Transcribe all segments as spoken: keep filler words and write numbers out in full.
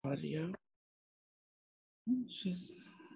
Audio. She's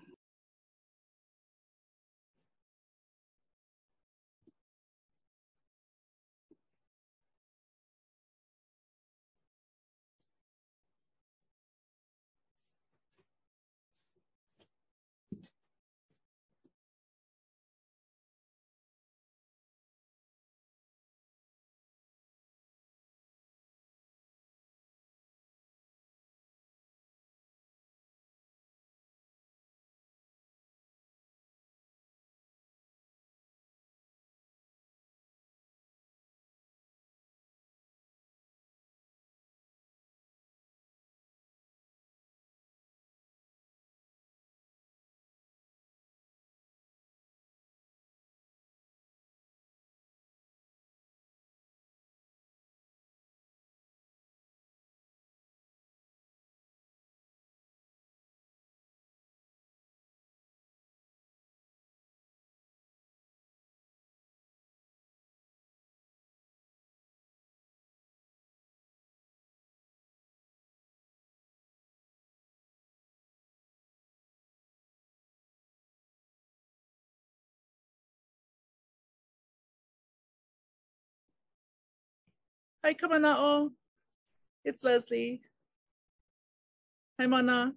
Hi, Kamana'o. It's Leslie. Hi, Mana.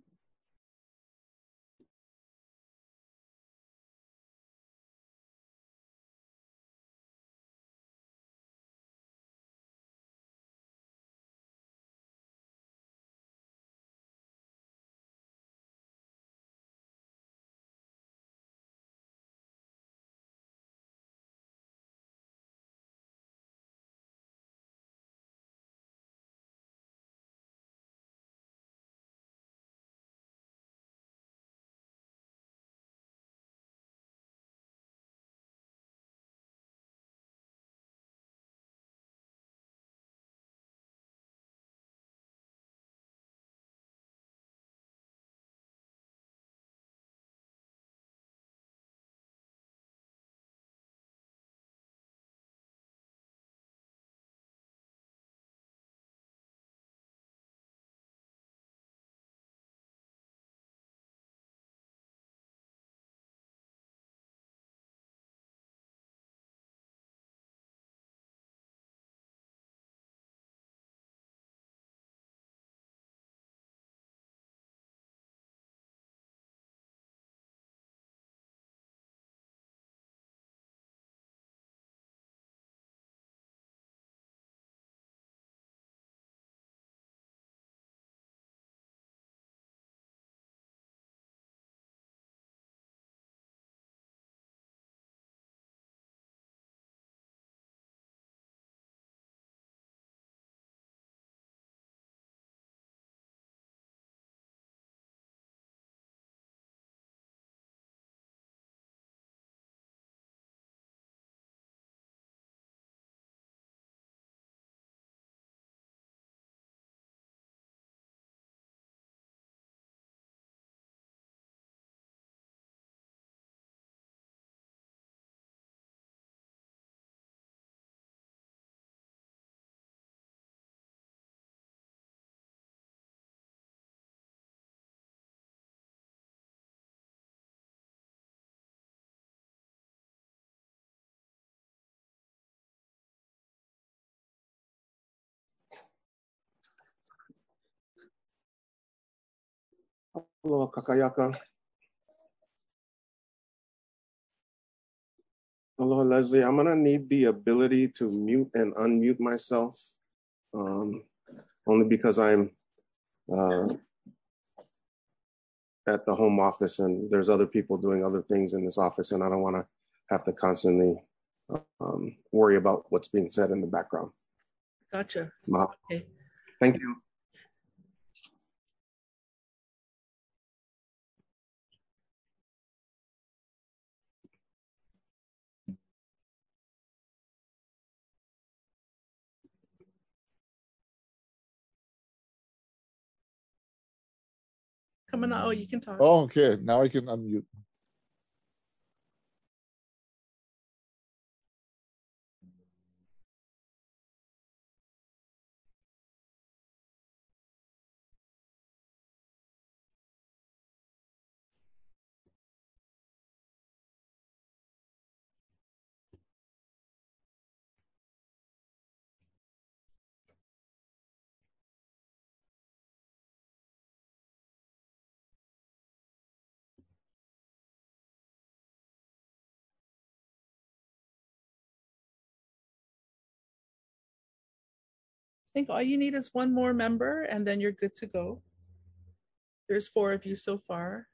Hello, Kakayaka. Hello, Leslie. I'm gonna need the ability to mute and unmute myself, um, only because I'm uh, at the home office and there's other people doing other things in this office, and I don't want to have to constantly um, worry about what's being said in the background. Gotcha. Ma. Okay. Thank you. Kamana'o, you can talk. Oh, okay. Now I can unmute. think all you need is one more member and then you're good to go. There's four of you so far.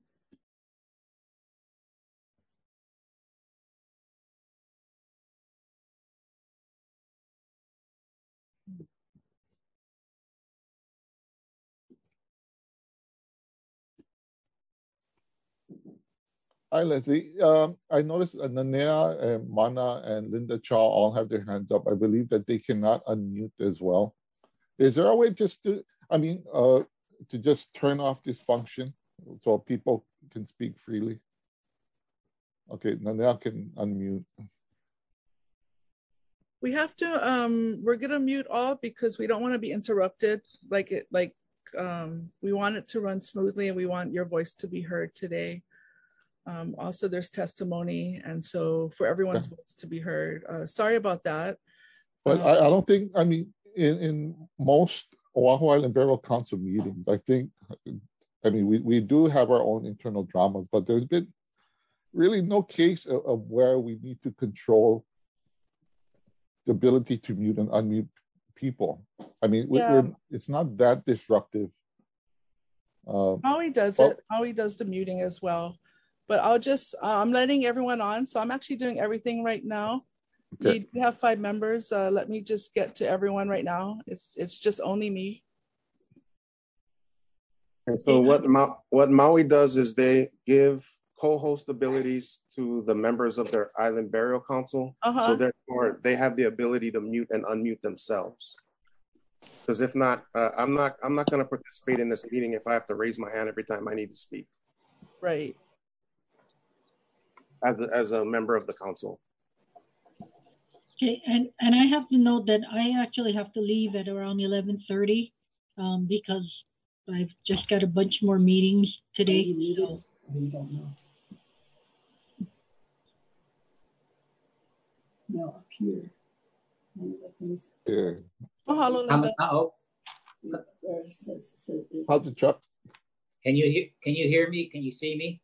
Hi, Leslie. Um, I noticed that Nanea and Mana and Linda Chow all have their hands up. I believe that they cannot unmute as well. Is there a way just to, I mean, uh, to just turn off this function so people can speak freely? Okay, Nanea can unmute. We have to, um, we're gonna mute all because we don't want to be interrupted. Like it, like um, we want it to run smoothly and we want your voice to be heard today. Um, also, there's testimony, and so for everyone's Yeah. voice to be heard. Uh, sorry about that. But Um, I, I don't think, I mean, in, in most Oahu Island Burial Council meetings, I think, I mean, we, we do have our own internal dramas, but there's been really no case of, of where we need to control the ability to mute and unmute people. I mean, we, Yeah. we're it's not that disruptive. Um, Maui does well- it. Maui does the muting as well. But I'll just, uh, I'm letting everyone on. So I'm actually doing everything right now. Okay. You have five members. Uh, let me just get to everyone right now. It's it's just only me. And so what Ma- what Maui does is they give co-host abilities to the members of their island burial council. Uh-huh. So therefore they have the ability to mute and unmute themselves. Because if not, uh, I'm not I'm not going to participate in this meeting if I have to raise my hand every time I need to speak Right. as a, as a member of the council. Okay, and, and I have to note that I actually have to leave at around eleven thirty um, because I've just got a bunch more meetings today. So. You don't know. No, up here. One of the things. yeah. Mahalo, Um, Linda. uh-oh. See, there it says, it says there's- How's it, Chuck? Can you hear, can you hear me? Can you see me?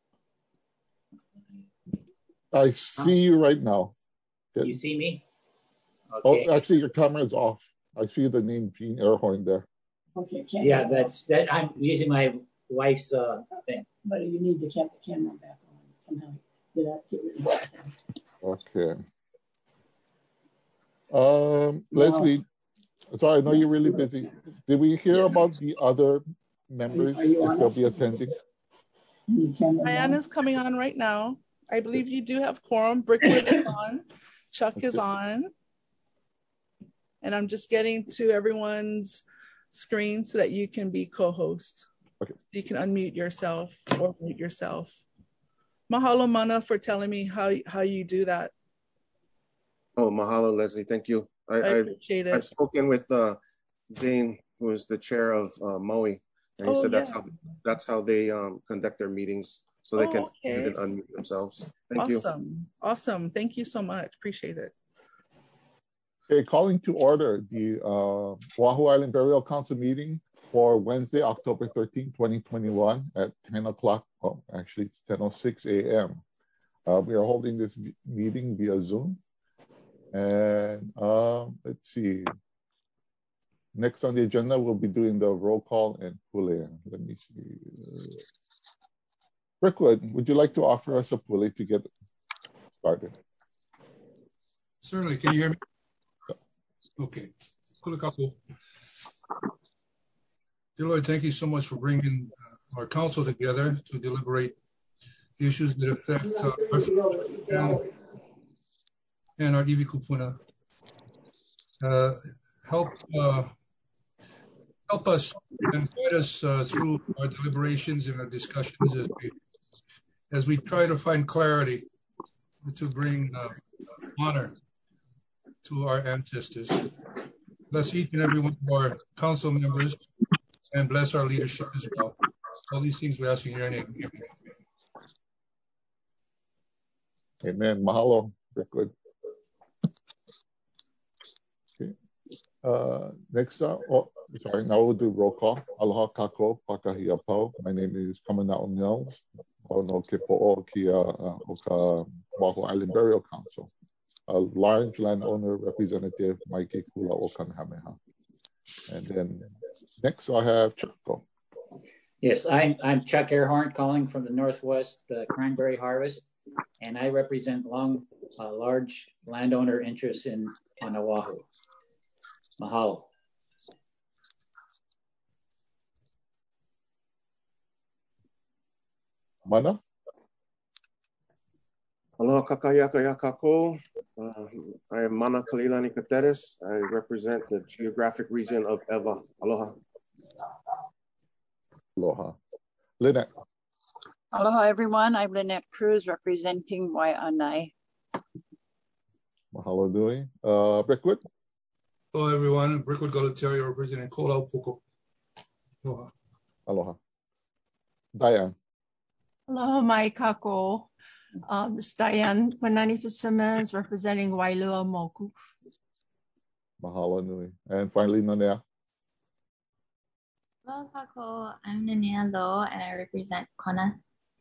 I see you right now. Good. You see me? Oh, Okay. actually, your camera is off. I see the name Gene Airhorn there. Okay, camera. Yeah, that's that. I'm using my wife's uh, thing. But you need to keep the camera back on somehow. Get out, get rid of that. Okay. Um, Leslie, sorry, I know you're really busy. Did we hear about the other members Are you on if they'll it? be attending? Need camera on. Diana's coming on right now. I believe you do have quorum. Brickwood is on. Chuck is on. And I'm just getting to everyone's screen so that you can be co-host. Okay. So you can unmute yourself or mute yourself. Mahalo, Mana, for telling me how, how you do that. Oh, mahalo, Leslie. Thank you. I, I I appreciate it. I've spoken with uh, Dane, who is the chair of uh, M O E, and he Oh, said that's yeah. how that's how they um, conduct their meetings, so they Oh, can okay. mute and unmute themselves. Thank you. Awesome. Awesome. Thank you so much. Appreciate it. Okay, calling to order the uh, Oahu Island Burial Council meeting for Wednesday, October thirteenth, twenty twenty-one at ten o'clock. Oh, actually, it's ten oh six a m Uh, we are holding this v- meeting via Zoom. And um, let's see. Next on the agenda, we'll be doing the roll call and pule. Let me see. Brickwood, would you like to offer us a pule to get started? Certainly. Can you hear me? Okay. Kula kapo. Dear Lord, thank you so much for bringing uh, our council together to deliberate the issues that affect uh, our future and our iwi kupuna. Uh, help uh, help us and guide us uh, through our deliberations and our discussions as we, as we try to find clarity to bring uh, honor to our ancestors. Bless each and every one of our council members and bless our leadership as well. All these things we ask in your name. Amen. Mahalo, Brickwood. Okay. Uh, next up, oh, sorry, now we'll do roll call. Aloha kako, pakahiapo. My name is Kamana'o Nels. Ono ke po'o ki a o ka Oahu Island Burial Council. a large landowner representative, Mikey Kula Okanhameha. And then next I have Chucko. Yes, I'm, I'm Chuck Airhorn calling from the Northwest uh, Cranberry Harvest, and I represent long, uh, large landowner interests in on Oahu. Mahalo. Mana? Aloha kakayaka yakako. Uh, I am Mana Kalilani Kateris. I represent the geographic region of Ewa. Aloha. Aloha. Lynette. Aloha, everyone. I'm Lynette Cruz representing Waianae. Mahalo nui. Uh, Brickwood. Hello, everyone. Brickwood Galatario representing Kolau Puko. Aloha. Aloha. Diane. Aloha, mai kako. Um, this is Diane Wanani Simmons representing Wailua Moku. Mahalo nui. And finally, Nanea. Hello, kako. I'm Nanea Lo, and I represent Kona.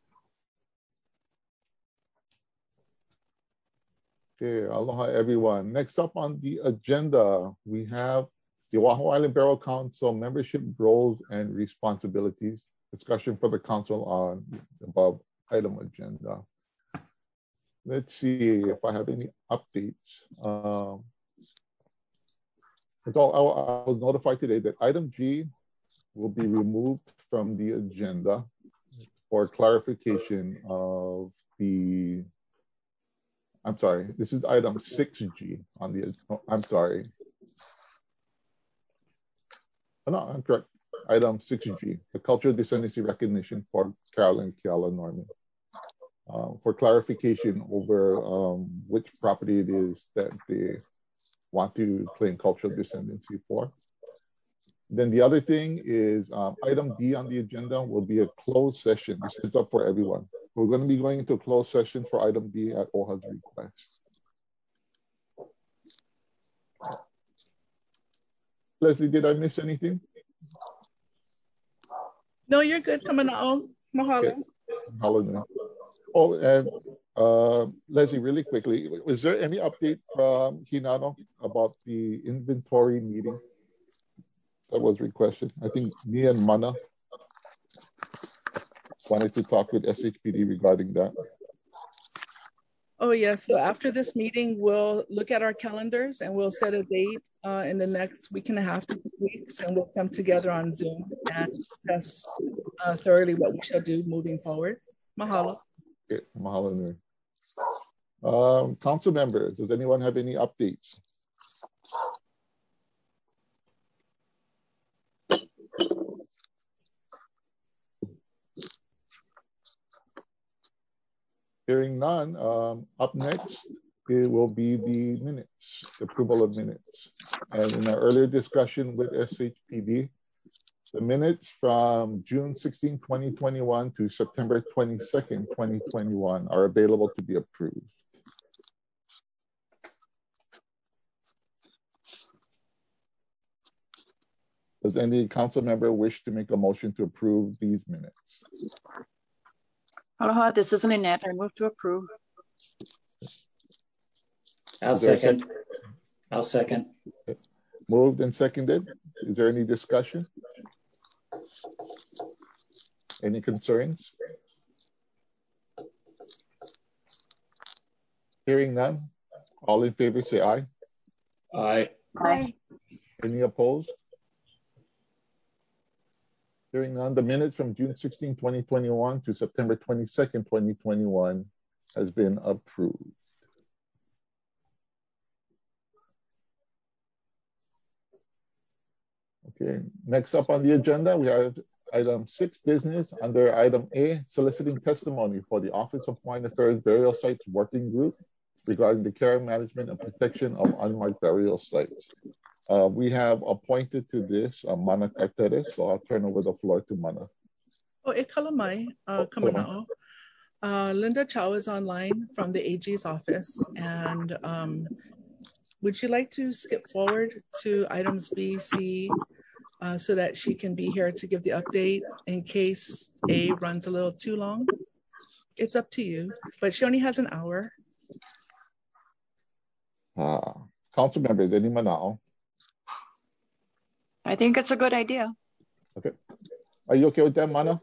Okay, aloha everyone. Next up on the agenda, we have the Oahu Island Burial Council membership roles and responsibilities. Discussion for the council on the above item agenda. Let's see if I have any updates. Um, so I was notified today that item G will be removed from the agenda for clarification of the, I'm sorry, this is item six G on the, I'm sorry. Oh, no, I'm correct. Item six G, the cultural descendancy recognition for Carolyn Kiala Norman. Uh, for clarification over um, which property it is that they want to claim cultural descendancy for. Then the other thing is um, item D on the agenda will be a closed session. This is up for everyone. We're going to be going into a closed session for item D at O H A's request. Leslie, did I miss anything? No, you're good. Coming out. Mahalo. Okay. Mahalo. Oh, and uh, Leslie, really quickly, was there any update from Hinano about the inventory meeting that was requested? I think me and Mana wanted to talk with S H P D regarding that. Oh, yeah. So after this meeting, we'll look at our calendars and we'll set a date uh, in the next week and a half to two weeks, and we'll come together on Zoom and discuss uh, thoroughly what we shall do moving forward. Mahalo. Okay, mahalo nui. Um, council members, does anyone have any updates? Hearing none, um, up next, it will be the minutes, the approval of minutes. And in our earlier discussion with S H P D, the minutes from June sixteenth, twenty twenty-one to September twenty-second, twenty twenty-one are available to be approved. Does any council member wish to make a motion to approve these minutes? Aloha, this is Lynette. I move to approve. I'll second. I'll second. Moved and seconded. Is there any discussion? Any concerns? Hearing none. All in favor say aye. Aye. Aye. Any opposed? Hearing none, the minutes from June sixteenth, twenty twenty-one to September twenty-second, twenty twenty-one has been approved. Okay, next up on the agenda, we have item six business under item A, soliciting testimony for the Office of Hawaiian Affairs Burial Sites Working Group regarding the care, management, and protection of unmarked burial sites. Uh, we have appointed to this uh, Mana Carteres, so I'll turn over the floor to Mana. Oh, e kalamai, uh, kamana'o. Uh, Linda Chow is online from the A G's office, and um, would you like to skip forward to items B, C, uh, so that she can be here to give the update in case A runs a little too long? It's up to you, but she only has an hour. Uh, council members, any Manao? I think it's a good idea. Okay. Are you okay with that, Mana?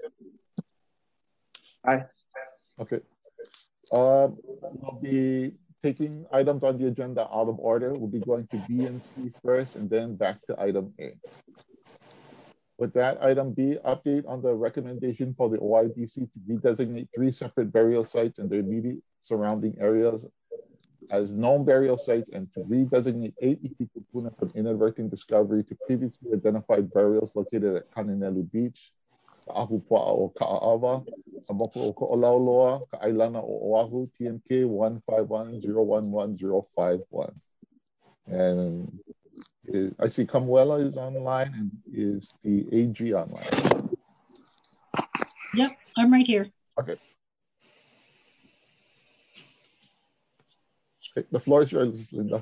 Aye. Okay. Uh, we'll be taking items on the agenda out of order. We'll be going to B and C first and then back to item A. With that, item B, update on the recommendation for the O I B C to redesignate three separate burial sites and their immediate surrounding areas as known burial sites and to redesignate eight Itikupuna from inadvertent discovery to previously identified burials located at Kaninelu Beach, Ka'ahupua o Ka'aava, Kamoko o Ko'olauloa, Ka'ailana o Oahu, T M K one five one zero one one zero five one. And is, I see Kamuela is online and is the A G online? Yep, I'm right here. Okay. Okay, the floor is yours, Linda.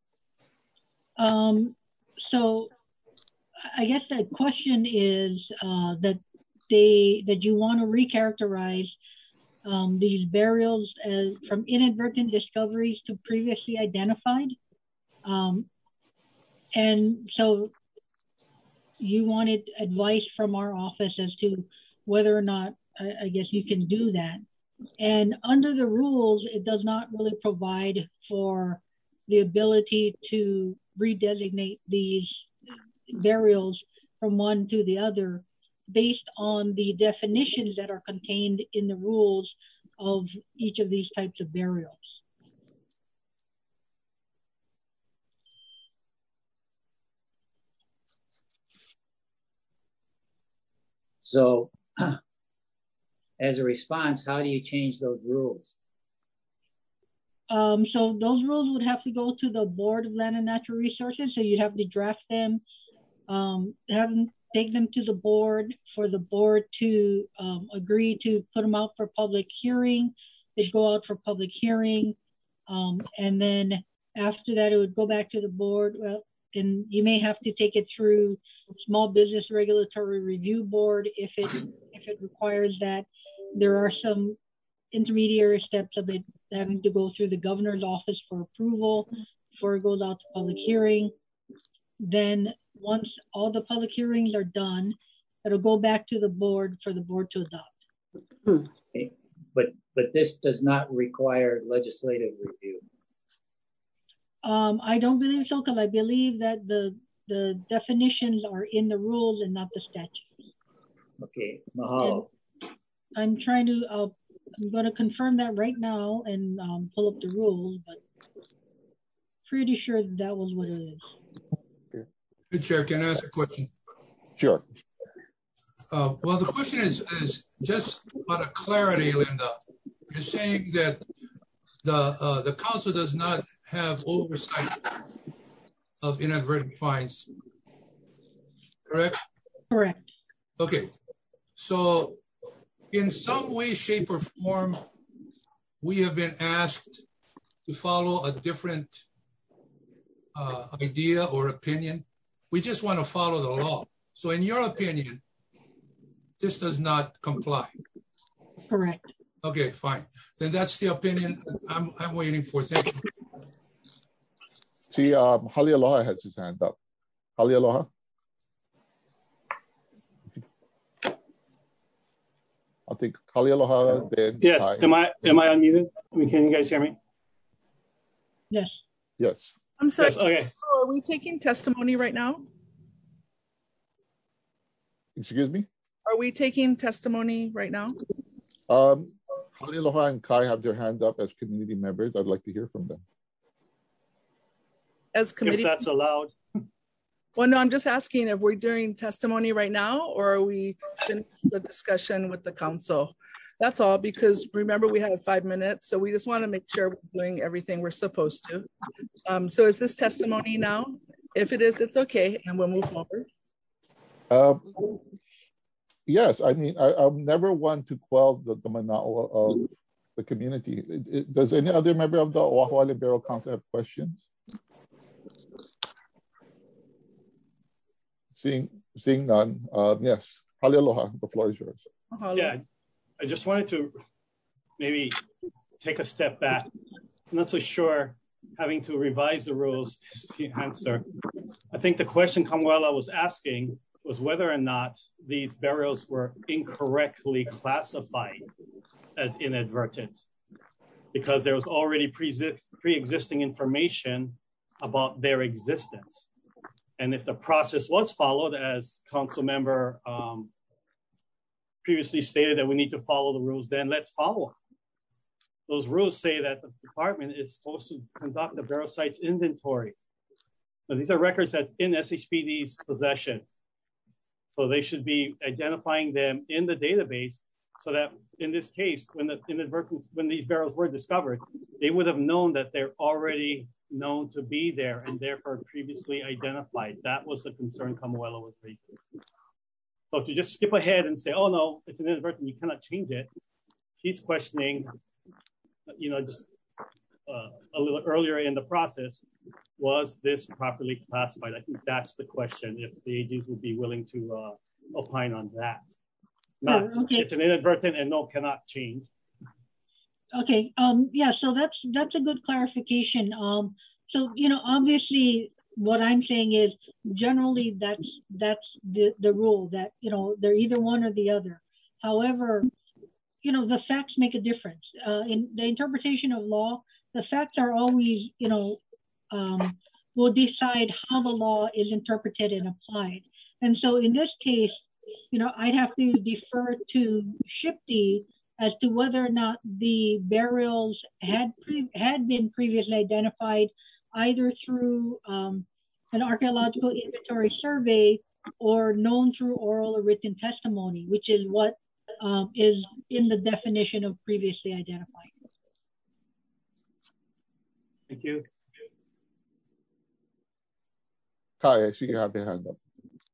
Um, so I guess the question is uh, that they that you want to recharacterize um, these burials as from inadvertent discoveries to previously identified. Um, and so you wanted advice from our office as to whether or not, I, I guess you can do that. And under the rules, it does not really provide for the ability to redesignate these burials from one to the other based on the definitions that are contained in the rules of each of these types of burials. So as a response, how do you change those rules? Um, so those rules would have to go to the Board of Land and Natural Resources. So you'd have to draft them, um, have them take them to the board for the board to um, agree to put them out for public hearing. They'd go out for public hearing. Um, and then after that, it would go back to the board. Well, and you may have to take it through Small Business Regulatory Review Board if it, if it requires that. There are some intermediary steps of it having to go through the governor's office for approval before it goes out to public hearing. Then once all the public hearings are done, it'll go back to the board for the board to adopt. Okay. But but this does not require legislative review. Um, I don't believe so, because I believe that the the definitions are in the rules and not the statutes. Okay, mahalo. And I'm trying to, uh, I'm going to confirm that right now and um, pull up the rules, but pretty sure that, that was what it is. Good Chair, can I ask a question? Sure. Uh, well, the question is, is just out of clarity, Linda. You're saying that the uh, the council does not have oversight of inadvertent fines, correct? Correct. Okay, so in some way, shape, or form, we have been asked to follow a different uh, idea or opinion. We just want to follow the law. So in your opinion, this does not comply. Correct. Okay, fine. Then that's the opinion I'm, I'm waiting for. Thank you. See, um, Hali Aloha has his hand up. Hali Aloha. I'll take Hali Aloha, then Yes, Kai. am I am I unmuted? I mean, can you guys hear me? Yes. Yes. I'm sorry. Yes, okay. Are we taking testimony right now? Excuse me? Are we taking testimony right now? Um, Hali Aloha and Kai have their hand up as community members. I'd like to hear from them. As committee? If that's allowed. Well, no, I'm just asking if we're doing testimony right now or are we finished the discussion with the council? That's all, because remember we have five minutes. So we just want to make sure we're doing everything we're supposed to. Um, so is this testimony now? If it is, it's okay. And we'll move forward. Um, yes, I mean, I, I'm never one to quell the, the manao of the community. It, it, does any other member of the Oahu Island Burial Council have questions? Seeing, seeing none, um, yes. Hali Aloha, the floor is yours. Yeah, I just wanted to maybe take a step back. I'm not so sure having to revise the rules is the answer. I think the question Kamuela was asking was whether or not these burials were incorrectly classified as inadvertent, because there was already pre-existing information about their existence. And if the process was followed, as council member um, previously stated that we need to follow the rules, then let's follow them. Those rules say that the department is supposed to conduct the burial sites inventory. Now, these are records that's in S H P D's possession. So they should be identifying them in the database so that in this case, when the inadvertent, when these burials were discovered, they would have known that they're already known to be there and therefore previously identified. That was the concern Kamuela was raising. So to just skip ahead and say, oh no, it's an inadvertent, you cannot change it. She's questioning, you know, just uh, a little earlier in the process, was this properly classified? I think that's the question, if the A Gs would be willing to uh, opine on that. Not, oh, okay. It's an inadvertent and no, cannot change. Okay, um, yeah, so that's that's a good clarification. Um, so, you know, obviously what I'm saying is generally that's that's the, the rule, that, you know, they're either one or the other. However, you know, the facts make a difference. Uh, in the interpretation of law, the facts are always, you know, um, will decide how the law is interpreted and applied. And so in this case, you know, I'd have to defer to Shipty as to whether or not the burials had pre had been previously identified either through um, an archaeological inventory survey or known through oral or written testimony, which is what um, is in the definition of previously identified. Thank you. Kai, I see you have your hand up.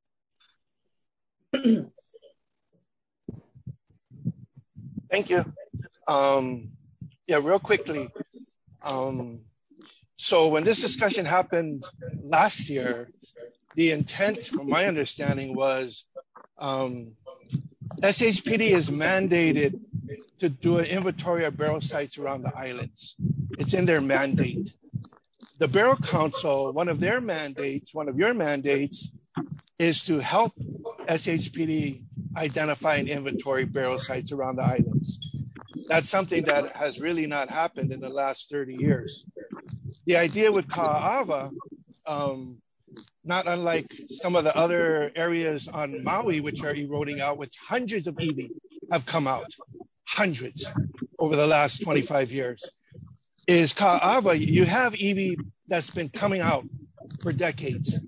Thank you. Um, yeah, real quickly. Um, so when this discussion happened last year, the intent, from my understanding, was um, S H P D is mandated to do an inventory of burial sites around the islands. It's in their mandate. The Burial Council, one of their mandates, one of your mandates, is to help S H P D identify and inventory burial sites around the islands. That's something that has really not happened in the last thirty years. The idea with Ka'ava, um, not unlike some of the other areas on Maui, which are eroding out, with hundreds of iwi have come out, hundreds over the last twenty-five years, is Ka'ava, you have iwi that's been coming out for decades.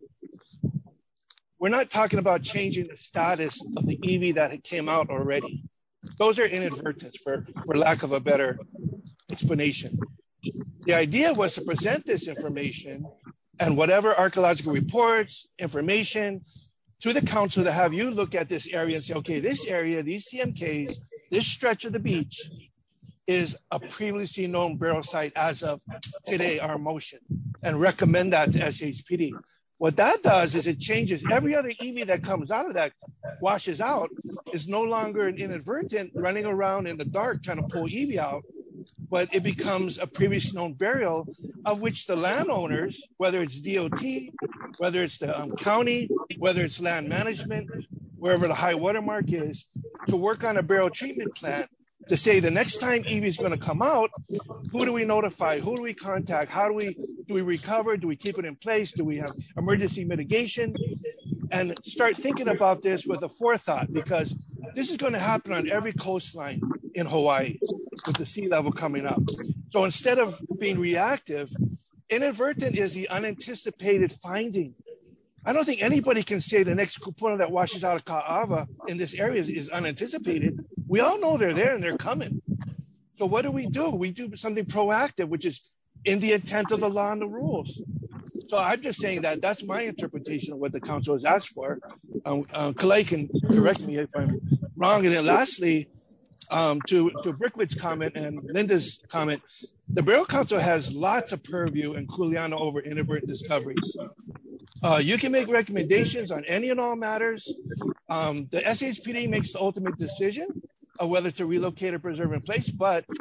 We're not talking about changing the status of the iwi that came out already. Those are inadvertents, for, for lack of a better explanation. The idea was to present this information and whatever archaeological reports, information to the council to have you look at this area and say, okay, this area, these T M Ks, this stretch of the beach is a previously known burial site as of today, our motion, and recommend that to S H P D. What that does is it changes every other iwi that comes out of that, washes out, is no longer an inadvertent running around in the dark trying to pull iwi out, but it becomes a previously known burial of which the landowners, whether it's D O T, whether it's the um, county, whether it's land management, wherever the high water mark is, to work on a burial treatment plan to say the next time iwi is going to come out, who do we notify? Who do we contact? How do we, do we recover? Do we keep it in place? Do we have emergency mitigation? And start thinking about this with a forethought, because this is going to happen on every coastline in Hawaii with the sea level coming up. So instead of being reactive, inadvertent is the unanticipated finding. I don't think anybody can say the next kupuna that washes out of Ka'ava in this area is, is unanticipated. We all know they're there and they're coming. So what do we do? We do something proactive, which is in the intent of the law and the rules. So I'm just saying that that's my interpretation of what the council has asked for. Um, uh, Kalei can correct me if I'm wrong. And then lastly, um, to, to Brickwood's comment and Linda's comment, the Burial Council has lots of purview and kuleana over inadvertent discoveries. Uh, you can make recommendations on any and all matters. Um, the S H P D makes the ultimate decision of whether to relocate or preserve in place, but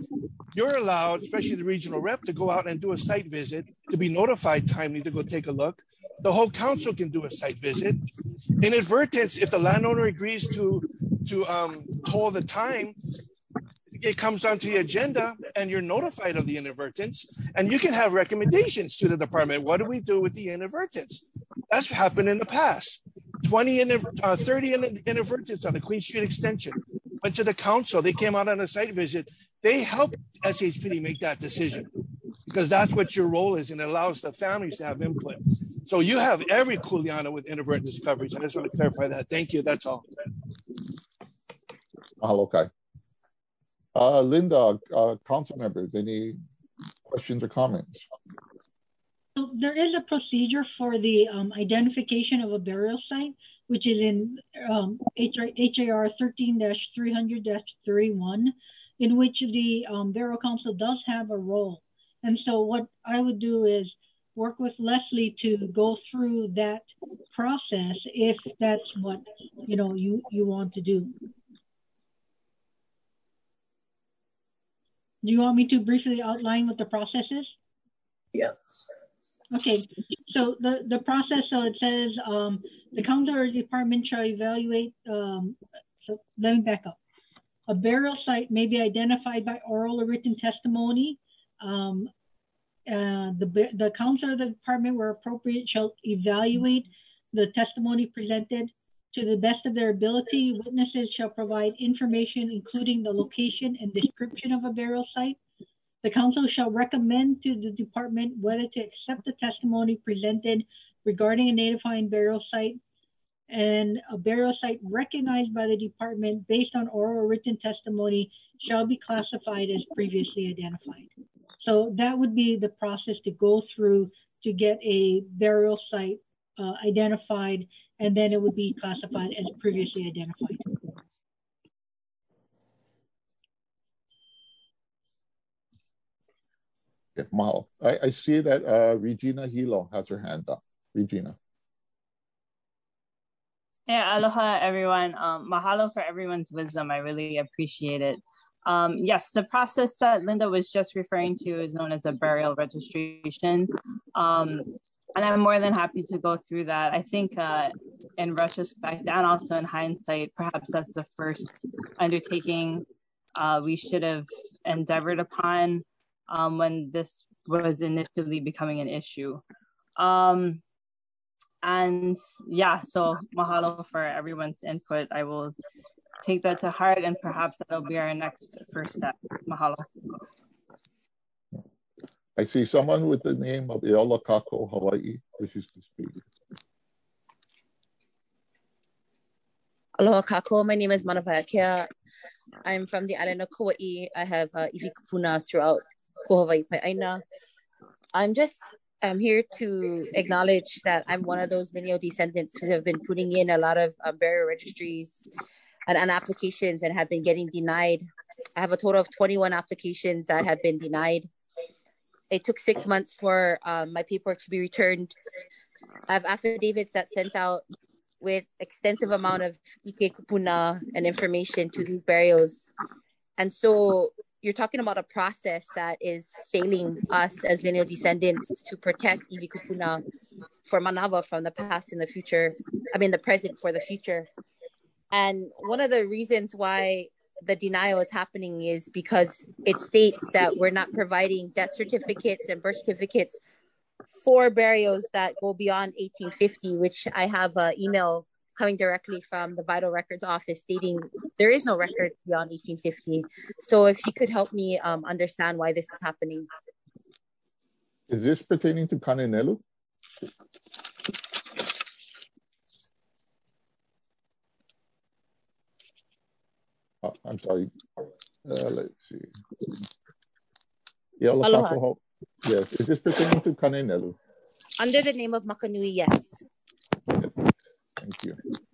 you're allowed, especially the regional rep, to go out and do a site visit, to be notified timely to go take a look. The whole council can do a site visit. Inadvertence, if the landowner agrees to, to um, toll the time, it comes onto the agenda and you're notified of the inadvertence, and you can have recommendations to the department. What do we do with the inadvertence? That's happened in the past. twenty, uh, thirty inadvertence on the Queen Street extension. Went to the council, they came out on a site visit. They helped S H P D make that decision because that's what your role is, and it allows the families to have input. So you have every kuleana with inadvertence coverage. I just want to clarify that. Thank you, that's all. Mahalo, okay. Uh, Linda, uh, council members, any questions or comments? So there is a procedure for the um, identification of a burial site, which is in um, H A R thirteen dash three hundred dash thirty-one, in which the um, Burial Council does have a role. And so what I would do is work with Leslie to go through that process if that's what you know you, you want to do. Do you want me to briefly outline what the process is? Yes. Okay, so the, the process, so it says um, the council or department shall evaluate, um, so let me back up. A burial site may be identified by oral or written testimony. Um, uh, the, the council or the department, where appropriate, shall evaluate the testimony presented. To the best of their ability, witnesses shall provide information, including the location and description of a burial site. The council shall recommend to the department whether to accept the testimony presented regarding a Native Hawaiian burial site, and a burial site recognized by the department based on oral or written testimony shall be classified as previously identified. So that would be the process to go through to get a burial site uh, identified, and then it would be classified as previously identified. Okay, Mahalo. I, I see that uh, Regina Hilo has her hand up. Regina. Yeah, aloha everyone. Um, mahalo for everyone's wisdom. I really appreciate it. Um, yes, the process that Linda was just referring to is known as a burial registration. Um, and I'm more than happy to go through that. I think uh, in retrospect and also in hindsight, perhaps that's the first undertaking uh, we should have endeavored upon um, when this was initially becoming an issue. Um, and yeah, so mahalo for everyone's input. I will take that to heart, and perhaps that'll be our next first step. Mahalo. I see someone with the name of Eola Kako, Hawaii, wishes to speak. Aloha Kako, my name is Manawai Akea. I'm from the island of Kauai. I have uh, iwi kupuna throughout Ko Hawaii Pai'aina. I'm just I'm here to acknowledge that I'm one of those lineal descendants who have been putting in a lot of um, burial registries and, and applications and have been getting denied. I have a total of twenty-one applications that have been denied. It took six months for um, my paperwork to be returned. I have affidavits that sent out with extensive amount of ike kupuna and information to these burials. And so you're talking about a process that is failing us as lineal descendants to protect iwi kupuna for manawa from the past and the future. I mean, the present for the future. And one of the reasons why the denial is happening is because it states that we're not providing death certificates and birth certificates for burials that go beyond eighteen fifty, which I have an email coming directly from the Vital Records Office stating there is no record beyond eighteen fifty. So if you could help me um, understand why this is happening. Is this pertaining to Kanenelu? Oh, I'm sorry. Uh, let's see. Yeah, Aloha. Yes, is this pertaining to Kanenelu? Under the name of Makanui, yes. Thank you.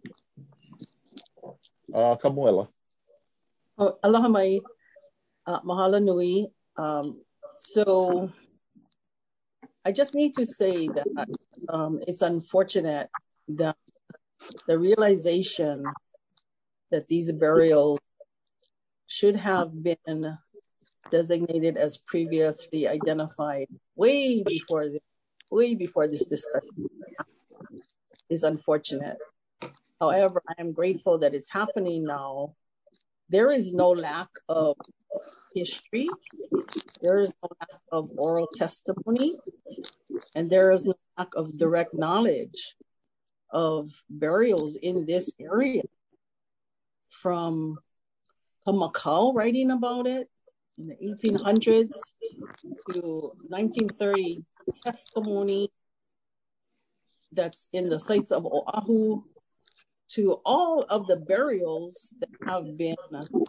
Uh, Kamuela. Oh, aloha mai. Uh, mahalo nui. Um, so I just need to say that um, it's unfortunate that the realization that these burials should have been designated as previously identified way before the, way before this discussion is unfortunate. However, I am grateful that it's happening now. There is no lack of history. There is no lack of oral testimony, and there is no lack of direct knowledge of burials in this area. From Kamakau writing about it in the eighteen hundreds to nineteen thirty testimony that's in the sites of Oahu, to all of the burials that have been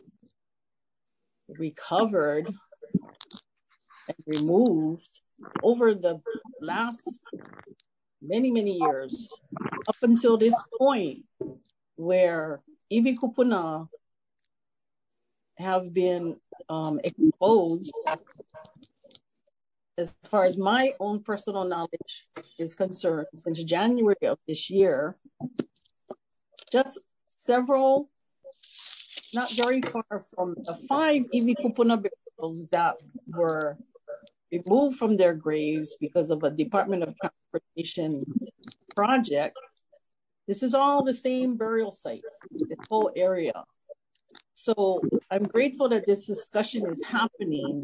recovered and removed over the last many, many years, up until this point where iwi kupuna have been um, exposed. As far as my own personal knowledge is concerned, since January of this year, just several, not very far from the five iwi kupuna burials that were removed from their graves because of a Department of Transportation project. This is all the same burial site, the whole area. So I'm grateful that this discussion is happening.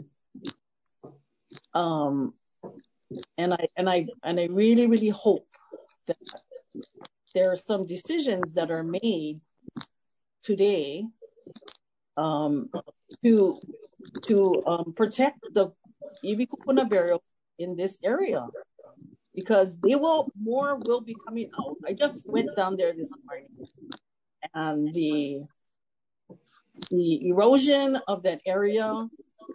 Um, and I and I and I really, really hope that there are some decisions that are made today um, to to um, protect the iwi kupuna burial in this area, because they will more will be coming out. I just went down there this morning, and the the erosion of that area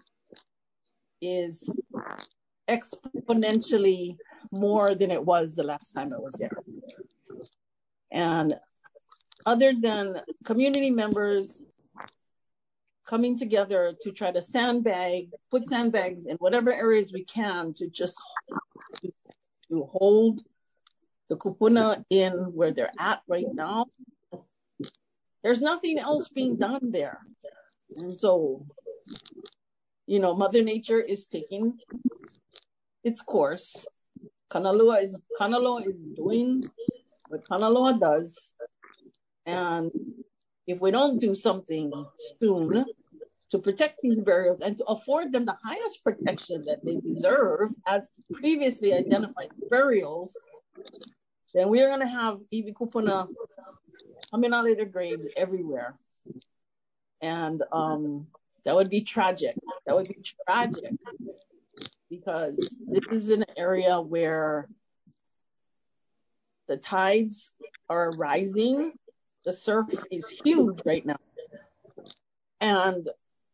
is exponentially more than it was the last time I was there. And other than community members coming together to try to sandbag, put sandbags in whatever areas we can to just to, to hold the kupuna in where they're at right now, there's nothing else being done there. And so, you know, Mother Nature is taking its course. Kanaloa is Kanaloa is doing what Kanaloa does. And if we don't do something soon to protect these burials and to afford them the highest protection that they deserve as previously identified burials, then we're going to have iwi kupuna coming out of their graves everywhere. And um, that would be tragic. That would be tragic, because this is an area where the tides are rising. The surf is huge right now. And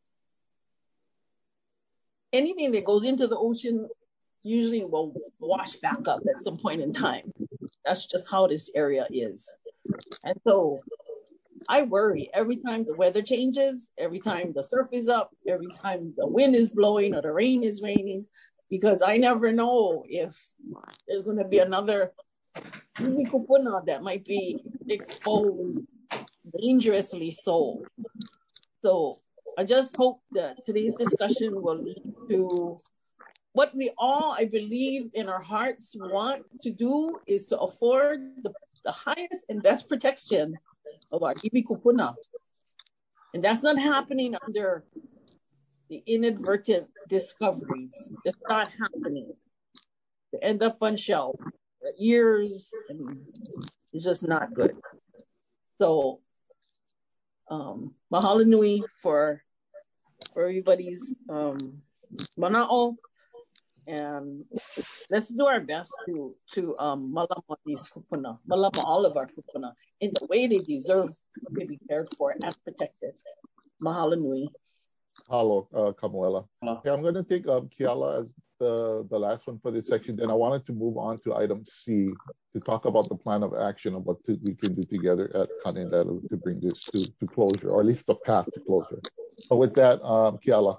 anything that goes into the ocean usually will wash back up at some point in time. That's just how this area is. And so I worry every time the weather changes, every time the surf is up, every time the wind is blowing or the rain is raining, because I never know if there's going to be another iwi kupuna that might be exposed dangerously so. So I just hope that today's discussion will lead to what we all, I believe, in our hearts want to do, is to afford the, the highest and best protection of our iwi kupuna. And that's not happening under the inadvertent discoveries. It's not happening. They end up on shelf for years, and it's just not good. So, um, mahalo nui for, for everybody's um, mana'o. And let's do our best to to um malama these kupuna, malama all of our kupuna in the way they deserve to be cared for and protected. Mahalo nui. Hello, uh, Kamuela. Okay, I'm going to take um, Kiala as the, the last one for this section. Then I wanted to move on to item C to talk about the plan of action of what to, we can do together at Kanendalu to bring this to, to closure, or at least the path to closure. But with that, um, Kiala.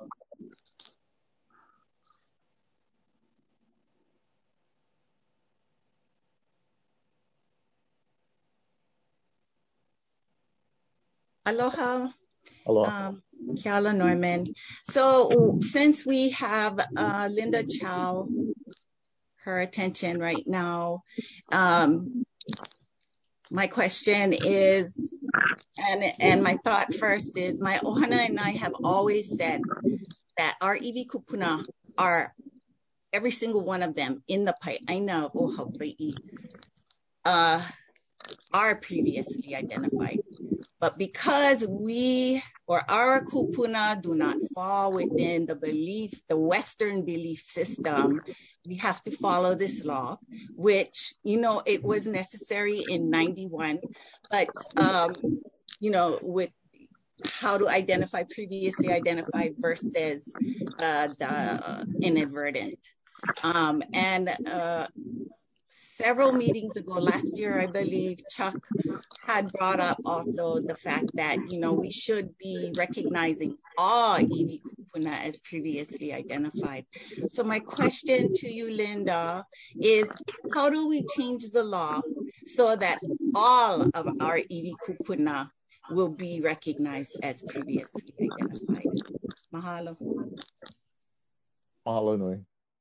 Aloha. Aloha. Um, Kiala Norman. So since we have uh, Linda Chow, her attention right now, um, my question is, and, and my thought first is, my Ohana and I have always said that our iwi kupuna are, every single one of them in the Pai'aina of Ohawaii uh, are previously identified. But because we or our kupuna do not fall within the belief, the Western belief system, we have to follow this law, which, you know, it was necessary in ninety-one, but, um, you know, with how to identify previously identified versus uh, the inadvertent. Um, and uh, several meetings ago, last year, I believe, Chuck had brought up also the fact that, you know, we should be recognizing all iwi kupuna as previously identified. So my question to you, Linda, is how do we change the law so that all of our iwi kupuna will be recognized as previously identified? Mahalo. Mahalo nui.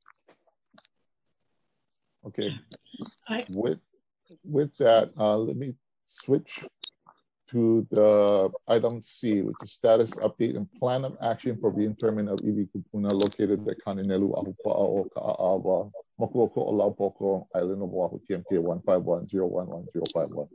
Okay. I, with with that, uh, let me switch to the item C, which is status update and plan of action for reinterment of iwi kupuna located at Kaninelu, Ahupa'o, Ka'aawa, Mokuoko, Olaupoko, Island of Oahu, T M K one five one zero one one zero five one.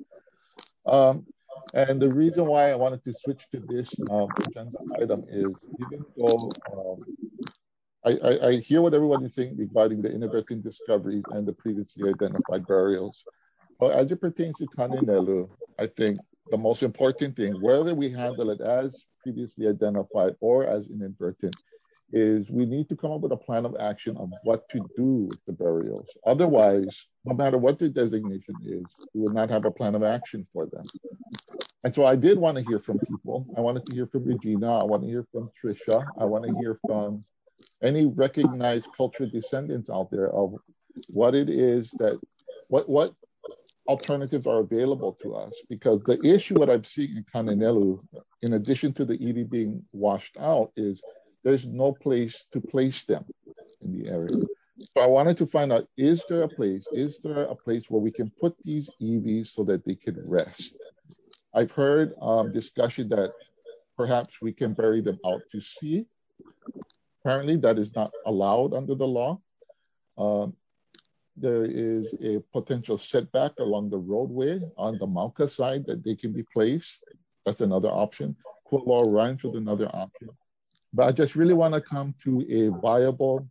Um, and the reason why I wanted to switch to this um, agenda item is, even though um, I, I, I hear what everyone is saying regarding the inadvertent discoveries and the previously identified burials. But as it pertains to Kaninelu, I think the most important thing, whether we handle it as previously identified or as inadvertent, is we need to come up with a plan of action of what to do with the burials. Otherwise, no matter what their designation is, we will not have a plan of action for them. And so I did want to hear from people. I wanted to hear from Regina. I want to hear from Trisha. I want to hear from any recognized cultural descendants out there of what it is that, what, what alternatives are available to us. Because the issue that I'm seeing in Kaninelu, in addition to the iwi being washed out, is there's no place to place them in the area. So I wanted to find out, is there a place, is there a place where we can put these iwis so that they can rest? I've heard um, discussion that perhaps we can bury them out to sea. Apparently that is not allowed under the law. Um, there is a potential setback along the roadway on the Mauka side that they can be placed. That's another option. Kualoa Ranch was another option. But I just really want to come to a viable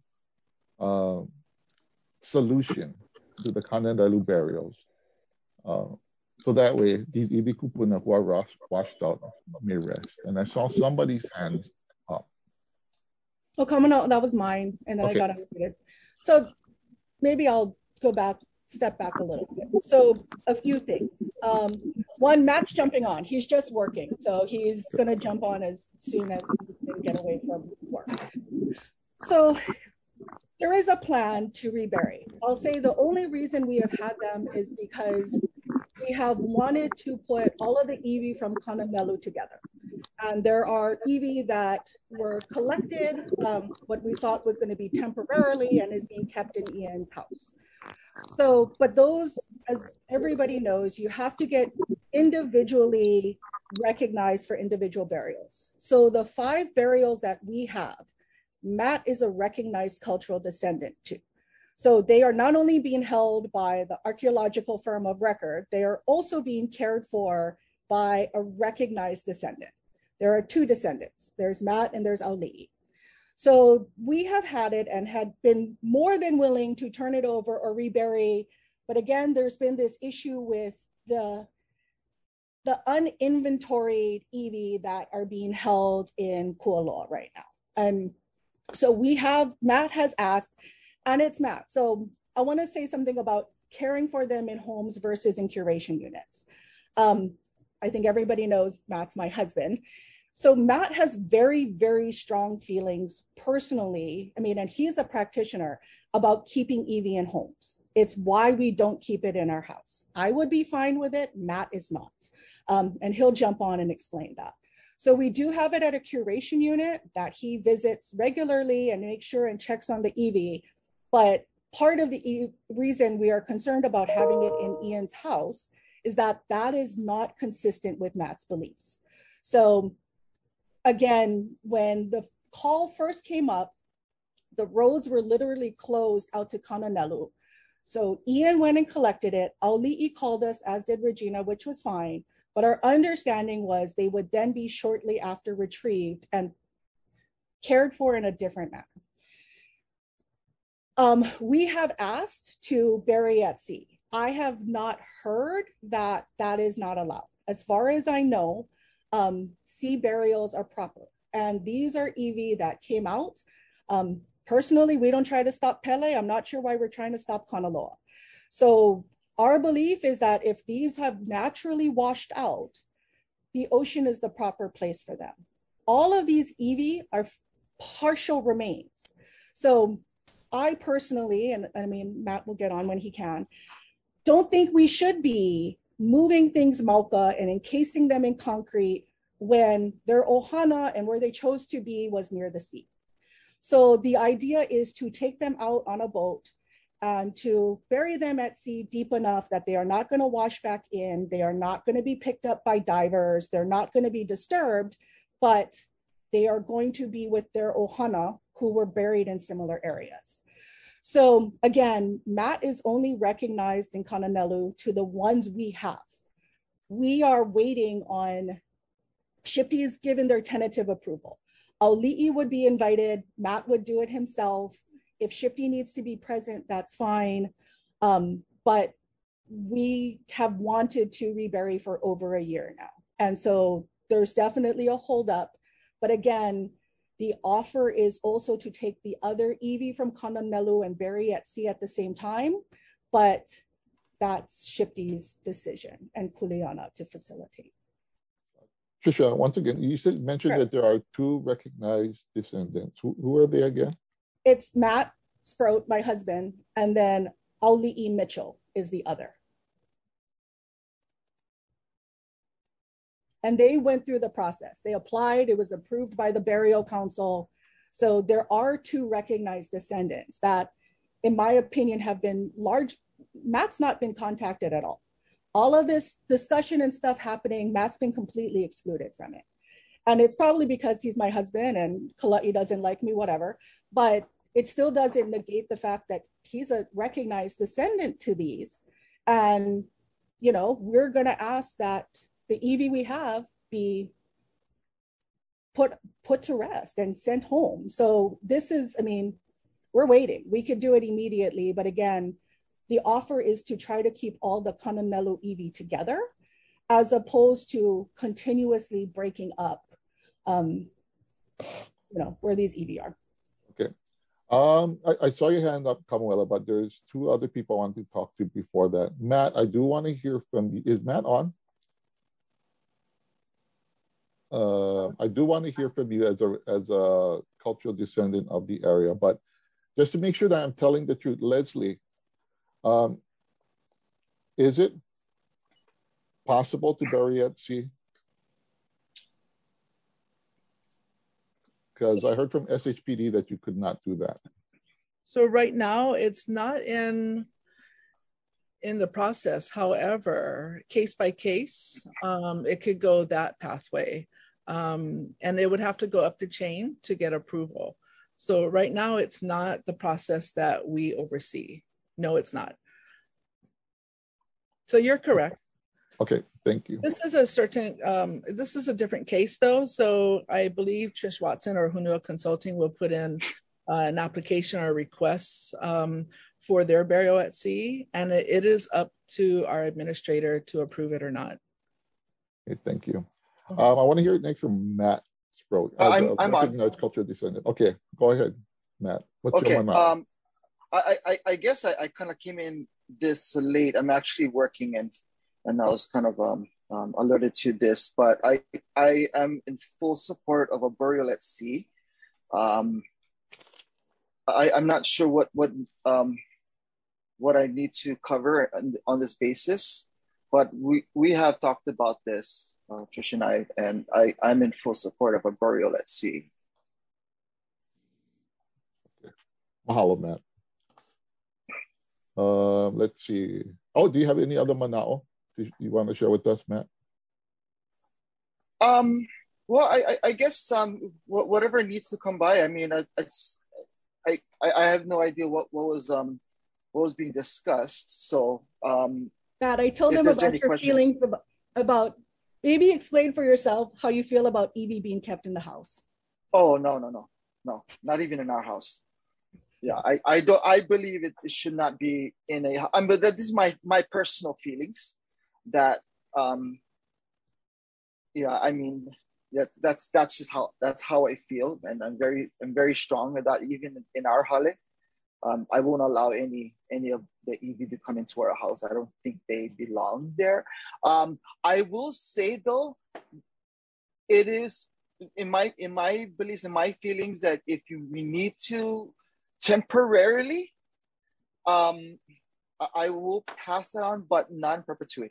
uh, solution to the Kaninelu burials. Uh, so that way, these iwi kupuna who are washed out may rest. And I saw somebody's hands up. Oh, coming out, that was mine. And then okay. I got unmuted. So maybe I'll go back, step back a little bit. So a few things. Um, one, Matt's jumping on. He's just working. So he's going to jump on as soon as he can get away from work. So there is a plan to rebury. I'll say the only reason we have had them is because we have wanted to put all of the iwi from Kaninelu together. And there are iwi that were collected, um, what we thought was going to be temporarily, and is being kept in Ian's house. So, but those, as everybody knows, you have to get individually recognized for individual burials. So the five burials that we have, Matt is a recognized cultural descendant to. So they are not only being held by the archaeological firm of record, they are also being cared for by a recognized descendant. There are two descendants. There's Matt and there's Ali. So we have had it and had been more than willing to turn it over or rebury. But again, there's been this issue with the, the uninventoried iwi that are being held in Kualoa right now. And so we have, Matt has asked, and it's Matt. So I want to say something about caring for them in homes versus in curation units. Um, I think everybody knows Matt's my husband. So Matt has very, very strong feelings personally. I mean, and he's a practitioner about keeping iwi in homes. It's why we don't keep it in our house. I would be fine with it. Matt is not. Um, and he'll jump on and explain that. So we do have it at a curation unit that he visits regularly and makes sure and checks on the E V. But part of the e- reason we are concerned about having it in Ian's house is that that is not consistent with Matt's beliefs. So again, when the call first came up, the roads were literally closed out to Kananelu. So Ian went and collected it. Auli'i called us, as did Regina, which was fine. But our understanding was they would then be shortly after retrieved and cared for in a different manner. Um, we have asked to bury at sea. I have not heard that that is not allowed. As far as I know, um, sea burials are proper. And these are E V that came out. Um, personally, we don't try to stop Pele. I'm not sure why we're trying to stop Kanaloa. So our belief is that if these have naturally washed out, the ocean is the proper place for them. All of these E V are partial remains. So I personally, and I mean, Matt will get on when he can, don't think we should be moving things Malka and encasing them in concrete when their ohana and where they chose to be was near the sea. So the idea is to take them out on a boat and to bury them at sea deep enough that they are not going to wash back in, they are not going to be picked up by divers, they're not going to be disturbed, but they are going to be with their ohana who were buried in similar areas. So again, Matt is only recognized in Kananelu to the ones we have. We are waiting on, Shipti is given their tentative approval. Auli'i would be invited, Matt would do it himself. If Shipti needs to be present, that's fine. Um, but we have wanted to rebury for over a year now. And so there's definitely a holdup. But again, the offer is also to take the other E V from Kananelu and bury at sea at the same time. But that's Shipti's decision and Kuleana to facilitate. Trisha, once again, you said mentioned Sure. that there are two recognized descendants. Who, who are they again? It's Matt Sprout, my husband, and then Auli'i Mitchell is the other. And they went through the process. They applied, it was approved by the Burial Council. So there are two recognized descendants that, in my opinion, have been large. Matt's not been contacted at all. All of this discussion and stuff happening, Matt's been completely excluded from it. And it's probably because he's my husband and Kala'i doesn't like me, whatever. But it still doesn't negate the fact that he's a recognized descendant to these. And, you know, we're going to ask that the E V we have be put put to rest and sent home. So this is, I mean, we're waiting. We could do it immediately. But again, the offer is to try to keep all the Kananelu E V together as opposed to continuously breaking up, um, you know, where these E V are. Okay. Um, I, I saw your hand up, Kamuela, but there's two other people I want to talk to before that. Matt, I do want to hear from you. Is Matt on? Uh, I do want to hear from you as a as a cultural descendant of the area, but just to make sure that I'm telling the truth, Leslie, um, is it possible to bury at sea? Because I heard from S H P D that you could not do that. So right now it's not in in the process. However, case by case, um, it could go that pathway. Um, and it would have to go up the chain to get approval. So right now it's not the process that we oversee. No, it's not. So you're correct. Okay, thank you. This is a certain, um, this is a different case though. So I believe Trish Watson or Hunua Consulting will put in uh, an application or requests um, for their burial at sea. And it, it is up to our administrator to approve it or not. Okay, thank you. Um, I want to hear it next from Matt Sproat. Uh, I'm, I'm recognized on. Cultural descendant. Okay, go ahead, Matt. What's okay, your mind? Um, I, I, I guess I, I kind of came in this late. I'm actually working and and I was kind of um, um, alerted to this, but I I am in full support of a burial at sea. Um, I, I'm not sure what what um, what I need to cover on, on this basis, but we we have talked about this uh, Trish and I, and I, I'm in full support of a burial at sea. Mahalo, Matt. Uh, let's see. Oh, do you have any other manao you want to share with us, Matt? Um, well, I, I, I guess um, whatever needs to come by. I mean, it's, I, I have no idea what, what was um, what was being discussed. So, um, Matt, I told them about your questions. feelings about, about. Maybe explain for yourself how you feel about Evie being kept in the house. Oh no, no, no, no, not even in our house. Yeah, I, I don't. I believe it, it should not be in a. I mean, but this is my my personal feelings. That um. Yeah, I mean, that's that's that's just how that's how I feel, and I'm very I'm very strong with that. Even in our hale, um, I won't allow any any of the Evie to come into our house. I don't think they belong there. Um, I will say though, it is in my in my beliefs and my feelings that if you we need to temporarily, um, I will pass that on, but non-perpetuity.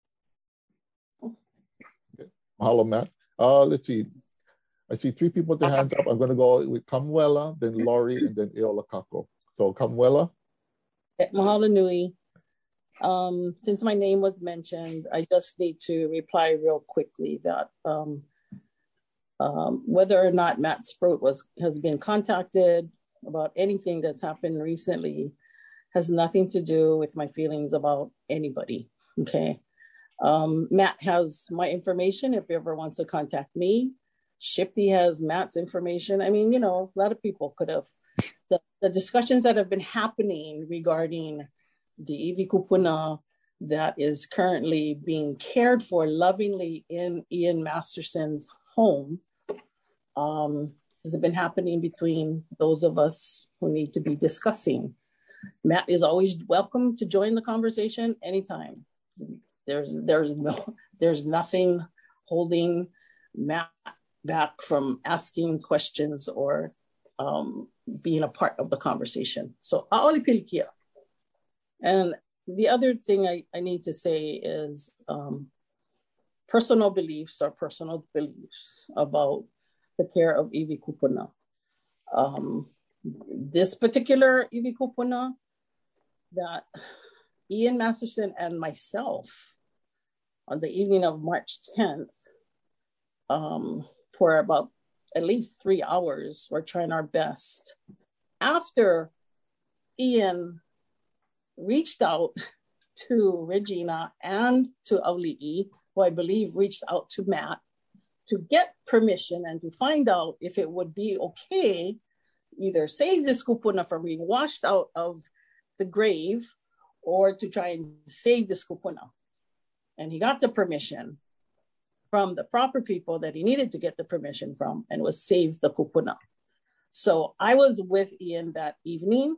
Mahalo, Matt. Uh, let's see. I see three people with their hands up. I'm going to go with Kamuela, then Laurie, and then Eola Kako. So Kamuela. Mahalo nui. Um, since my name was mentioned, I just need to reply real quickly that um, um, whether or not Matt Sproat was has been contacted about anything that's happened recently has nothing to do with my feelings about anybody. Okay. Um, Matt has my information if he ever wants to contact me. Shifty has Matt's information. I mean, you know, a lot of people could have. The, the discussions that have been happening regarding the Evie Kupuna that is currently being cared for lovingly in Ian Masterson's home um, has been happening between those of us who need to be discussing. Matt is always welcome to join the conversation anytime. There's there's no there's nothing holding Matt back from asking questions or um, being a part of the conversation. So aoli pilikia. And the other thing I, I need to say is um, personal beliefs are personal beliefs about the care of Evie Kupuna. Um, this particular Evie Kupuna that Ian Masterson and myself on the evening of March tenth, um, for about at least three hours, we're trying our best. After Ian reached out to Regina and to Auli'i, who I believe reached out to Matt, to get permission and to find out if it would be okay, either save this kupuna from being washed out of the grave or to try and save this kupuna. And he got the permission from the proper people that he needed to get the permission from, and was save the kupuna. So I was with Ian that evening,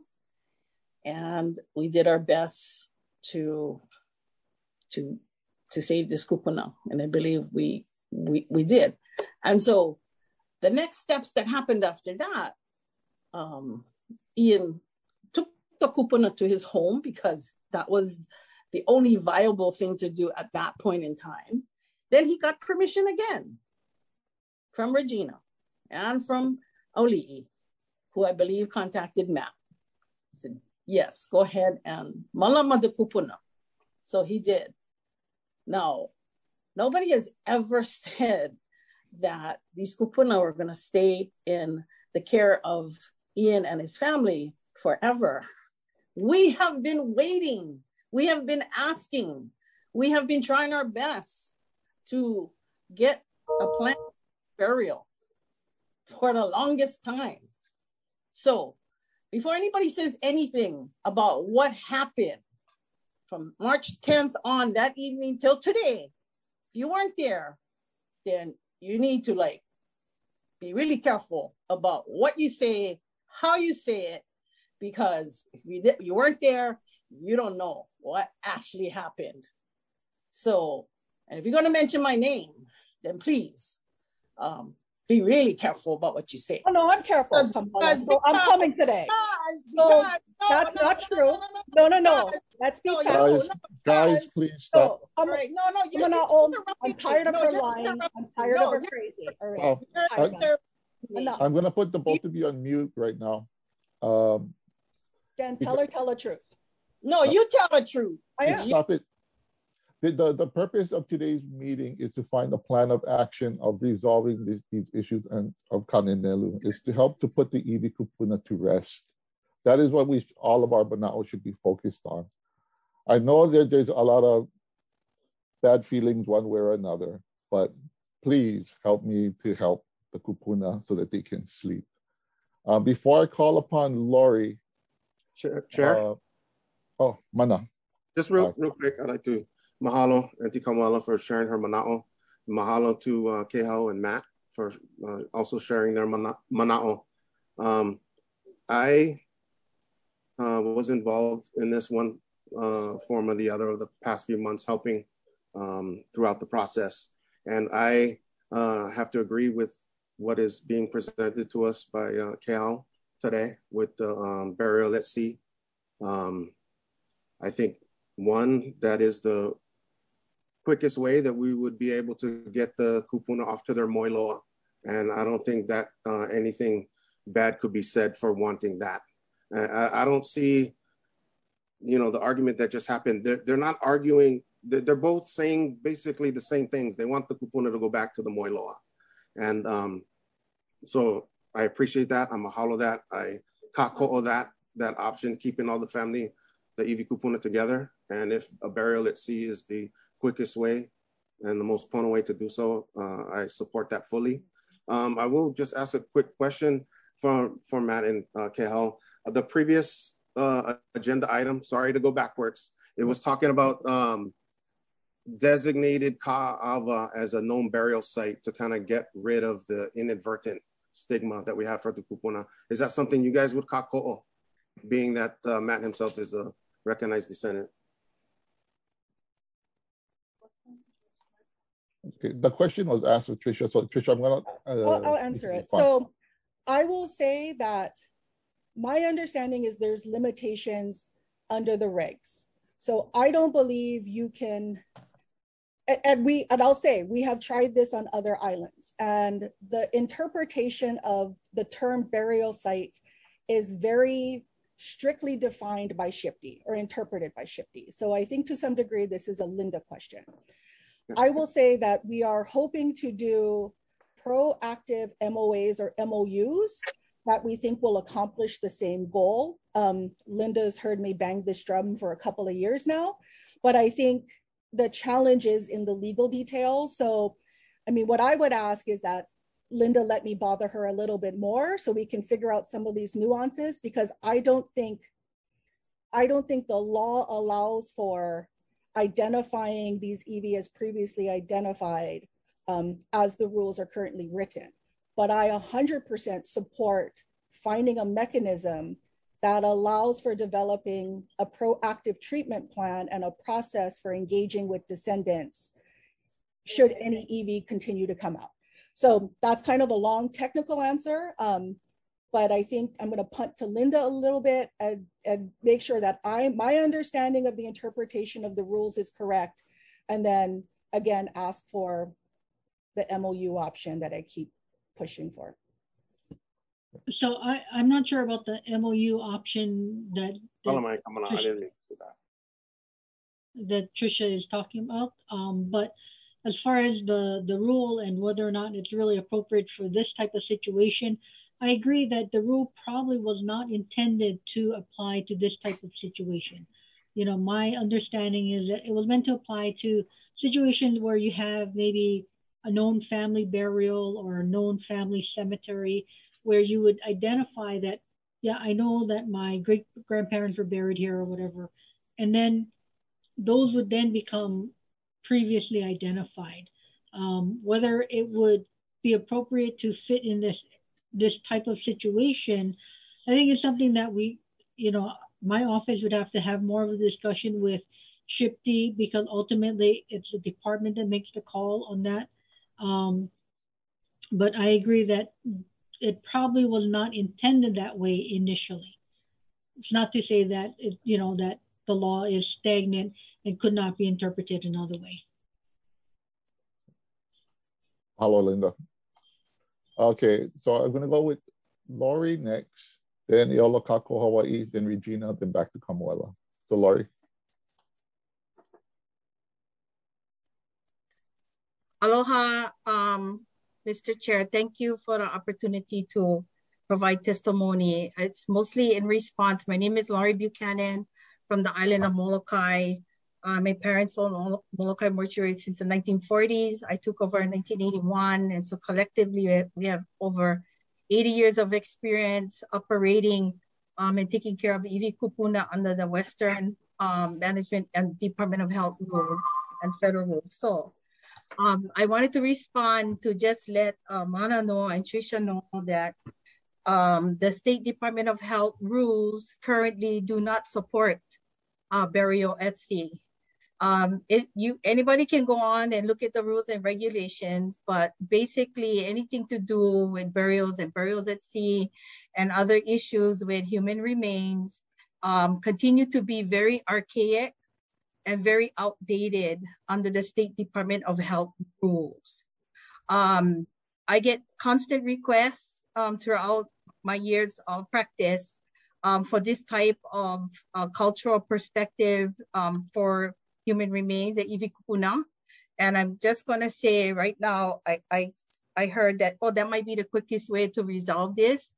and we did our best to to to save this kupuna, and I believe we we we did. And so the next steps that happened after that, um, Ian took the kupuna to his home because that was the only viable thing to do at that point in time. Then he got permission again from Regina and from Auli'i, who I believe contacted Matt. He said, yes, go ahead and malama de kupuna. So he did. Now, nobody has ever said that these kupuna were going to stay in the care of Ian and his family forever. We have been waiting. We have been asking. We have been trying our best to get a planned burial for the longest time. So before anybody says anything about what happened from March tenth on that evening till today, if you weren't there, then you need to like be really careful about what you say, how you say it, because if you, you weren't there, you don't know what actually happened. So, and if you're going to mention my name, then please um, be really careful about what you say. Oh, no, I'm careful. Because, because, so I'm coming today. Because, so no, that's no, not no, true. No, no, no. no. Let's be no, careful. Guys, guys, please stop. So, I'm, All right, no, no, you're, I'm you're not old. interrupting I'm tired me. of No, her you're lying. interrupting I'm me. tired No, of her you're- crazy. All right. Oh, you're I'm I, done. me. Enough. I'm gonna put the both of you on mute right now. Um, Then tell her, tell the truth. No, you tell the truth. I am. Stop it. The, the, the purpose of today's meeting is to find a plan of action of resolving these, these issues and of Kaninelu, is to help to put the Iwi Kupuna to rest. That is what we all of our Banao should be focused on. I know that there's a lot of bad feelings one way or another, but please help me to help the Kupuna so that they can sleep. Uh, before I call upon Lori, Chair, Chair? Uh, oh, Mana. Just real, Hi. real quick, I'd like to mahalo Auntie Kamala for sharing her mana'o. Mahalo to uh, Kehao and Matt for uh, also sharing their mana- mana'o. Um, I uh, was involved in this one uh, form or the other of the past few months, helping um, throughout the process. And I uh, have to agree with what is being presented to us by uh, Kehao today with the um, burial at sea. Um, I think one, that is the quickest way that we would be able to get the kupuna off to their moiloa. And I don't think that uh, anything bad could be said for wanting that. I, I don't see, you know, the argument that just happened. They're, they're not arguing. They're, they're both saying basically the same things. They want the kupuna to go back to the moiloa. And um, so I appreciate that. I mahalo that. I kako'o that, that option, keeping all the family, the Iwi Kupuna together. And if a burial at sea is the quickest way and the most pono way to do so, uh, I support that fully. Um, I will just ask a quick question for, for Matt and uh, Kehao. The previous uh, agenda item, sorry to go backwards, it was talking about um, designated Ka'ava as a known burial site to kind of get rid of the inadvertent stigma that we have for the kupuna. Is that something you guys would kako'o, being that uh, Matt himself is a recognized descendant? Okay, the question was asked of Trisha. So Trisha, I'm gonna. Uh, I'll, I'll answer it. So I will say that my understanding is there's limitations under the regs. So I don't believe you can, and, and we, and I'll say, we have tried this on other islands, and the interpretation of the term burial site is very strictly defined by SHPE or interpreted by SHPE. So I think to some degree, this is a Linda question. I will say that we are hoping to do proactive M O As or M O Us that we think will accomplish the same goal. Um, Linda's heard me bang this drum for a couple of years now, but I think the challenge is in the legal details. So, I mean, what I would ask is that Linda let me bother her a little bit more so we can figure out some of these nuances, because I don't think, I don't think the law allows for identifying these Iwi as previously identified um, as the rules are currently written. But I one hundred percent support finding a mechanism that allows for developing a proactive treatment plan and a process for engaging with descendants should any Iwi continue to come out. So that's kind of a long technical answer. Um, But I think I'm going to punt to Linda a little bit and, and make sure that I, my understanding of the interpretation of the rules is correct. And then again, ask for the M O U option that I keep pushing for. So I, I'm not sure about the M O U option that, that, Tricia, that Tricia is talking about. Um, but as far as the, the rule and whether or not it's really appropriate for this type of situation, I agree that the rule probably was not intended to apply to this type of situation. You know, my understanding is that it was meant to apply to situations where you have maybe a known family burial or a known family cemetery where you would identify that, yeah, I know that my great grandparents were buried here or whatever. And then those would then become previously identified. Um, whether it would be appropriate to fit in this this type of situation, I think it's something that we, you know, my office would have to have more of a discussion with SHPE, because ultimately it's the department that makes the call on that. Um, but I agree that it probably was not intended that way initially. It's not to say that, it, you know, that the law is stagnant and could not be interpreted another way. Hello, Linda. Okay, so I'm gonna go with Lori next, then Iolokako, Hawaii, then Regina, then back to Kamuela. So Lori. Aloha, um, Mister Chair. Thank you for the opportunity to provide testimony. It's mostly in response. My name is Laurie Buchanan from the island of Molokai. Uh, my parents owned Molokai Mortuary since the nineteen forties. I took over in nineteen eighty-one. And so collectively, we have over eighty years of experience operating um, and taking care of iwi kupuna under the Western um, Management and Department of Health rules and federal rules. So um, I wanted to respond to just let uh, Mana know and Trisha know that um, the State Department of Health rules currently do not support uh, burial at sea. Um, it, you, anybody can go on and look at the rules and regulations, but basically anything to do with burials and burials at sea and other issues with human remains um, continue to be very archaic and very outdated under the State Department of Health rules. Um, I get constant requests um, throughout my years of practice um, for this type of uh, cultural perspective um, for human remains at iwi kupuna. And I'm just gonna say right now, I, I, I heard that, oh, that might be the quickest way to resolve this.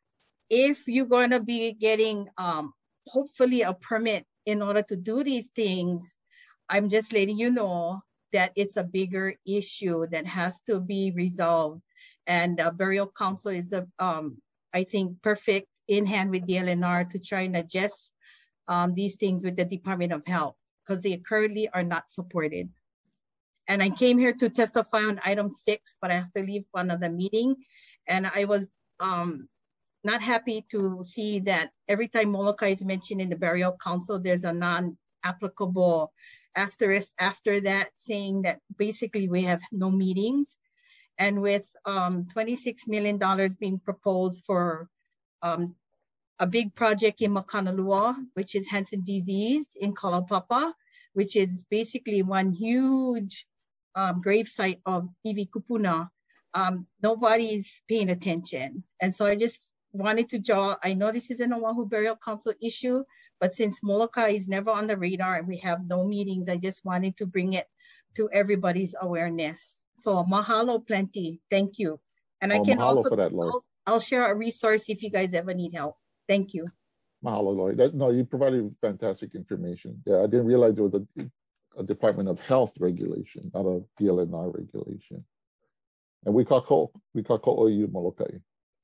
If you're gonna be getting um, hopefully a permit in order to do these things, I'm just letting you know that it's a bigger issue that has to be resolved. And uh, Burial Council is, a, um, I think, perfect in hand with D L N R to try and adjust um, these things with the Department of Health, because they currently are not supported. And I came here to testify on item six, but I have to leave for another meeting. And I was um, not happy to see that every time Molokai is mentioned in the Burial Council, there's a non-applicable asterisk after that saying that basically we have no meetings. And with um, twenty-six million dollars being proposed for um, a big project in Makanalua, which is Hansen disease in Kalaupapa, which is basically one huge um, grave site of iwi kupuna. Um, nobody's paying attention. And so I just wanted to draw, I know this is an Oahu Burial Council issue, but since Molokai is never on the radar and we have no meetings, I just wanted to bring it to everybody's awareness. So mahalo plenty, thank you. And I Oh, can mahalo also, for that, Lori. I'll, I'll share a resource if you guys ever need help. Thank you. Mahalo, Lori. That, no, you provided fantastic information. Yeah, I didn't realize there was a, a Department of Health regulation, not a D L N R regulation. And we call ko, we call ko'oiu Molokai.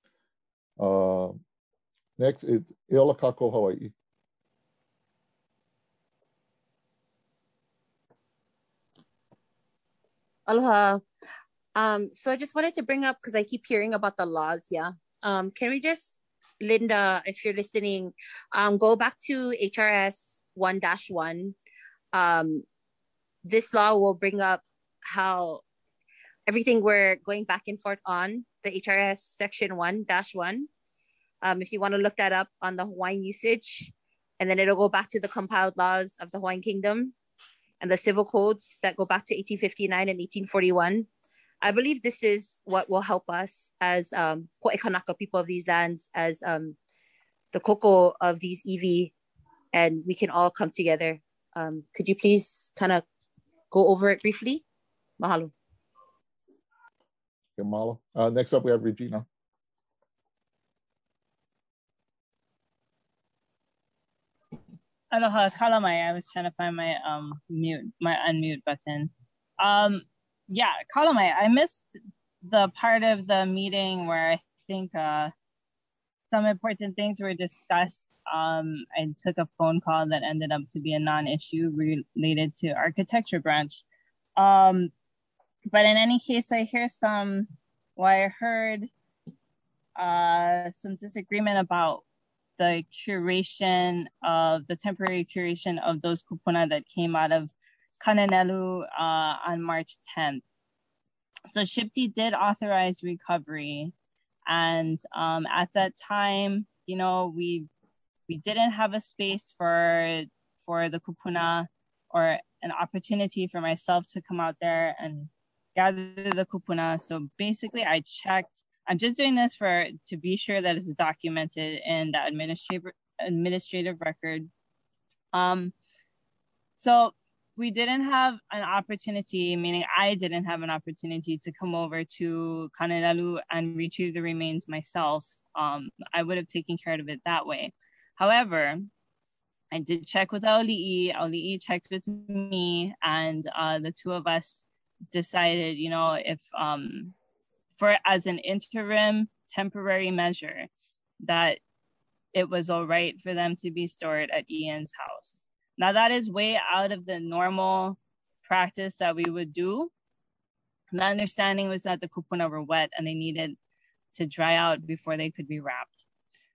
Uh, next is Iolokako, Hawaii. Aloha. Um, so I just wanted to bring up, because I keep hearing about the laws, yeah. Um, can we just, Linda, if you're listening, um, go back to H R S one dash one. Um, this law will bring up how everything we're going back and forth on, the H R S section one dash one. Um, if you want to look that up on the Hawaiian usage, and then it'll go back to the compiled laws of the Hawaiian Kingdom and the civil codes that go back to eighteen fifty-nine and eighteen forty-one. I believe this is what will help us as um, Po'ekanaka, people of these lands, as um, the koko of these iwi, and we can all come together. Um, could you please kind of go over it briefly? Mahalo. Okay, mahalo. Uh, next up, we have Regina. Aloha, kalamai. I was trying to find my um mute, my unmute button. Um, yeah, kalamai. I missed the part of the meeting where I think uh some important things were discussed. Um, I took a phone call that ended up to be a non-issue related to architecture branch. Um, but in any case, I hear some. Well, I heard uh some disagreement about the curation of the temporary curation of those kupuna that came out of Kananelu uh, on March tenth. So SHPTE did authorize recovery. And um, at that time, you know, we we didn't have a space for for the kupuna or an opportunity for myself to come out there and gather the kupuna. So basically I checked, I'm just doing this for to be sure that it's documented in the administrative administrative record. Um, so we didn't have an opportunity, meaning I didn't have an opportunity to come over to Kanelalu and retrieve the remains myself. Um, I would have taken care of it that way. However, I did check with Auli'i. Auli'i checked with me, and uh, the two of us decided, you know, if um, for as an interim temporary measure, that it was all right for them to be stored at Ian's house. Now that is way out of the normal practice that we would do. The understanding was that the kupuna were wet and they needed to dry out before they could be wrapped.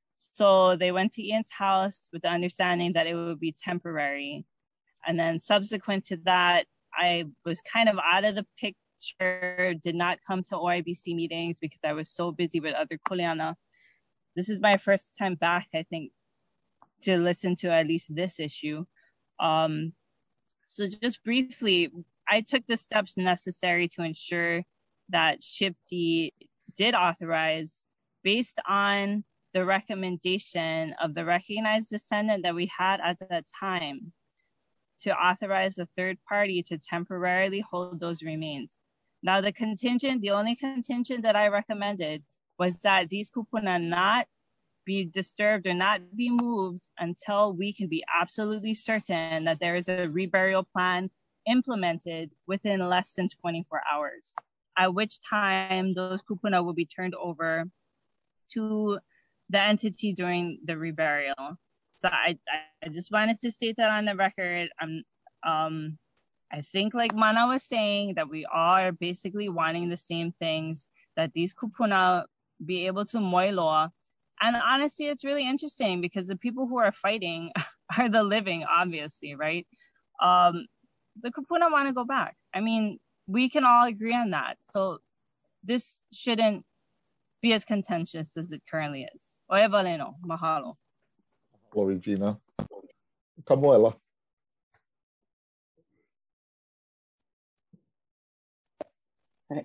So they went to Ian's house with the understanding that it would be temporary. And then subsequent to that, I was kind of out of the picture, did not come to O I B C meetings because I was so busy with other kuleana. This is my first time back, I think, to listen to at least this issue. Um, so just briefly, I took the steps necessary to ensure that SHPE did authorize, based on the recommendation of the recognized descendant that we had at that time, to authorize a third party to temporarily hold those remains. Now the contingent, the only contingent that I recommended was that these kupuna not be disturbed or not be moved until we can be absolutely certain that there is a reburial plan implemented within less than twenty-four hours, at which time those kupuna will be turned over to the entity during the reburial. So I, I just wanted to state that on the record. I'm, um, I think like Mana was saying, that we are basically wanting the same things, that these kupuna be able to moiloa. And honestly, it's really interesting because the people who are fighting are the living, obviously, right? Um, the kupuna want to go back. I mean, we can all agree on that. So this shouldn't be as contentious as it currently is. Oe valeno, mahalo. Hello, Regina. Kamuela. Right.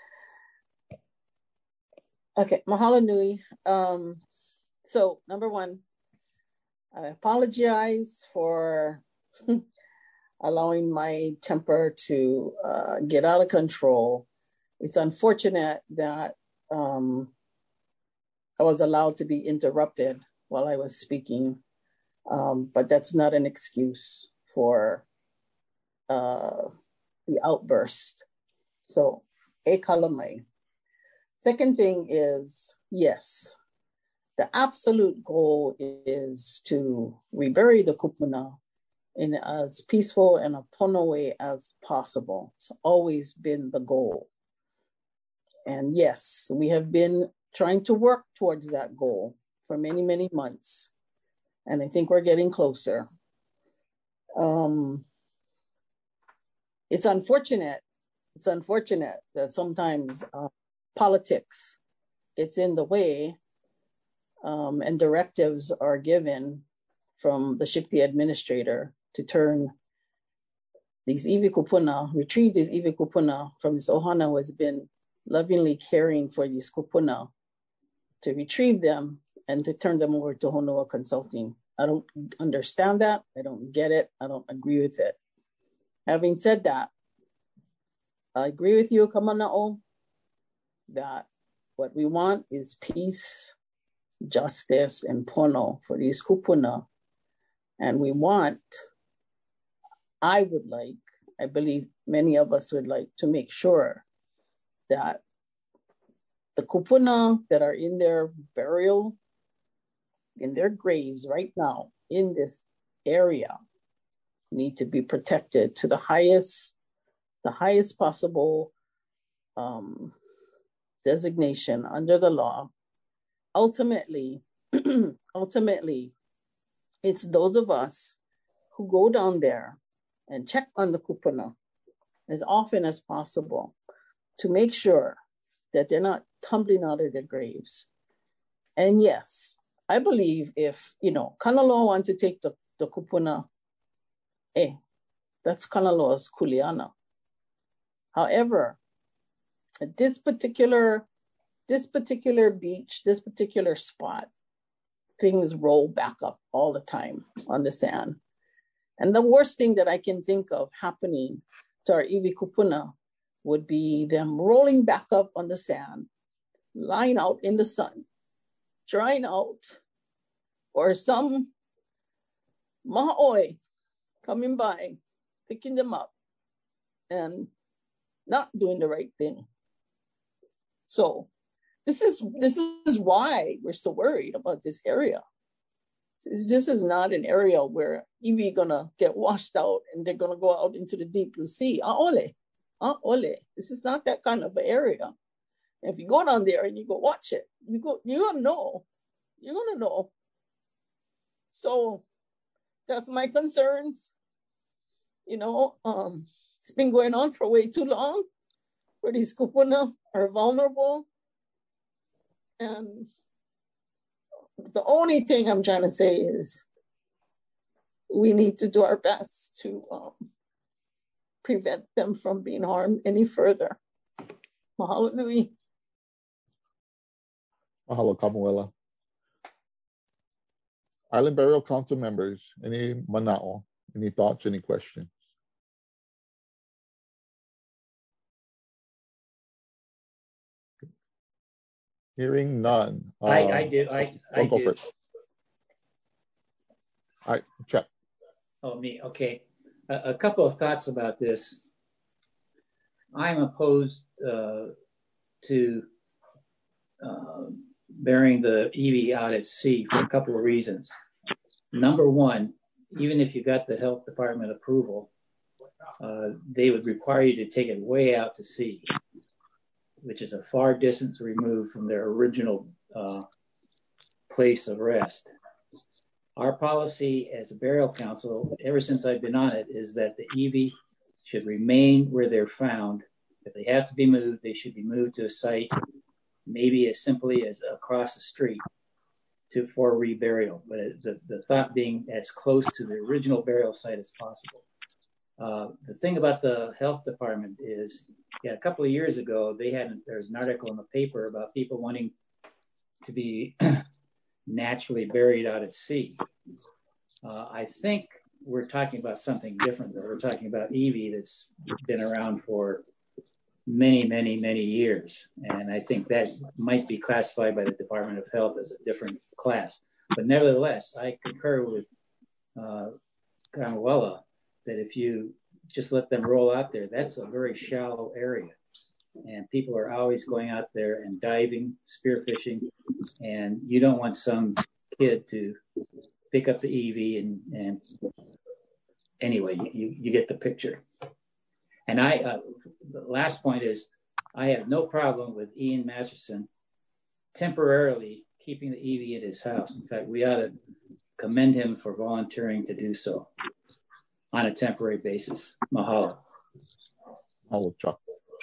Okay, mahalo nui. Um, so number one, I apologize for allowing my temper to uh, get out of control. It's unfortunate that um, I was allowed to be interrupted while I was speaking, um, but that's not an excuse for uh, the outburst. So, e kalamai. Second thing is, yes, the absolute goal is to rebury the kupuna in as peaceful and a pono way as possible. It's always been the goal. And yes, we have been trying to work towards that goal for many, many months. And I think we're getting closer. Um, it's unfortunate, it's unfortunate that sometimes uh, politics gets in the way um, and directives are given from the SHPE administrator to turn these iwi kupuna, retrieve these iwi kupuna from this ohana who has been lovingly caring for these kupuna, to retrieve them and to turn them over to Honua Consulting. I don't understand that. I don't get it. I don't agree with it. Having said that, I agree with you, Kamana'o, that what we want is peace, justice, and pono for these kupuna. And we want, I would like, I believe many of us would like to make sure that the kupuna that are in their burial, in their graves right now, in this area, need to be protected to the highest, the highest possible um, designation under the law. Ultimately, ultimately, it's those of us who go down there and check on the kupuna as often as possible to make sure that they're not tumbling out of their graves. And yes, I believe if, you know, Kanaloa want to take the, the kupuna, eh, That's Kanaloa's Kuleana. However, at this particular, this particular beach, this particular spot, things roll back up all the time on the sand. And the worst thing that I can think of happening to our iwi kupuna would be them rolling back up on the sand, lying out in the sun, drying out, or some maha'oi coming by, picking them up, and not doing the right thing. So this is this is why we're so worried about this area. This is not an area where iwi gonna get washed out and they're gonna go out into the deep blue sea. A'ole, a'ole. This is not that kind of an area. And if you go down there and you go watch it, you go, you're gonna know. You're gonna know. So that's my concerns. You know, um, it's been going on for way too long, where these kupuna are vulnerable. And the only thing I'm trying to say is we need to do our best to um, prevent them from being harmed any further. Mahalo nui. Mahalo Kamuela. Island Burial Council members, any mana'o, any thoughts, any questions? Hearing none. Uh, I, I do. I, I oh, go do. for it. All right, check. Oh, me. Okay. A, a couple of thoughts about this. I'm opposed uh, to uh, burying the iwi out at sea for a couple of reasons. Number one, even if you got the health department approval, uh, they would require you to take it way out to sea, which is a far distance removed from their original uh, place of rest. Our policy as a burial council, ever since I've been on it, is that the iwi should remain where they're found. If they have to be moved, they should be moved to a site, maybe as simply as across the street to for reburial. But the, the thought being as close to the original burial site as possible. Uh, the thing about the health department is, yeah, a couple of years ago, they had, there was an article in the paper about people wanting to be naturally buried out at sea. Uh, I think we're talking about something different, though. We're talking about iwi that's been around for many, many, many years. And I think that might be classified by the Department of Health as a different class. But nevertheless, I concur with uh, Kamuela that if you just let them roll out there, that's a very shallow area. And people are always going out there and diving, spearfishing, and you don't want some kid to pick up the iwi and, and anyway, you, you get the picture. And I, uh, the last point is, I have no problem with Ian Masterson temporarily keeping the iwi at his house. In fact, we ought to commend him for volunteering to do so on a temporary basis. Mahalo. Mahalo, Chuck.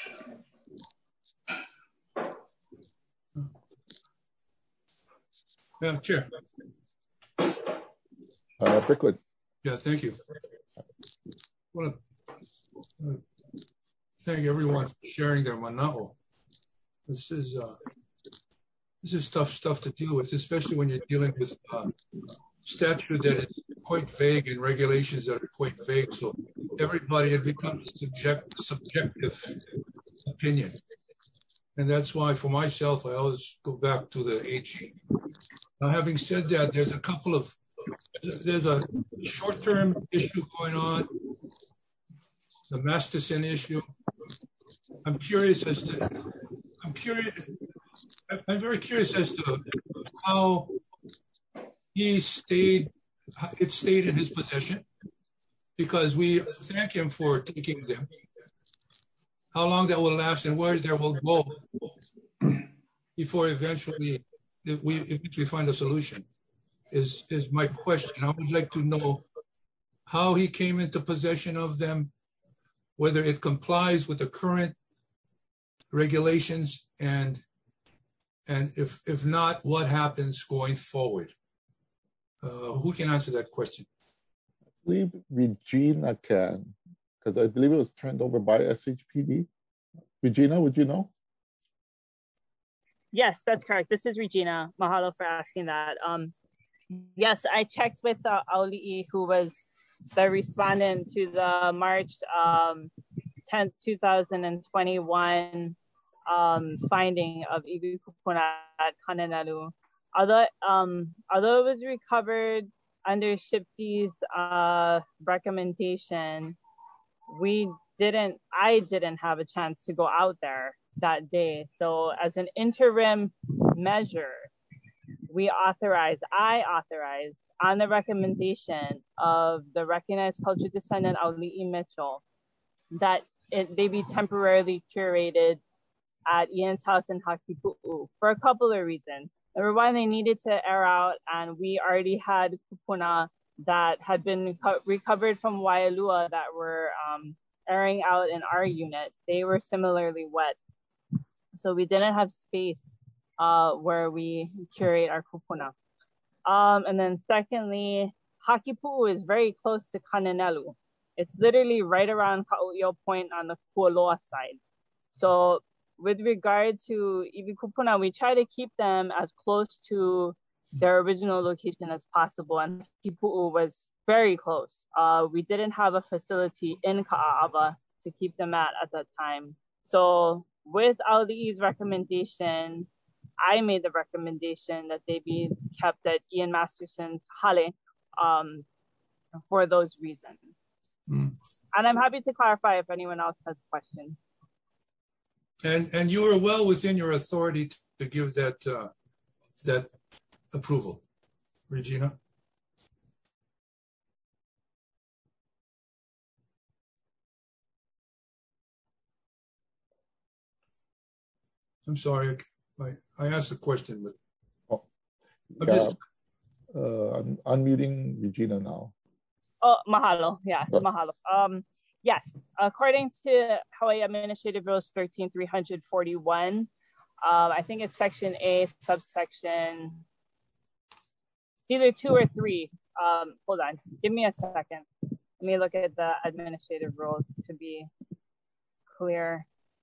Yeah, Chair. Uh, Brickwood. Yeah, thank you. I want to uh, thank everyone for sharing their mana'o. This is uh, this is tough stuff to deal with, especially when you're dealing with uh, statute that is quite vague and regulations that are quite vague. So everybody, it becomes subject, subjective opinion. And that's why for myself, I always go back to the A G. Now, having said that, there's a couple of, there's a short-term issue going on, the Masterson issue. I'm curious as to, I'm curious, I'm very curious as to how he stayed, it stayed in his possession, because we thank him for taking them. How long that will last and where there will go before eventually, if we eventually find a solution, is, is my question. I would like to know how he came into possession of them, whether it complies with the current regulations, and and if if not, what happens going forward? Uh, who can answer that question? I believe Regina can. because I believe it was turned over by S H P D. Regina, would you know? Yes, that's correct. This is Regina. Mahalo for asking that. Um, yes, I checked with uh, Auli'i, who was the respondent to the March um, tenth, two thousand twenty-one um, finding of iwi kupuna at Kananalu. Although, um, although it was recovered under SHPD's uh, recommendation, we didn't, I didn't have a chance to go out there that day. So as an interim measure, we authorized, I authorized on the recommendation of the recognized culture descendant Auli'i Mitchell that it, they be temporarily curated at Ian's house in Hakipu'u for a couple of reasons. Number one, they needed to air out, and we already had kupuna that had been co- recovered from Waialua that were um, airing out in our unit. They were similarly wet. So we didn't have space uh, where we curate our kupuna. Um, and then secondly, Hakipu'u is very close to Kananelu. It's literally right around Ka'u'io Point on the Kualoa side. So with regard to iwi kupuna, we try to keep them as close to their original location as possible. And Hakipu'u was very close. Uh, we didn't have a facility in Ka'a'ava to keep them at at that time. So with Auli'i's recommendation, I made the recommendation that they be kept at Ian Masterson's Hale um, for those reasons. Mm. And I'm happy to clarify if anyone else has questions. And and you are well within your authority to give that uh, that approval, Regina. I'm sorry, I, I asked the question, but oh, I'm yeah, just uh, I'm unmuting Regina now. Oh, mahalo, yeah, oh. mahalo. Um, yes, according to Hawaii Administrative Rules thirteen three forty-one, um, I think it's section A, subsection, it's either two or three. Um, hold on, give me a second. Let me look at the administrative rules to be clear.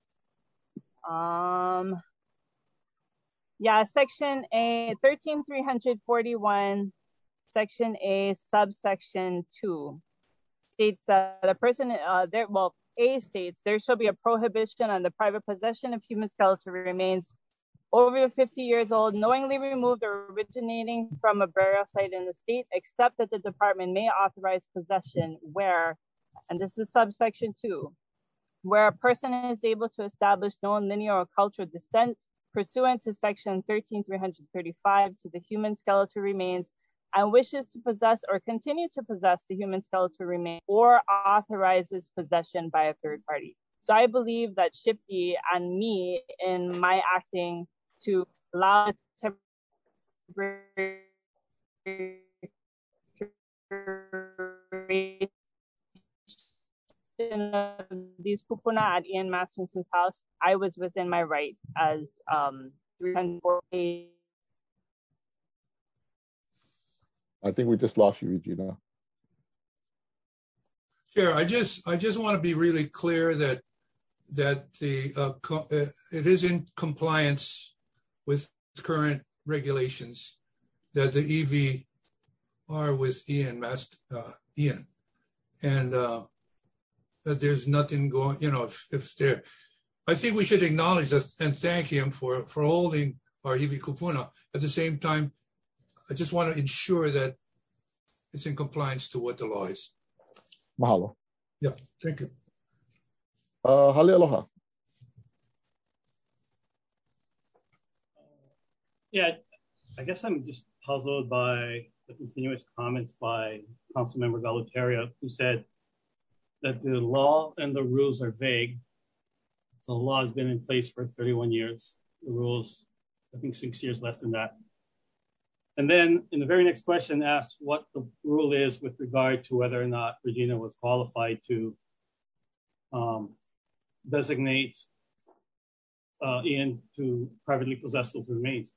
Um, yeah, section A, thirteen three forty-one, section A, subsection two states that a person, uh, there, well, A states there shall be a prohibition on the private possession of human skeletal remains over fifty years old, knowingly removed or originating from a burial site in the state, except that the department may authorize possession where, and this is subsection two, where a person is able to establish known linear or cultural descent pursuant to section thirteen three thirty-five to the human skeletal remains and wishes to possess or continue to possess the human skeletal remains or authorizes possession by a third party. So I believe that SHPD and me in my acting to allow temporary of these kupuna at Ian Masterson's house, I was within my right as um three hundred forty. I think we just lost you, Regina. Chair, I just I just want to be really clear that that the uh, co- uh, it is in compliance with current regulations that the E V are with Ian Mast uh, Ian, and uh, that there's nothing going. You know, if if there, I think we should acknowledge that and thank him for for holding our iwi kupuna. At the same time, I just want to ensure that it's in compliance to what the law is. Mahalo. Yeah, thank you. Uh, hale aloha. Yeah, I guess I'm just puzzled by the continuous comments by Councilmember Galutaria, who said that the law and the rules are vague. So the law has been in place for thirty-one years. The rules, I think six years less than that. And then in the very next question asks what the rule is with regard to whether or not Regina was qualified to um, designate uh, Ian to privately possess those remains.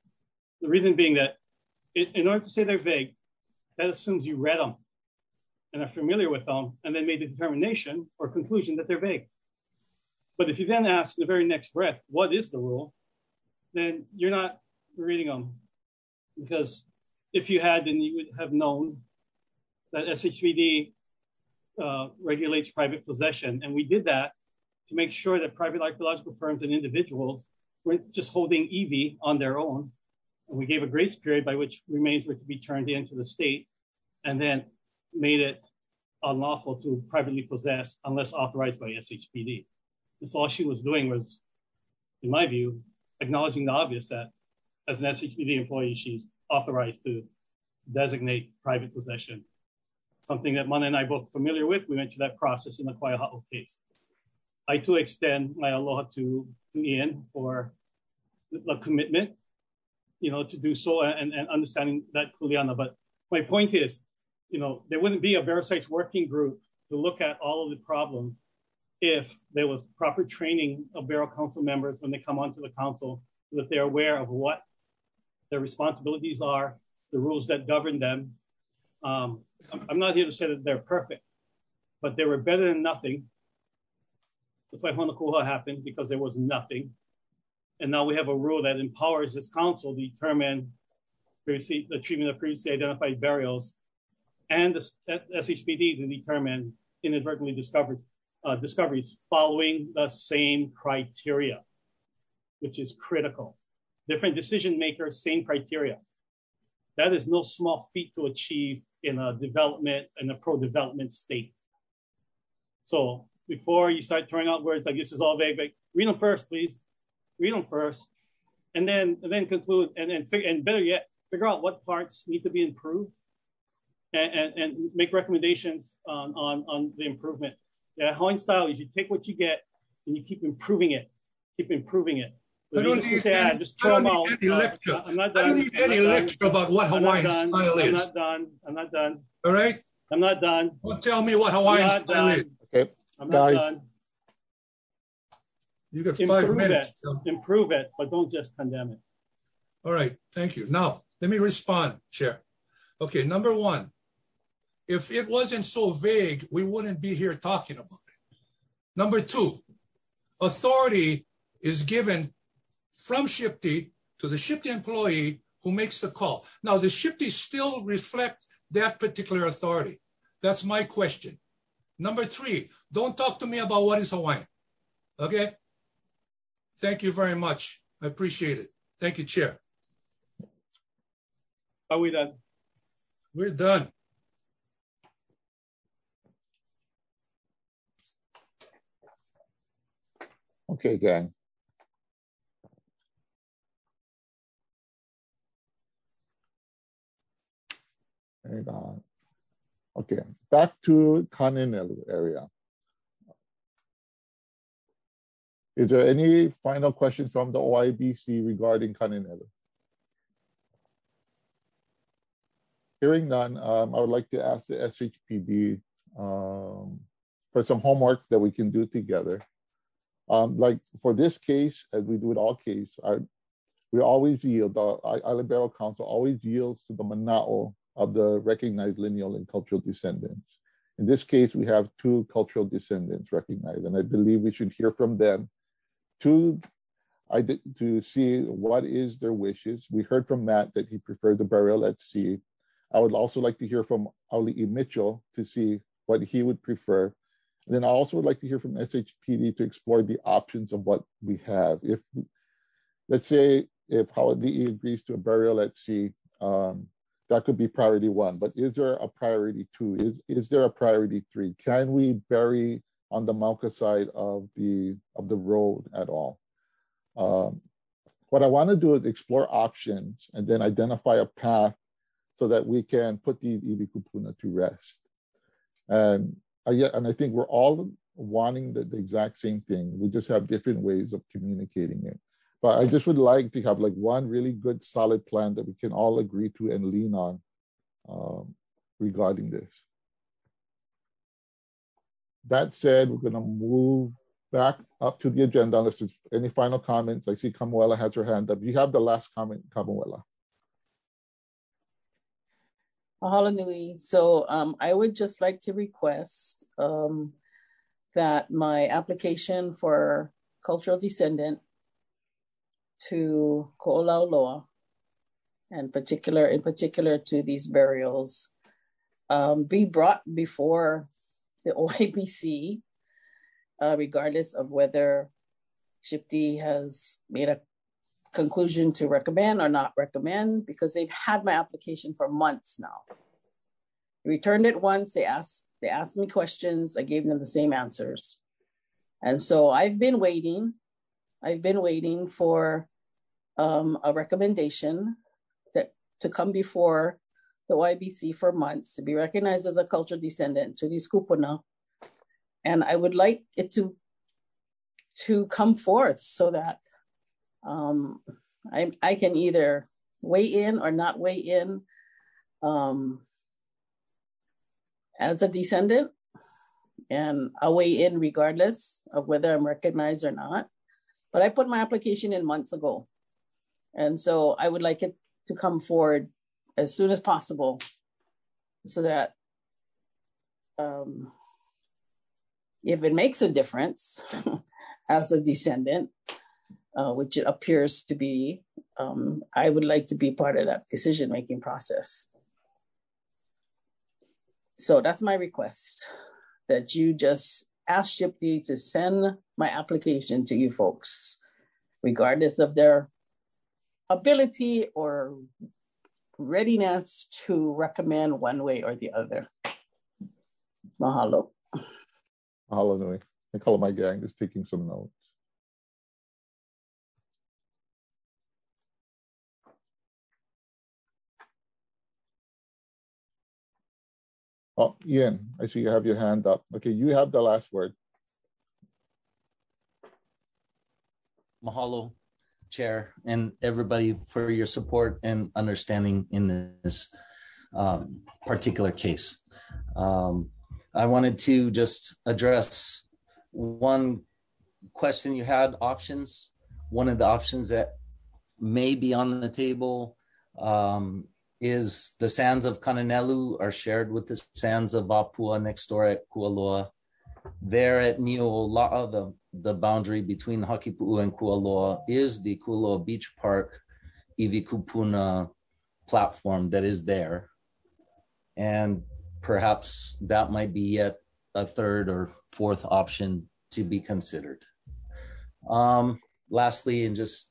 The reason being that it, in order to say they're vague, that assumes you read them. and are familiar with them, and then made the determination or conclusion that they're vague. But if you then ask in the very next breath, what is the rule? Then you're not reading them. Because if you had, then you would have known that S H P D uh, regulates private possession. And we did that to make sure that private archaeological firms and individuals weren't just holding E V on their own. And we gave a grace period by which remains were to be turned into the state, and then made it unlawful to privately possess unless authorized by S H P D. That's all she was doing was, in my view, acknowledging the obvious that as an S H P D employee, she's authorized to designate private possession. Something that Mana and I both familiar with. We went through that process in the Kwaiaha'o case. I too extend my aloha to, to Ian for the, the commitment, you know, to do so and, and understanding that kuleana. But my point is, you know, there wouldn't be a burial sites working group to look at all of the problems if there was proper training of burial council members when they come onto the council, so that they're aware of what their responsibilities are, the rules that govern them. Um, I'm not here to say that they're perfect, but they were better than nothing. That's why Honokuha happened, because there was nothing. And now we have a rule that empowers this council to determine previously, the treatment of previously identified burials, and the S H P D to determine inadvertently discovered uh, discoveries following the same criteria, which is critical. Different decision makers, same criteria. That is no small feat to achieve in a development, in a pro-development state. So before you start throwing out words like this is all vague, like, read them first, please. Read them first, and then and then conclude, and and, fig- and better yet, figure out what parts need to be improved, and, and, and make recommendations on, on, on the improvement. Yeah, Hawaiian style is you take what you get and you keep improving it, keep improving it. So I don't need, say, ah, just throw I don't them need out. any lecture. Uh, I'm not done. I don't need I'm any not lecture done. about what I'm Hawaiian not done. style I'm is. not done. I'm not done. All right? I'm not done. Don't tell me what Hawaiian I'm not style done. is. Okay, I'm not guys. done. You got five Improve minutes. it. So- Improve it, but don't just condemn it. All right, thank you. Now, let me respond, Chair. Okay, number one, if it wasn't so vague, we wouldn't be here talking about it. Number two, authority is given from SHPD to the SHPD employee who makes the call. Now, the SHPD still reflect that particular authority. That's my question. Number three, don't talk to me about what is Hawaiian, okay? Thank you very much. I appreciate it. Thank you, Chair. Are we done? We're done. Okay, gang. And, uh, okay, back to Kanenelu area. Is there any final questions from the O I B C regarding Kanenelu? Hearing none, um, I would like to ask the S H P D um, for some homework that we can do together. Um, like for this case, as we do with all cases, I, we always yield, the Island Burial Council always yields to the mana'o of the recognized lineal and cultural descendants. In this case, we have two cultural descendants recognized, and I believe we should hear from them to, to see what is their wishes. We heard from Matt that he preferred the burial at sea. I would also like to hear from Auli'i Mitchell to see what he would prefer. And then I also would like to hear from S H P D to explore the options of what we have. If, let's say, if Auli'i agrees to a burial at sea, um, that could be priority one. But is there a priority two? Is, is there a priority three? Can we bury on the Mauka side of the, of the road at all? Um, what I want to do is explore options and then identify a path so that we can put the iwi kupuna to rest. And I, and I think we're all wanting the, the exact same thing. We just have different ways of communicating it. But I just would like to have like one really good solid plan that we can all agree to and lean on um, regarding this. That said, we're gonna move back up to the agenda unless there's any final comments. I see Kamuela has her hand up. You have the last comment, Kamuela. Mahalo nui. So um, I would just like to request um, that my application for cultural descendant to Ko'olauloa, and particular in particular to these burials, um, be brought before the O I B C, uh, regardless of whether SHPE has made a conclusion to recommend or not recommend, because they've had my application for months now. Returned it once, they asked, they asked me questions, I gave them the same answers. And so I've been waiting, I've been waiting for um, a recommendation that to come before the O I B C for months to be recognized as a cultural descendant to these kupuna. And I would like it to, to come forth so that um, I, I can either weigh in or not weigh in um, as a descendant, and I'll weigh in regardless of whether I'm recognized or not. But I put my application in months ago. And so I would like it to come forward as soon as possible so that um, if it makes a difference as a descendant, uh, which it appears to be, um, I would like to be part of that decision-making process. So that's my request, that you just ask SHPE to send my application to you folks, regardless of their ability or readiness to recommend one way or the other. Mahalo. Mahalo nui. I call my gang, just taking some notes. Oh, Ian, I see you have your hand up. Okay, you have the last word. Mahalo, Chair, and everybody for your support and understanding in this um, particular case. Um, I wanted to just address one question you had, options. One of the options that may be on the table um, is the sands of Kananelu are shared with the sands of Apua next door at Kualoa. There at Ni'ola'a, the, the boundary between Hakipu'u and Kualoa, is the Kualoa Beach Park Iwi Kupuna platform that is there. And perhaps that might be yet a third or fourth option to be considered. Um, lastly, and just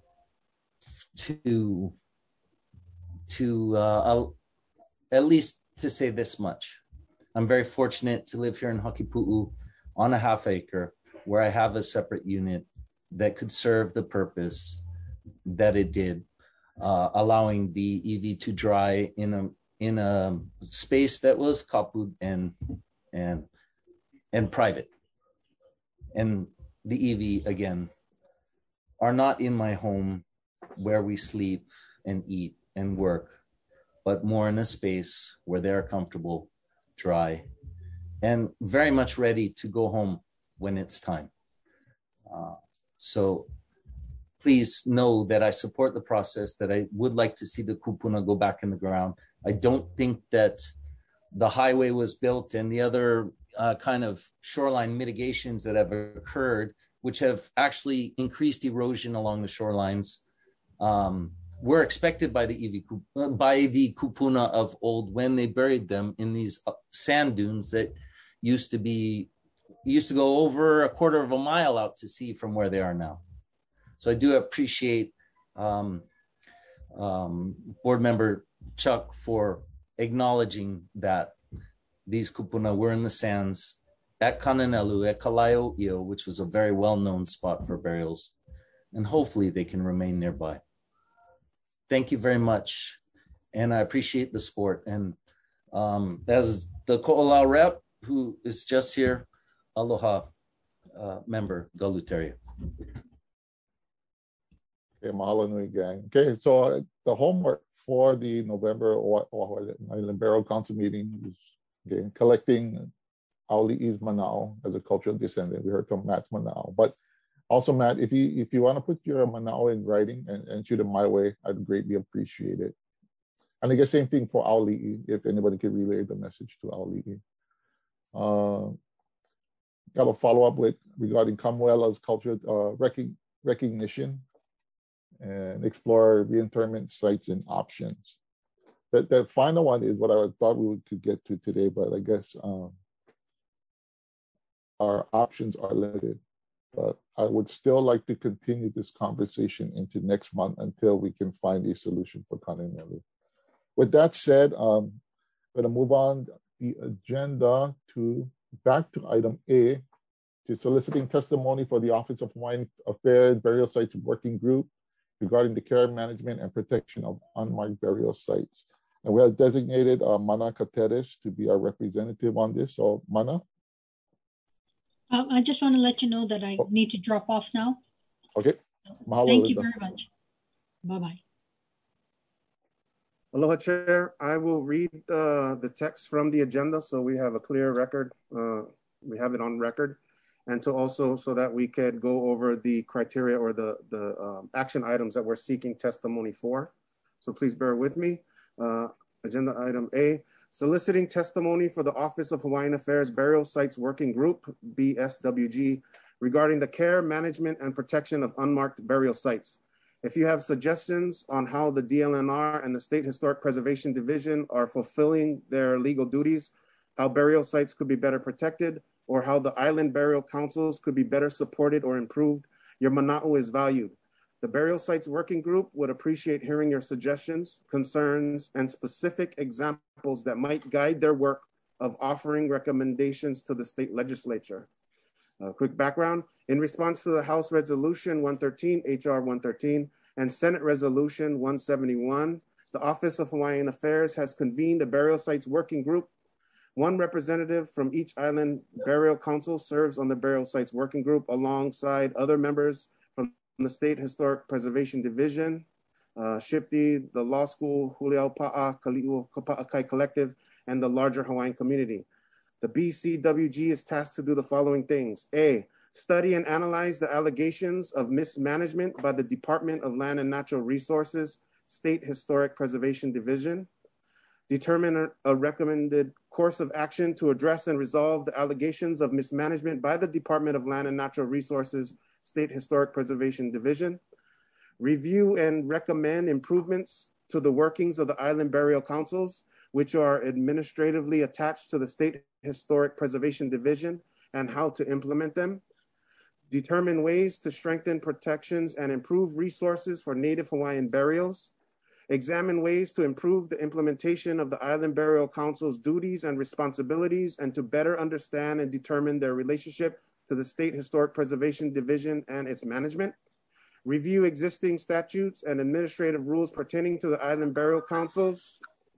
to to uh, at least to say this much. I'm very fortunate to live here in Hakipu'u on a half acre where I have a separate unit that could serve the purpose that it did, uh, allowing the Iwi to dry in a in a space that was kaput and and and private. And the Iwi, again, are not in my home where we sleep and eat and work, but more in a space where they're comfortable, dry, and very much ready to go home when it's time. Uh, so please know that I support the process, that I would like to see the kupuna go back in the ground. I don't think that the highway was built and the other uh, kind of shoreline mitigations that have occurred, which have actually increased erosion along the shorelines, um, were expected by the Iwi, by the kupuna of old when they buried them in these sand dunes that used to be, used to go over a quarter of a mile out to sea from where they are now. So I do appreciate um, um, Board Member Chuck for acknowledging that these kupuna were in the sands at Kananelu, at Kalaio'io, which was a very well-known spot for burials, and hopefully they can remain nearby. Thank you very much, and I appreciate the support. And um, as the Ko'olau rep, who is just here, aloha, uh, member Galuteria. Okay, mahalo nui gang. Okay, so uh, the homework for the November Island Burial Council meeting is okay, collecting Auli'i's manao as a cultural descendant. We heard from Matt's manao, but also, Matt, if you if you want to put your manao in writing and, and shoot it my way, I'd greatly appreciate it. And I guess same thing for Auli'i, if anybody could relay the message to Auli'i. Uh, got a follow-up with regarding Kamuela's cultural uh, rec recognition and explore reinterment sites and options. The, the final one is what I thought we could get to today, but I guess um, our options are limited. But I would still like to continue this conversation into next month until we can find a solution for Kane'ole. With that said, um, I'm going to move on the agenda to back to item A, to soliciting testimony for the Office of Hawaiian Affairs Burial Sites Working Group regarding the care, management, and protection of unmarked burial sites. And we have designated uh, Mana Kateris to be our representative on this. So, Mana? Um, I just want to let you know that I oh. need to drop off now. Okay. Mahalo, Thank you Linda. very much. Bye-bye. Aloha, Chair. I will read uh, the text from the agenda so we have a clear record. Uh, we have it on record. And to also so that we could go over the criteria or the, the um, action items that we're seeking testimony for. So please bear with me. Uh, agenda item A, soliciting testimony for the Office of Hawaiian Affairs Burial Sites Working Group, B S W G, regarding the care, management, and protection of unmarked burial sites. If you have suggestions on how the D L N R and the State Historic Preservation Division are fulfilling their legal duties, how burial sites could be better protected, or how the island burial councils could be better supported or improved, your mana'o is valued. The Burial Sites Working Group would appreciate hearing your suggestions, concerns, and specific examples that might guide their work of offering recommendations to the state legislature. A quick background, in response to the House Resolution one thirteen, H R one thirteen, and Senate Resolution one seventy-one, the Office of Hawaiian Affairs has convened a Burial Sites Working Group. One representative from each island burial council serves on the Burial Sites Working Group alongside other members from the State Historic Preservation Division, uh, SHPDI, the Law School, Huliau Pa'a, Kali'u Kapa'akai Collective, and the larger Hawaiian community. The B C W G is tasked to do the following things. A, study and analyze the allegations of mismanagement by the Department of Land and Natural Resources, State Historic Preservation Division. Determine a recommended course of action to address and resolve the allegations of mismanagement by the Department of Land and Natural Resources, State Historic Preservation Division. Review and recommend improvements to the workings of the island burial councils, which are administratively attached to the State Historic Preservation Division, and how to implement them. Determine ways to strengthen protections and improve resources for Native Hawaiian burials. Examine ways to improve the implementation of the Island Burial Council's duties and responsibilities and to better understand and determine their relationship to the State Historic Preservation Division and its management. Review existing statutes and administrative rules pertaining to the Island Burial Councils.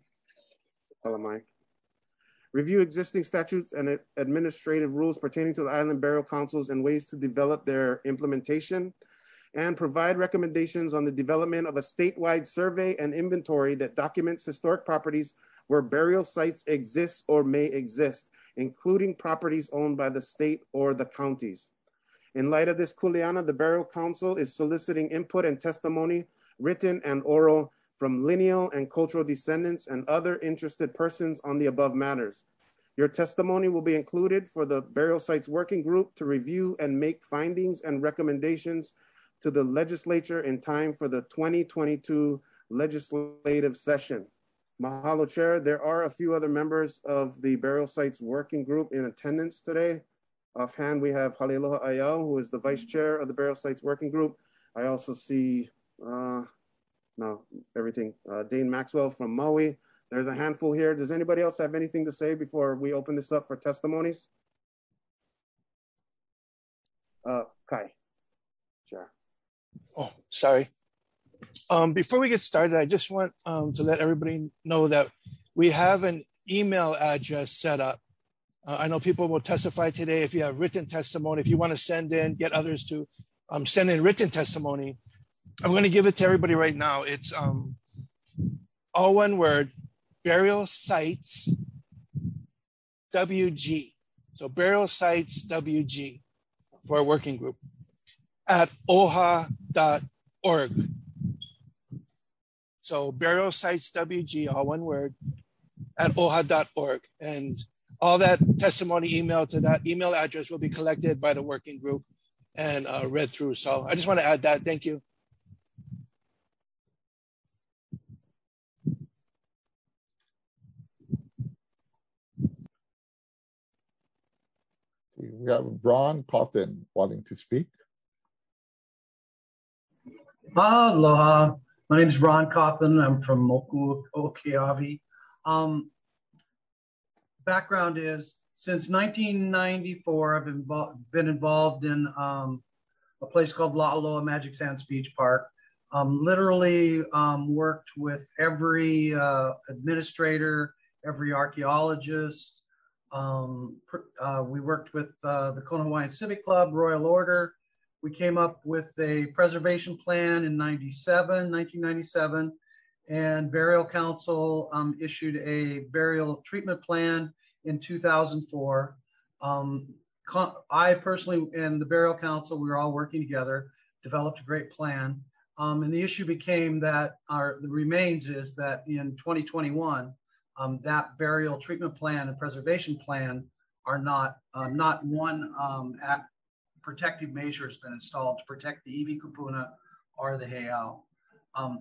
Review existing statutes and administrative rules pertaining to the Island Burial Councils and ways to develop their implementation. And provide recommendations on the development of a statewide survey and inventory that documents historic properties where burial sites exist or may exist, including properties owned by the state or the counties. In light of this kuleana, the Burial Council is soliciting input and testimony, written and oral, from lineal and cultural descendants and other interested persons on the above matters. Your testimony will be included for the Burial Sites Working Group to review and make findings and recommendations to the legislature in time for the twenty twenty-two legislative session. Mahalo, Chair. There are a few other members of the Burial Sites Working Group in attendance today. Offhand, we have Halealoha Ayau, who is the Vice Chair of the Burial Sites Working Group. I also see, uh, no, everything, uh, Dane Maxwell from Maui. There's a handful here. Does anybody else have anything to say before we open this up for testimonies? Uh, Kai, Chair. Oh, sorry. Um, before we get started, I just want um, to let everybody know that we have an email address set up. Uh, I know people will testify today. If you have written testimony, if you want to send in, get others to um, send in written testimony, I'm going to give it to everybody right now. It's um, all one word, Burial Sites W G. So Burial Sites W G for a working group at o h a dot org. So burial sites W G, all one word, at O H A dot org. And all that testimony email to that email address will be collected by the working group and uh, read through. So I just want to add that. Thank you. We have Ron Cotton wanting to speak. Aloha. My name is Ron Cawthon. I'm from Moku Okeavi. Um, background is, since nineteen ninety-four, I've been, been involved in um, a place called La'aloa Magic Sands Beach Park. Um, literally um, worked with every uh, administrator, every archaeologist. Um, uh, we worked with uh, the Kona Hawaiian Civic Club, Royal Order. We came up with a preservation plan in ninety-seven, nineteen ninety-seven, and Burial Council um, issued a burial treatment plan in two thousand four. Um, I personally and the Burial Council, we were all working together, developed a great plan. Um, and the issue became that our the remains is that in twenty twenty-one, um, that burial treatment plan and preservation plan are not uh, not one um, at, protective measure has been installed to protect the iwi kupuna or the heiau. Um,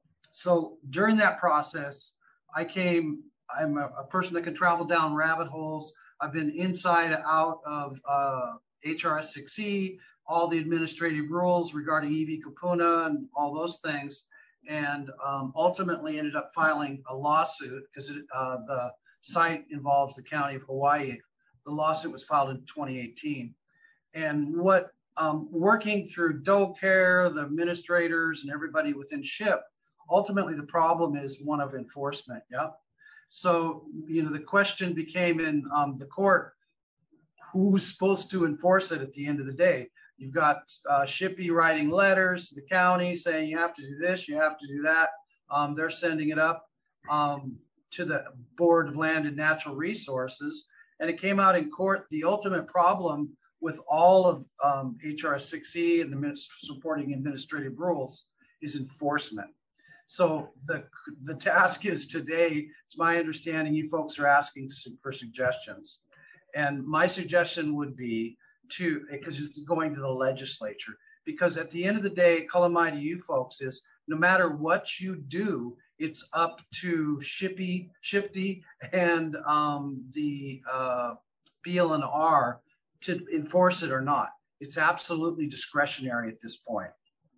so during that process, I came, I'm a, a person that can travel down rabbit holes. I've been inside and out of uh, H R S six E, all the administrative rules regarding iwi kupuna and all those things, and um, ultimately ended up filing a lawsuit because uh, the site involves the county of Hawaii. The lawsuit was filed in twenty eighteen. And what um, working through DoCare, the administrators and everybody within SHIP, ultimately the problem is one of enforcement, yeah? So, you know, the question became in um, the court, who's supposed to enforce it at the end of the day? You've got uh, SHIPE writing letters to the county saying you have to do this, you have to do that. Um, they're sending it up um, to the Board of Land and Natural Resources. And it came out in court, the ultimate problem with all of um, H R S six E and the supporting administrative rules is enforcement. So the, the task is today, it's my understanding you folks are asking for suggestions. And my suggestion would be to, because it's going to the legislature, because at the end of the day, Kalamai to you folks is, no matter what you do, it's up to SHIPE, SHIFTY and um, the uh, B L N R to enforce it or not. It's absolutely discretionary at this point.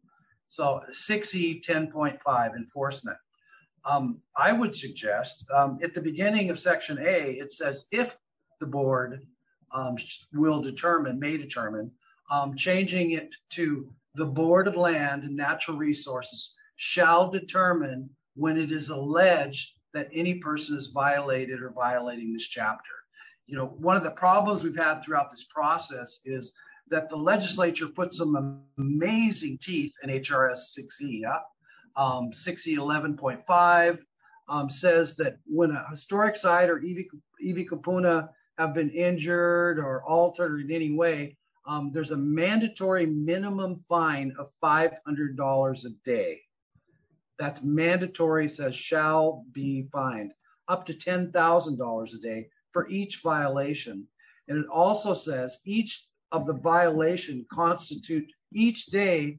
So six E ten point five, enforcement. Um, I would suggest um, at the beginning of section A, it says if the board um, will determine, may determine, um, changing it to the Board of Land and Natural Resources shall determine when it is alleged that any person is violated or violating this chapter. You know, one of the problems we've had throughout this process is that the legislature put some amazing teeth in H R S six E. Yeah? Um, six E eleven point five um, says that when a historic site or iwi, iwi kupuna have been injured or altered in any way, um, there's a mandatory minimum fine of five hundred dollars a day. That's mandatory, says shall be fined, up to ten thousand dollars a day for each violation. And it also says each of the violation constitute each day,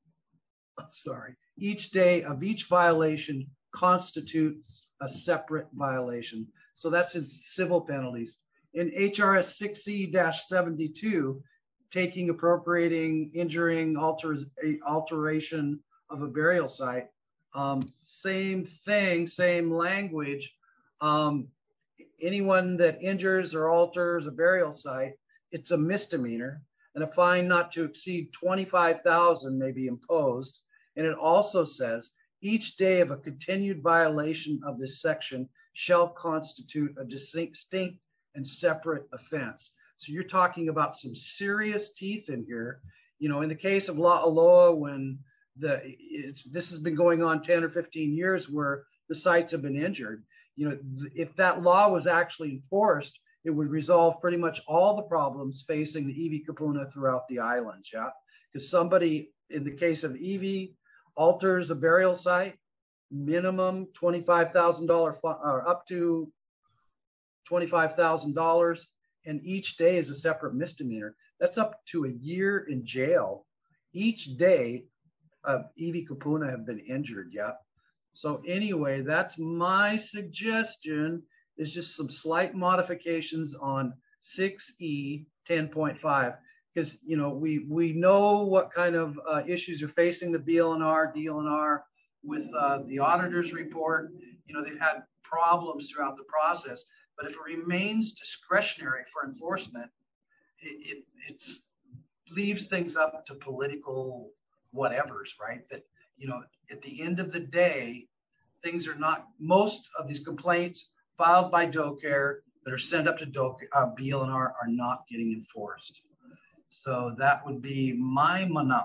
sorry, each day of each violation constitutes a separate violation. So that's in civil penalties. In H R S six E seventy-two, taking, appropriating, injuring, alters, alteration of a burial site, um, same thing, same language. Um, anyone that injures or alters a burial site, it's a misdemeanor, and a fine not to exceed twenty-five thousand may be imposed. And it also says each day of a continued violation of this section shall constitute a distinct and separate offense. So you're talking about some serious teeth in here. You know, in the case of La'aloa, when the it's this has been going on ten or fifteen years where the sites have been injured. You know, if that law was actually enforced, it would resolve pretty much all the problems facing the iwi kupuna throughout the islands, yeah? Because somebody, in the case of iwi, alters a burial site, minimum twenty-five thousand dollars or up to twenty-five thousand dollars, and each day is a separate misdemeanor. That's up to a year in jail. Each day of Iwi Kupuna have been injured, yeah. So anyway, that's my suggestion, is just some slight modifications on six E ten point five, because you know we we know what kind of uh, issues are facing the B L N R, D L N R with uh, the auditor's report. You know, they've had problems throughout the process, but if it remains discretionary for enforcement, it, it it's leaves things up to political whatevers, right? That, you know, at the end of the day, things are not, most of these complaints filed by DoCare that are sent up to DoCare, uh, B L N R are not getting enforced. So that would be my manao.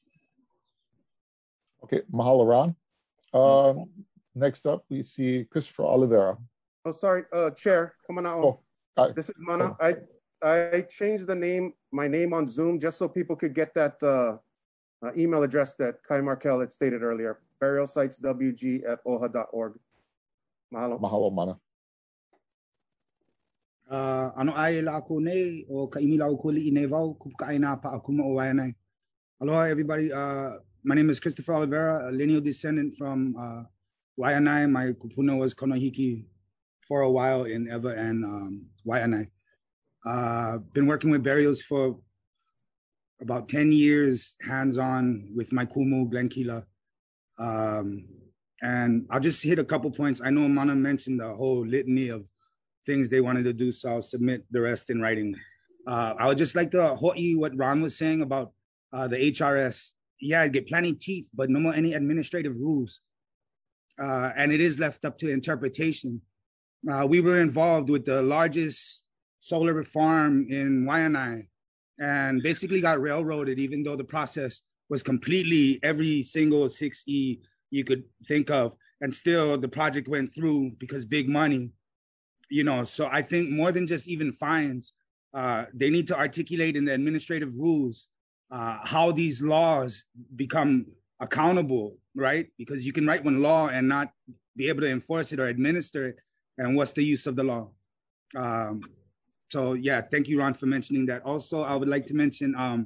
Okay, mahalo, Ron. Um, next up, we see Christopher Oliveira. Oh, sorry, uh, Chair, come on out. Oh, this is Mana. I I changed the name, my name on Zoom, just so people could get that uh, uh, email address that Kai Markel had stated earlier. Burial sites W G at O H A dot org. Mahalo. Mahalo, Mana. Uh, ano ay la ako nei o kaimilaw kuli inevao kupkaina pa akuma o wayanay. Aloha everybody. Uh, my name is Christopher Oliveira, a lineal descendant from uh, Waianae. My kupuna was Konohiki for a while in Ewa and um, Waianae. Uh, been working with burials for about ten years, hands-on with my kumu, Glen Kila. Um, and I'll just hit a couple points. I know Mana mentioned the whole litany of things they wanted to do, so I'll submit the rest in writing. Uh, I would just like to ho'i what Ron was saying about uh, the H R S. Yeah, get plenty teeth, but no more any administrative rules. Uh, and it is left up to interpretation. Uh, we were involved with the largest solar farm in Waianae and basically got railroaded, even though the process was completely every single six E you could think of. And still the project went through because big money. You know, so I think more than just even fines, uh, they need to articulate in the administrative rules uh, how these laws become accountable, right? Because you can write one law and not be able to enforce it or administer it. And what's the use of the law? Um, so yeah, thank you, Ron, for mentioning that. Also, I would like to mention, um,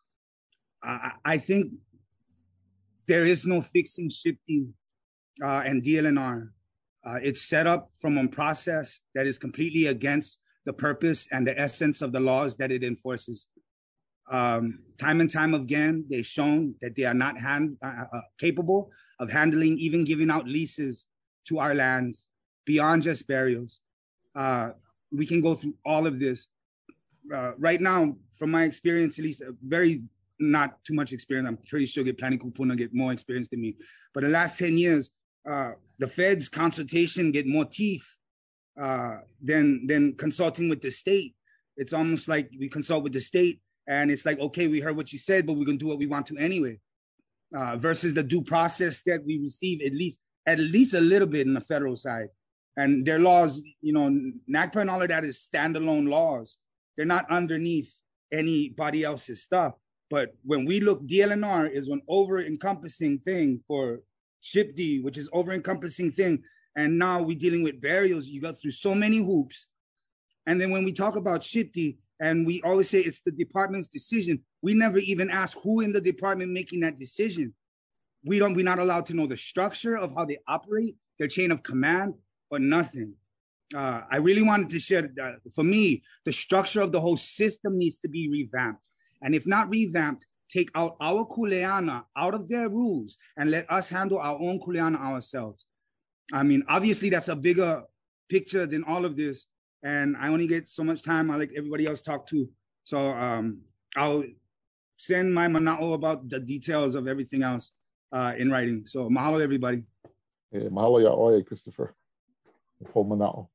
I, I think there is no fixing shifting uh, and D L N R. Uh, it's set up from a process that is completely against the purpose and the essence of the laws that it enforces. Um, time and time again, they've shown that they are not hand, uh, uh, capable of handling, even giving out leases to our lands beyond just burials. Uh, we can go through all of this. Uh, right now, from my experience, at least uh, very not too much experience, I'm pretty sure get Planning Kupuna get more experience than me. But the last ten years, uh, the Fed's consultation get more teeth uh, than, than consulting with the state. It's almost like we consult with the state and it's like, okay, we heard what you said, but we're gonna do what we want to anyway. Uh, versus the due process that we receive at least, at least a little bit in the federal side. And their laws, you know, NAGPRA and all of that is standalone laws. They're not underneath anybody else's stuff. But when we look, D L N R is an over-encompassing thing for S H I P D, which is over-encompassing thing. And now we're dealing with burials. You got through so many hoops. And then when we talk about S H I P D, and we always say it's the department's decision, we never even ask who in the department making that decision. We don't, we're not allowed to know the structure of how they operate, their chain of command, or nothing. Uh, I really wanted to share that. For me, the structure of the whole system needs to be revamped. And if not revamped, take out our kuleana out of their rules and let us handle our own kuleana ourselves. I mean, obviously that's a bigger picture than all of this. And I only get so much time. I like everybody else talk too. So um, I'll send my manao about the details of everything else uh, in writing. So mahalo, everybody. Eh, mahalo ya oe, Christopher. Po manao.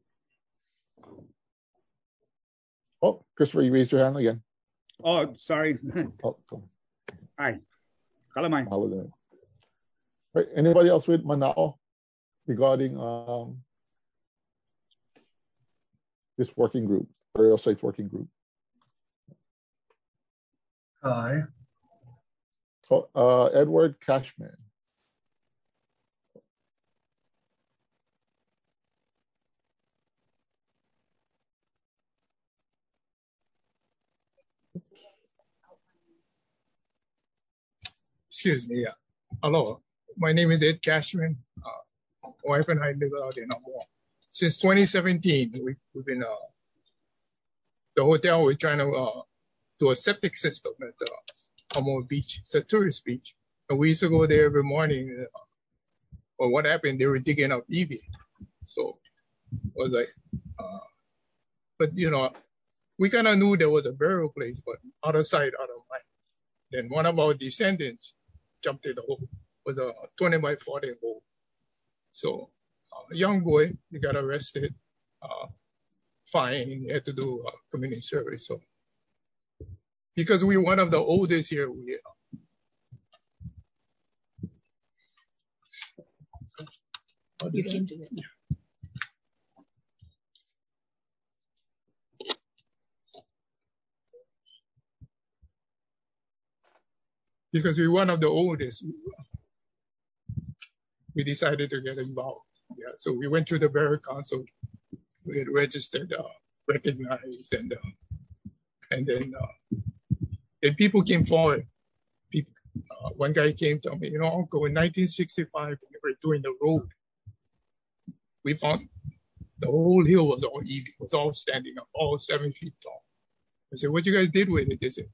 Oh, Christopher, you raised your hand again. Oh, sorry. Oh, cool. Hi. Kalamai. Mahalo. Right. Anybody else with manao regarding um, this working group, burial site working group? Hi. Oh, uh, Edward Cashman. excuse me. Yeah. Hello, my name is Ed Cashman. Uh, my wife and I live out in Amor. Since twenty seventeen, we, we've been, uh, the hotel, we're trying to uh, do a septic system at uh, Amor Beach. It's a tourist beach. And we used to go there every morning. Uh, but what happened, they were digging up E V. So it was like, uh, but you know, we kind of knew there was a burial place, but out of sight, out of mind. Then one of our descendants jumped in the hole. It was a twenty by forty hole. So uh, a young boy, he got arrested, uh, fined, he had to do uh, community service. So because we're one of the oldest here, we uh, You can do it. because we're one of the oldest, we decided to get involved. Yeah, so we went through the Burial Council, we had registered, uh, recognized, and uh, and then uh, then people came forward. People, uh, one guy came to me, you know, Uncle, in nineteen sixty-five, when we were doing the road, we found the whole hill was all E V, was all standing up, all seven feet tall. I said, what you guys did with it? They said,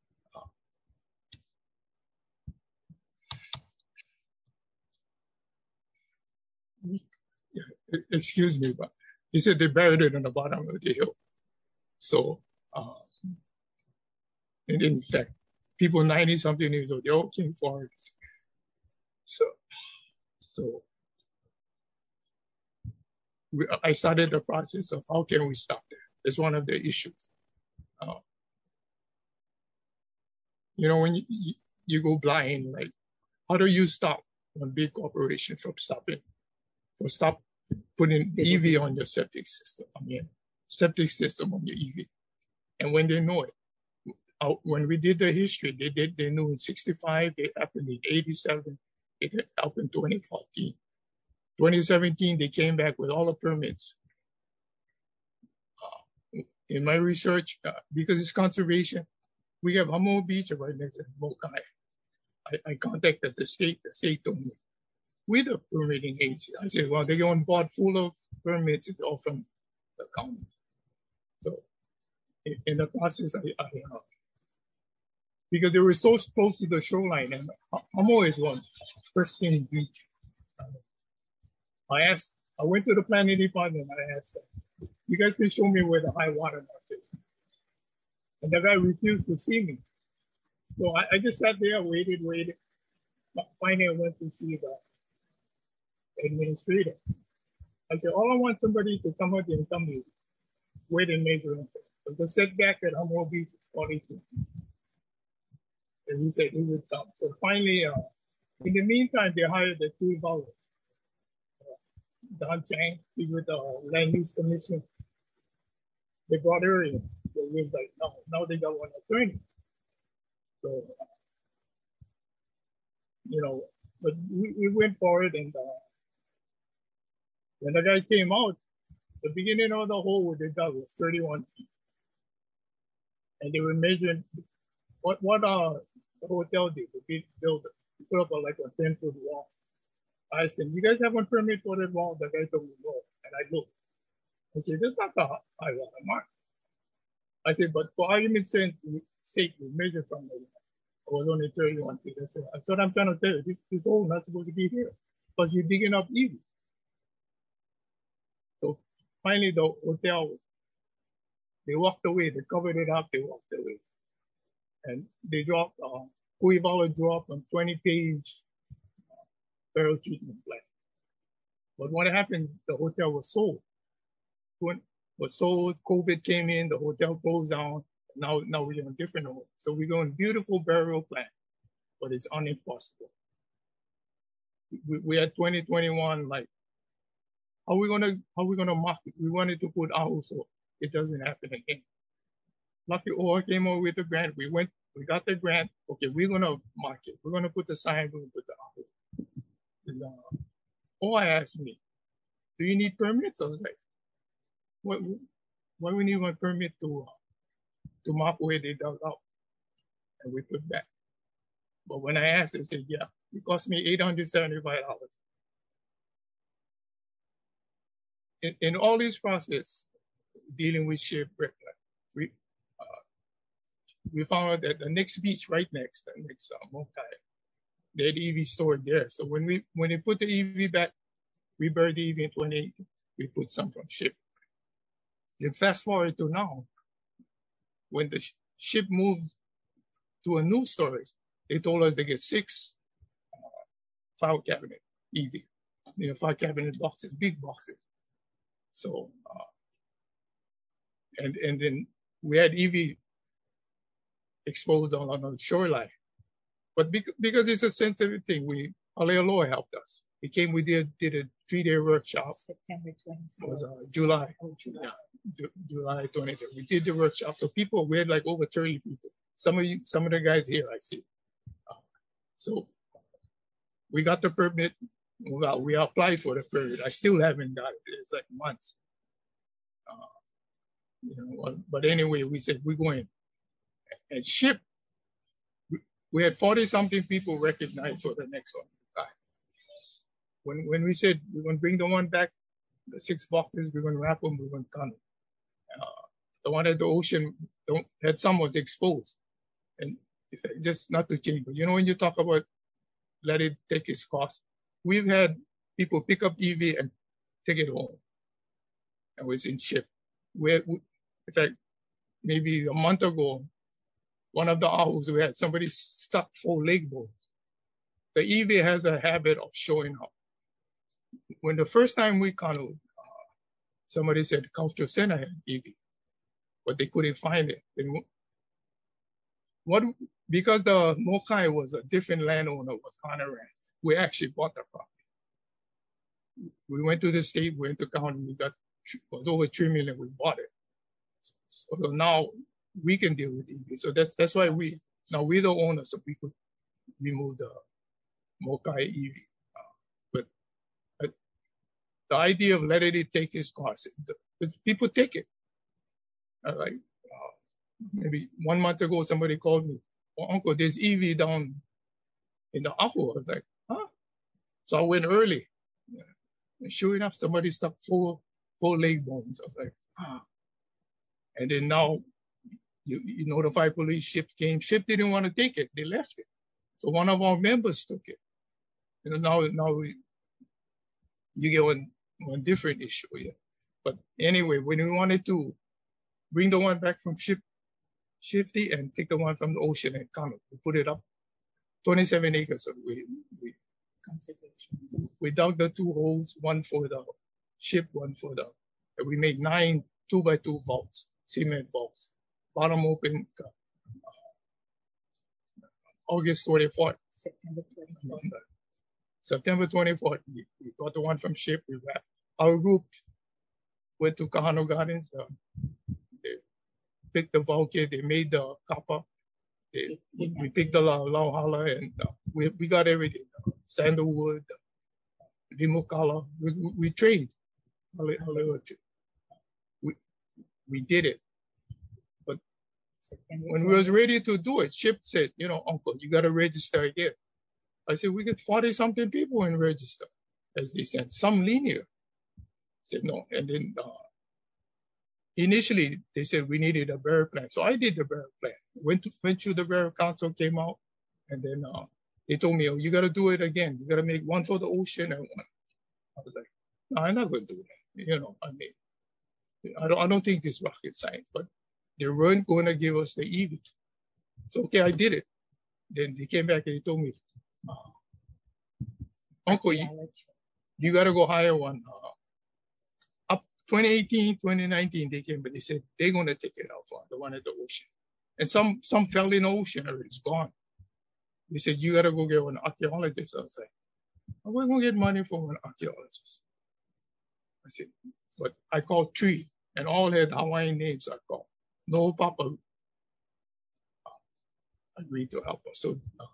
yeah, excuse me, but he said they buried it on the bottom of the hill. So, uh, and in fact, people ninety something years old, they all came forward. So, so we, I started the process of how can we stop that? It's one of the issues. Uh, you know, when you, you, you go blind, like, how do you stop one big corporation from stopping, from stop putting E V on your septic system? I mean, septic system on your E V. And when they know it, uh, when we did the history, they did, they knew in sixty-five, they happened in eighty-seven, it happened in twenty fourteen. twenty seventeen, they came back with all the permits. Uh, in my research, uh, because it's conservation, we have Amor Beach right next to Mokai. I, I contacted the state, the state told me, with the permitting agency. I said, well, they're on board full of permits, it's all from the county. So in, in the process, I, I uh, because they were so close to the shoreline, and Amor is one pristine beach. I asked, I went to the planning department, I asked them, you guys can show me where the high water mark is. And the guy refused to see me. So I, I just sat there, waited, waited. Finally, I went to see the administrator. I said, all I want somebody to come out and tell me where they measure it. But the setback at Amor Beach is forty-two. And he said he would come. So finally, uh, in the meantime, they hired the two volunteers. Don Chang, he's with the Land Use Commission. They brought her in. So we was like, no, now they got one attorney. So, you know, but we, we went forward, and uh, when the guy came out, the beginning of the hole they dug was thirty-one feet. And they were measuring what, what uh, the hotel did. They built, put up a, like a ten foot wall. I asked him, you guys have one permit for that wall? The guy told me no. And I looked. I said, that's not the high water mark. I said, but for argument's sake, we measure from the wall. It was only thirty-one feet. I said, that's what I'm trying to tell you. This, this hole not supposed to be here because you're digging up E V. So finally, the hotel, they walked away. They covered it up. They walked away. And they dropped, uh, Kuivala dropped on twenty page burial treatment plan. But what happened, the hotel was sold. When was sold, COVID came in, the hotel closed down. Now, now we're on a different home. So we're going beautiful burial plan, but it's unenforceable. We, we had twenty twenty-one, like, how are we gonna, how are we gonna mark it? We wanted to put out so it doesn't happen again. Lucky O R came over with the grant. We went, we got the grant. Okay, we're gonna mark it. We're gonna put the sign, we're gonna put the out. And, uh, O R asked me, do you need permits? I was like, what, why we need one permit to, uh, to mark where they dug out? And we put that. But when I asked, they said, yeah, it cost me eight hundred seventy-five dollars. In, in all this process, dealing with ship, we, uh, we found out that the next beach right next, the next uh, Mokai, they had E V stored there. So when we when they put the E V back, we buried the E V in twenty eighteen. We put some from ship. Then fast forward to now, when the sh ship moved to a new storage, they told us they get six uh, file cabinet E V, you know, file cabinet boxes, big boxes. So, uh, and and then we had E V exposed on, on the shoreline. But because, because it's a sensitive thing, we, Alealoa helped us. He came, we did, did a three-day workshop. September twenty-fourth. It was uh, July. Oh, July. Yeah, Ju July twenty-third. We did the workshop. So people, we had like over thirty people. Some of you, some of the guys here, I see. Uh, so we got the permit. Well, we applied for the permit. I still haven't got it. It's like months. Uh, you know, but anyway, we said we're going. And ship, we had forty something people recognized for the next one. When, when we said we're going to bring the one back, the six boxes, we're going to wrap them, we're going to count them. Uh, the one at the ocean don't, had some was exposed. And if, just not to change, but you know, when you talk about let it take its cost, we've had people pick up E V and take it home. And was in ship. We, we, in fact, maybe a month ago, one of the ahus, we had somebody stuck four leg bones. The E V has a habit of showing up. When the first time we canoed, uh, somebody said Cultural Center had E V, but they couldn't find it. They, what, because the Mokai was a different landowner, was honoring, we actually bought the property. We went to the state, went to county, we got, it was over three million, we bought it. So, so now we can deal with E V. So that's that's why we, now we're the owners, so we could remove the Mokai E V. Uh, but uh, the idea of letting it take its course, because people take it. Uh, like uh, maybe one month ago, somebody called me, oh, Uncle, there's E V down in the Ahu. I was like, huh? So I went early. Yeah. And sure enough, somebody stuck four, four leg bones. I was like, ah. And then now you, you notify police, ship came. Ship didn't want to take it. They left it. So one of our members took it. You know, now, now we, you get one, one different issue here. But anyway, when we wanted to bring the one back from ship, Shifty and take the one from the ocean and come, we put it up, twenty-seven acres. So we, we, we dug the two holes, one for the ship, one for the, and we made nine two by two vaults, cement vaults, bottom open, uh, August twenty-fourth. September twenty-fourth. September twenty-fourth, we, we got the one from ship, we wrapped. Our group went to Kahano Gardens, uh, they picked the vault, they made the kappa, they, we picked the lauhala, and uh, we, we got everything, uh, sandalwood, uh, limokala, we, we trained. We, we did it. But when we was ready to do it, Ship said, you know, Uncle, you got to register again. I said, we get forty something people in register. As they said, some linear. I said, no. And then uh, initially they said we needed a burial plan. So I did the burial plan. Went, to, went through the burial council, came out, and then uh, they told me, oh, you got to do it again. You got to make one for the ocean and one. I was like, no, I'm not going to do that. You know, I mean, I don't, I don't think this rocket science, but they weren't going to give us the E V. So, okay, I did it. Then they came back and they told me, uh, Uncle, you, you got to go hire one. Uh, up twenty eighteen, twenty nineteen, they came, but they said they're going to take it out for the one at the ocean. And some, some fell in the ocean or it's gone. They said, you got to go get one archaeologist. I was like, we're going to get money from an archaeologist. I said, but I called three, and all had Hawaiian names I called. No Papa uh, agreed to help us. So, uh,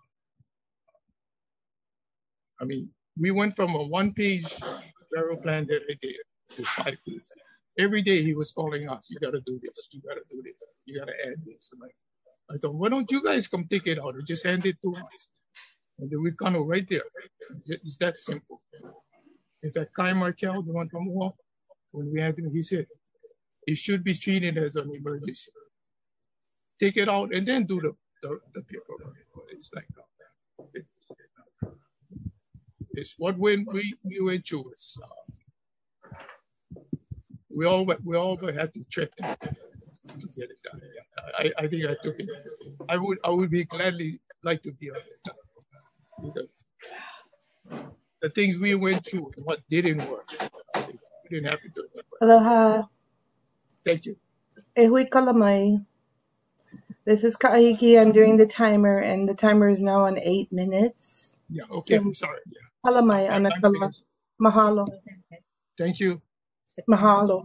I mean, we went from a one-page burial plan that I did to five pages. Every day he was calling us, you got to do this, you got to do this, you got to add this. And like, I thought, why don't you guys come take it out and just hand it to us? And then we kind of right there. It's, it's that simple. In fact, Kai Markel, the one from Oahu, when we had him, he said, it should be treated as an emergency. Take it out and then do the, the, the paperwork. It's like, it's, it's what when we, we went through. It's, uh, we all we all had to check to get it done. I, I think I took it. I would I would be gladly like to be on it because the things we went through and what didn't work, we didn't have to do it. Aloha. Thank you. Ehui kalamai. This is Kaahiki. I'm doing the timer, and the timer is now on eight minutes. Yeah. Okay. So, I'm sorry. Yeah. Kalamai anakala. Mahalo. Thank you. Mahalo.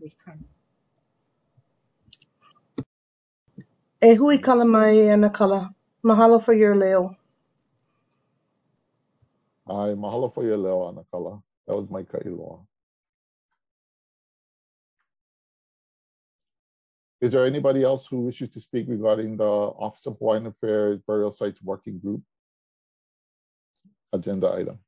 Ehui kalamai anakala. Mahalo for your leo. Ay, mahalo for your leo, anakala. That was my kailoa. Is there anybody else who wishes to speak regarding the Office of Hawaiian Affairs Burial Sites Working Group agenda item?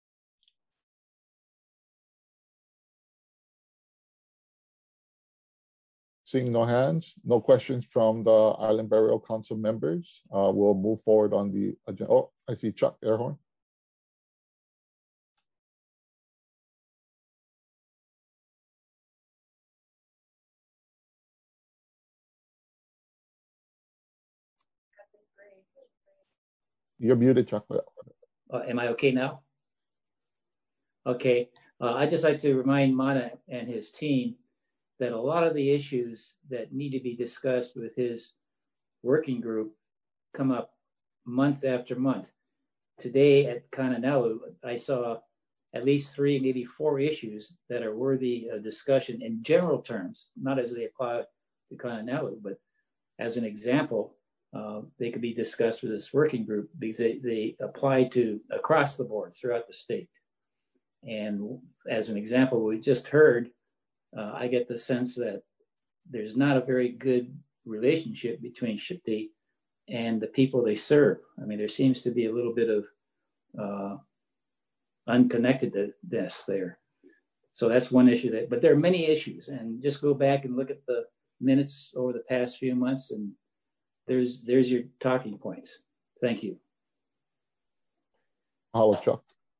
Seeing no hands, no questions from the Island Burial Council members, uh, we'll move forward on the agenda. Oh, I see Chuck Airhorn. You're muted, Chuck. Uh, am I okay now? Okay. Uh, I'd just like to remind Mana and his team that a lot of the issues that need to be discussed with his working group come up month after month. Today at Kananelu, I saw at least three, maybe four issues that are worthy of discussion in general terms, not as they apply to Kananelu, but as an example. Uh, they could be discussed with this working group because they, they apply to across the board throughout the state. And as an example, we just heard, uh, I get the sense that there's not a very good relationship between Shipti and the people they serve. I mean, there seems to be a little bit of uh, unconnectedness there. So that's one issue, that, but there are many issues, and just go back and look at the minutes over the past few months, and There's there's your talking points. Thank you. Hello, Chuck.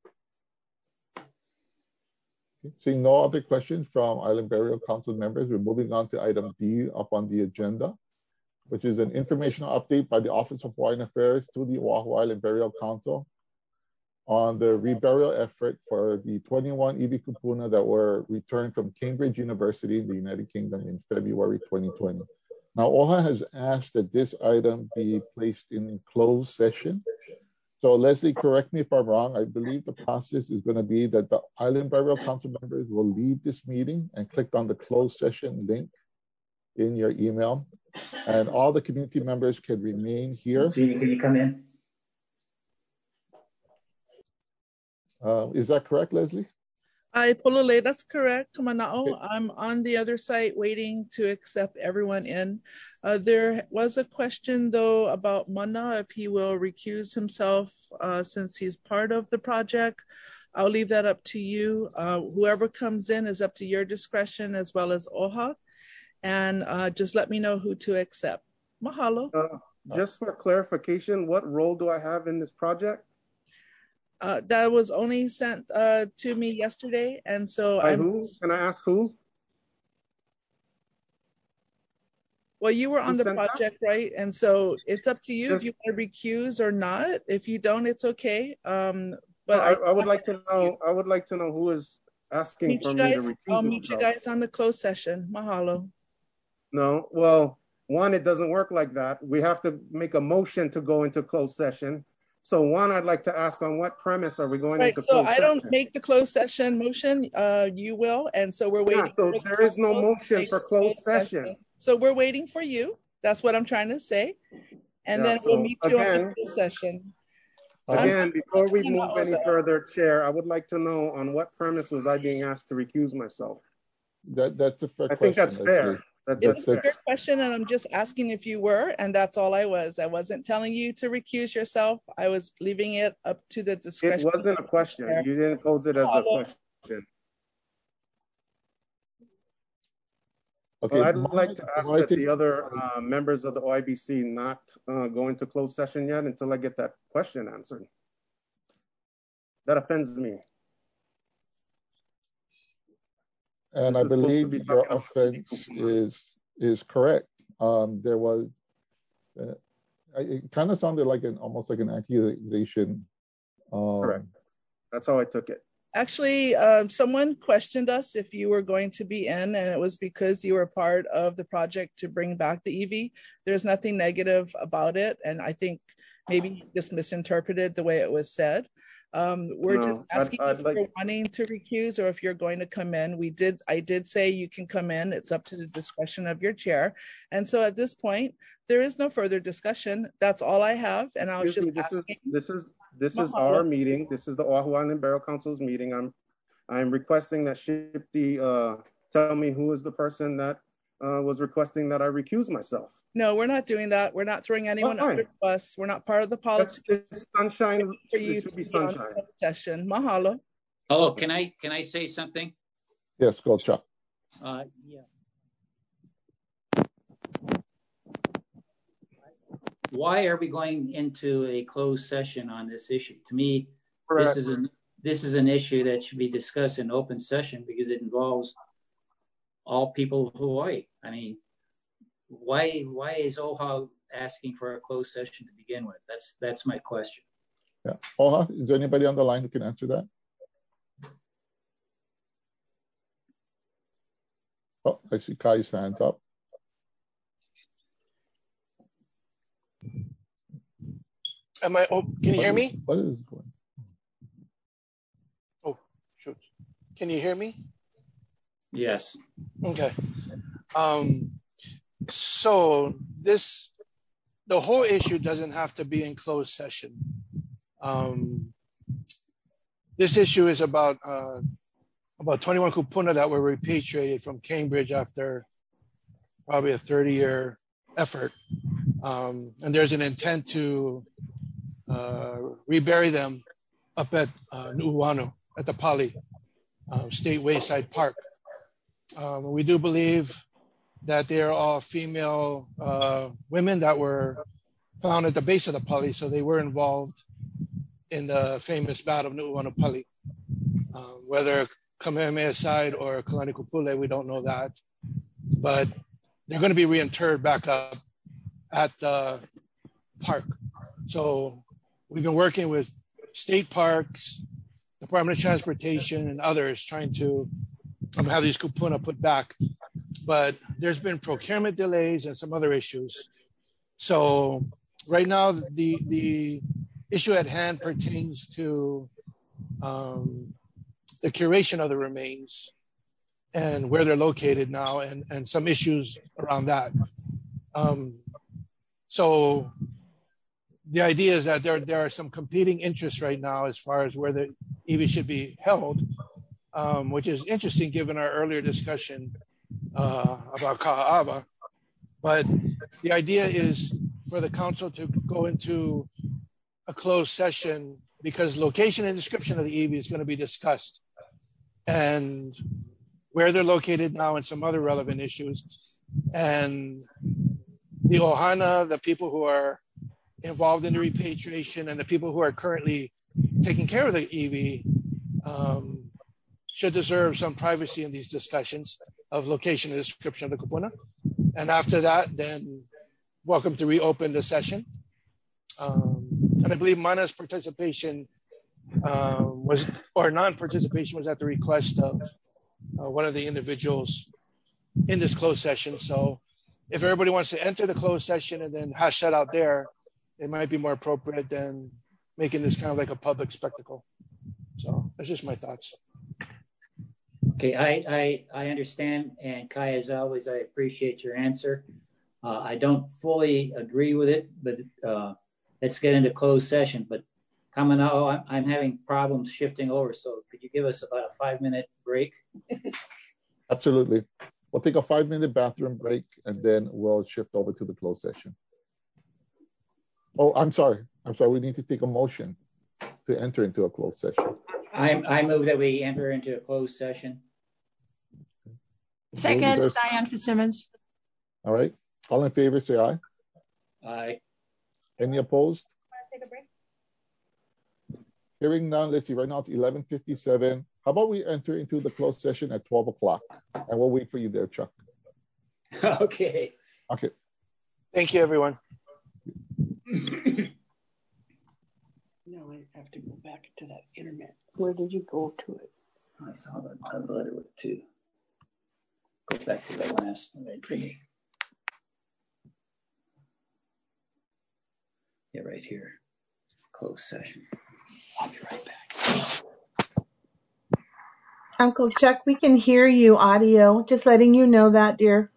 Seeing no other questions from Island Burial Council members, we're moving on to item D up on the agenda, which is an informational update by the Office of Hawaiian Affairs to the Oahu Island Burial Council on the reburial effort for the twenty-one iwi kupuna that were returned from Cambridge University in the United Kingdom in February twenty twenty. Now, O H A has asked that this item be placed in closed session. So Leslie, correct me if I'm wrong. I believe the process is going to be that the Island Burial Council members will leave this meeting and click on the closed session link in your email. And all the community members can remain here. Can you come in? Uh, is that correct, Leslie? Hi, Polole, that's correct. Kamana'o, I'm on the other site waiting to accept everyone in. Uh, there was a question, though, about Mana, if he will recuse himself uh, since he's part of the project. I'll leave that up to you. Uh, whoever comes in is up to your discretion, as well as O H A. And uh, just let me know who to accept. Mahalo. Uh, just for clarification, what role do I have in this project? Uh, that was only sent uh, to me yesterday, and so By I'm. who? Can I ask who? Well, you were on Who the sent that? project, right? And so it's up to you Just- if you want to recuse or not. If you don't, it's okay. Um, but No, I, I would like to know. I would like to know who is asking meet for you me to guys. recuse I'll meet you myself. guys on the closed session. Mahalo. No, well, one, it doesn't work like that. We have to make a motion to go into closed session. So one, I'd like to ask, on what premise are we going Right. into So closed I session? don't make the closed session motion. Uh, you will, and so we're Yeah, waiting. so for the there is no council to motion make for the closed session. So we're waiting for you. That's what I'm trying to say. And Yeah, then we'll so meet you on again- the closed session. Again, before we move any though. further, Chair, I would like to know on what premise was I being asked to recuse myself? That that's a fair I think question. that's fair. Leslie. That, It that's was a fair. fair question, and I'm just asking if you were, and that's all I was. I wasn't telling you to recuse yourself. I was leaving it up to the It discretion. wasn't a question. You didn't pose it as a Mahalo. question. Okay, Well, I'd my- like to ask my that thing- the other uh, members of the O I B C not uh, go into closed session yet until I get that question answered. That offends me. And This I is supposed to believe be your talking about offense is is correct. Um, there was, uh, I- it kind of sounded like an almost like an accusation. Um, Correct. That's how I took it. Actually, um, someone questioned us if you were going to be in, and it was because you were part of the project to bring back the E V. There's nothing negative about it, and I think maybe you just misinterpreted the way it was said. Um, we're No, just I'd- asking I'd if like- you're wanting to recuse or if you're going to come in. We did, I did say you can come in. It's up to the discretion of your chair. And so at this point, there is no further discussion. That's all I have. And I was Excuse just me, this asking. is this is this is Mahalo. our meeting. This is the Oahu Island Borough Council's meeting. I'm I'm requesting that Shipti uh, tell me who is the person that uh, was requesting that I recuse myself. No, we're not doing that. We're not throwing anyone Why? under the bus. We're not part of the That's politics. it's sunshine. For you It should to be be on sunshine. closed session. Mahalo. Oh, can I can I say something? Yes, go Chuck. Uh, yeah. Why are we going into a closed session on this issue? To me, Correct. this is an this is an issue that should be discussed in open session because it involves all people of Hawaii. I mean, why why is O H A asking for a closed session to begin with? That's that's my question. Yeah. Oha, is there anybody on the line who can answer that? Oh, I see Kai's hand up. Am I? Oh, can you hear me? What is going? Oh, shoot. Can you hear me? Yes. Okay. Um, so this, the whole issue doesn't have to be in closed session. Um, this issue is about uh, about twenty-one kupuna that were repatriated from Cambridge after probably a thirty-year effort, um, and there's an intent to uh, rebury them up at uh, Nu'uanu at the Pali uh, State Wayside Park. Um, we do believe that they are all female uh, women that were found at the base of the Pali, so they were involved in the famous battle of Nu'uanu Pali. Um, whether Kamehameha side or Kalani Kupule, we don't know that. But they're going to be reinterred back up at the park. So we've been working with state parks, Department of Transportation, and others trying to um, have these kupuna put back. But there's been procurement delays and some other issues. So right now, the the issue at hand pertains to um, the curation of the remains and where they're located now, and, and some issues around that. Um, so the idea is that there, there are some competing interests right now as far as where the E V should be held, um, which is interesting given our earlier discussion uh, about Ka'aba. But the idea is for the council to go into a closed session because location and description of the E V is going to be discussed, and where they're located now and some other relevant issues. And the Ohana, the people who are involved in the repatriation, and the people who are currently taking care of the E V um, should deserve some privacy in these discussions of location and description of the kupuna. And after that, then welcome to reopen the session. Um, and I believe Mana's participation um, was, or non-participation was at the request of uh, one of the individuals in this closed session. So if everybody wants to enter the closed session and then hash that out there, it might be more appropriate than making this kind of like a public spectacle. So that's just my thoughts. Okay, I, I, I understand, and Kai, as always, I appreciate your answer. Uh, I don't fully agree with it, but uh, let's get into closed session. But Kamanao, I'm, I'm having problems shifting over, so could you give us about a five-minute break? Absolutely. We'll take a five-minute bathroom break, and then we'll shift over to the closed session. Oh, I'm sorry. I'm sorry. We need to take a motion to enter into a closed session. I, I move that we enter into a closed session. Second, There's- Diane Fitzsimmons. All right. All in favor, say aye. Aye. Any opposed? Take a break. Hearing none, let's see, right now it's eleven fifty-seven. How about we enter into the closed session at twelve o'clock? And we'll wait for you there, Chuck. Okay. Okay. Thank you, everyone. Now I have to go back to that internet. Where did you go to it? I saw that I letter with two. Go back to the last meeting. Yeah, right here. Closed session. I'll be right back. Uncle Chuck, we can hear you audio. Just letting you know that, dear.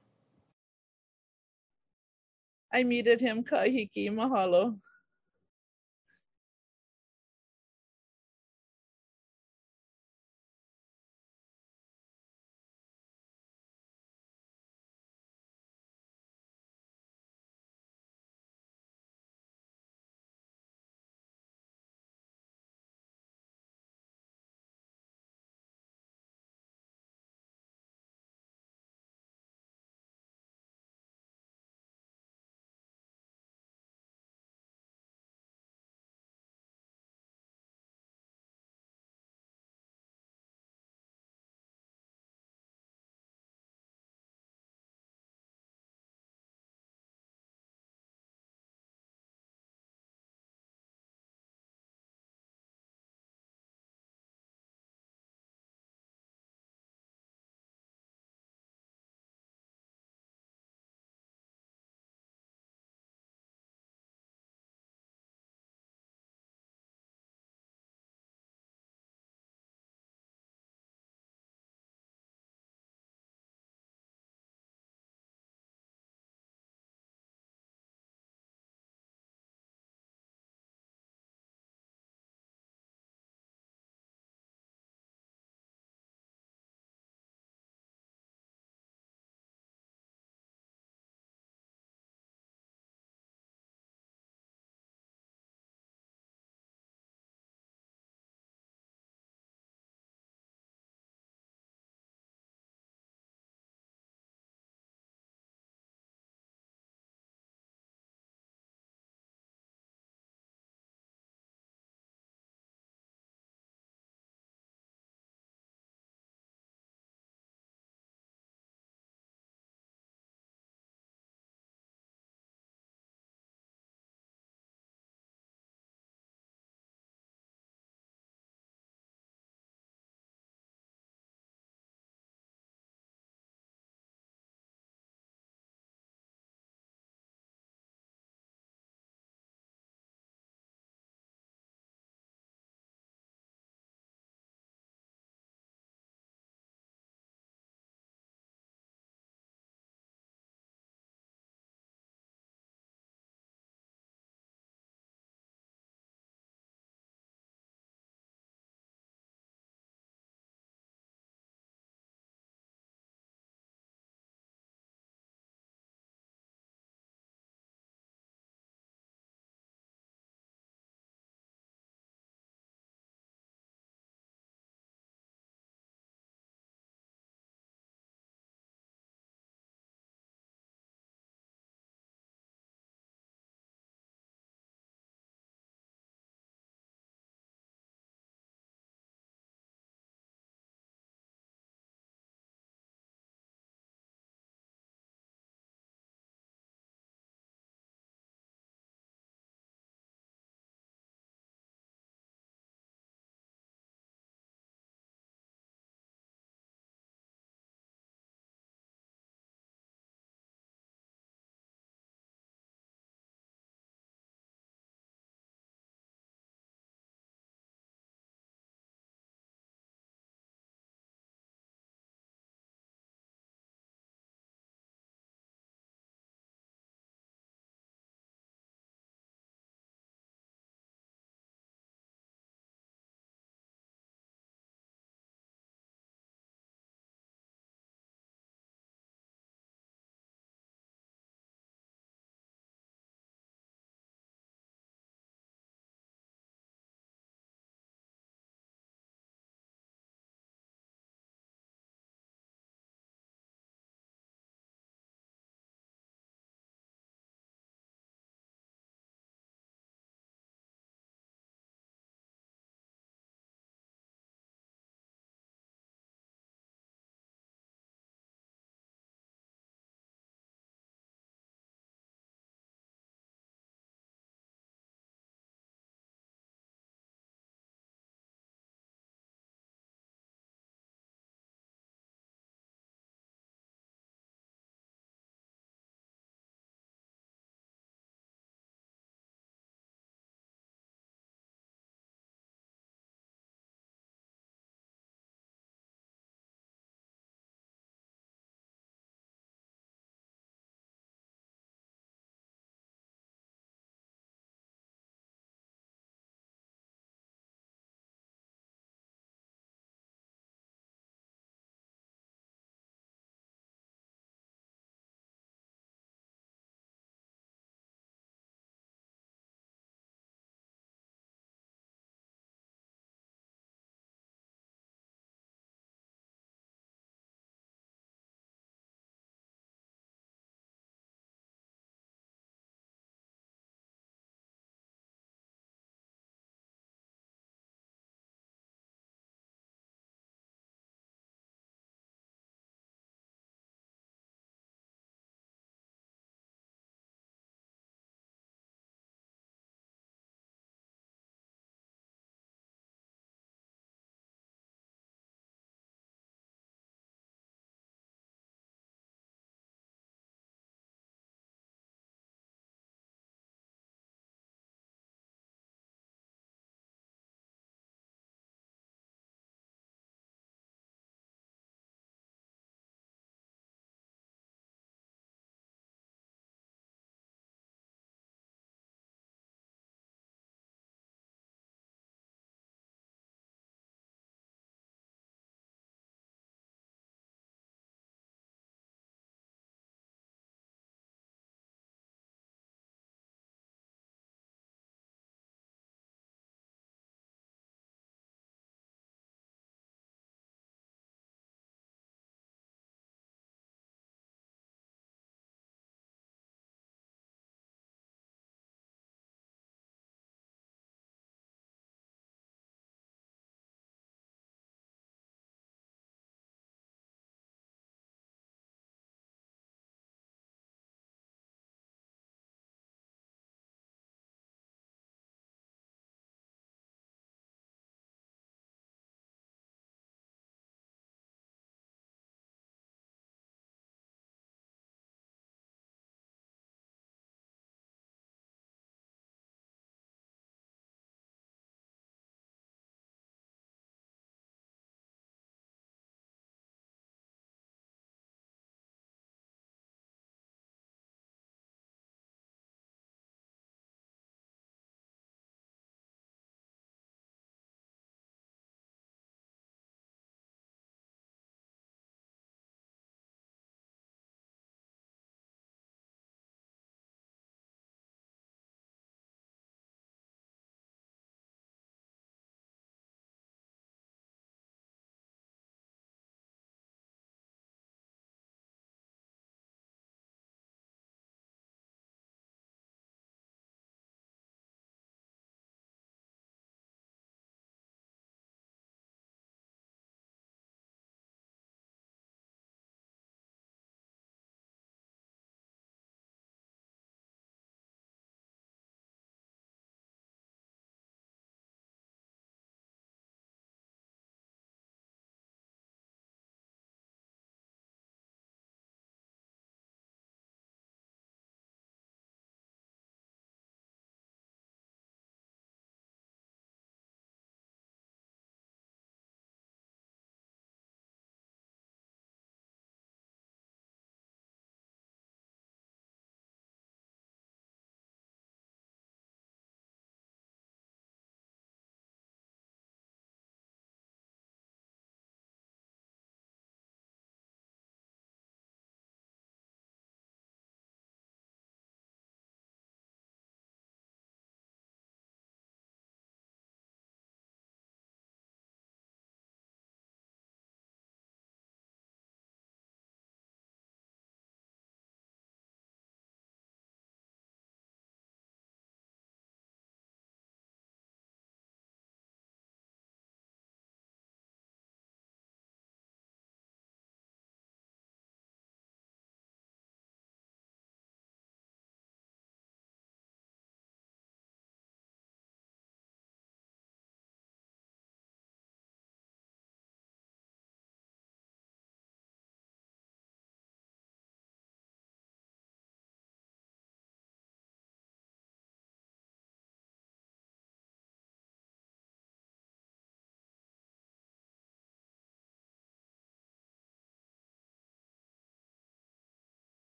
I muted him, Kahiki. Mahalo.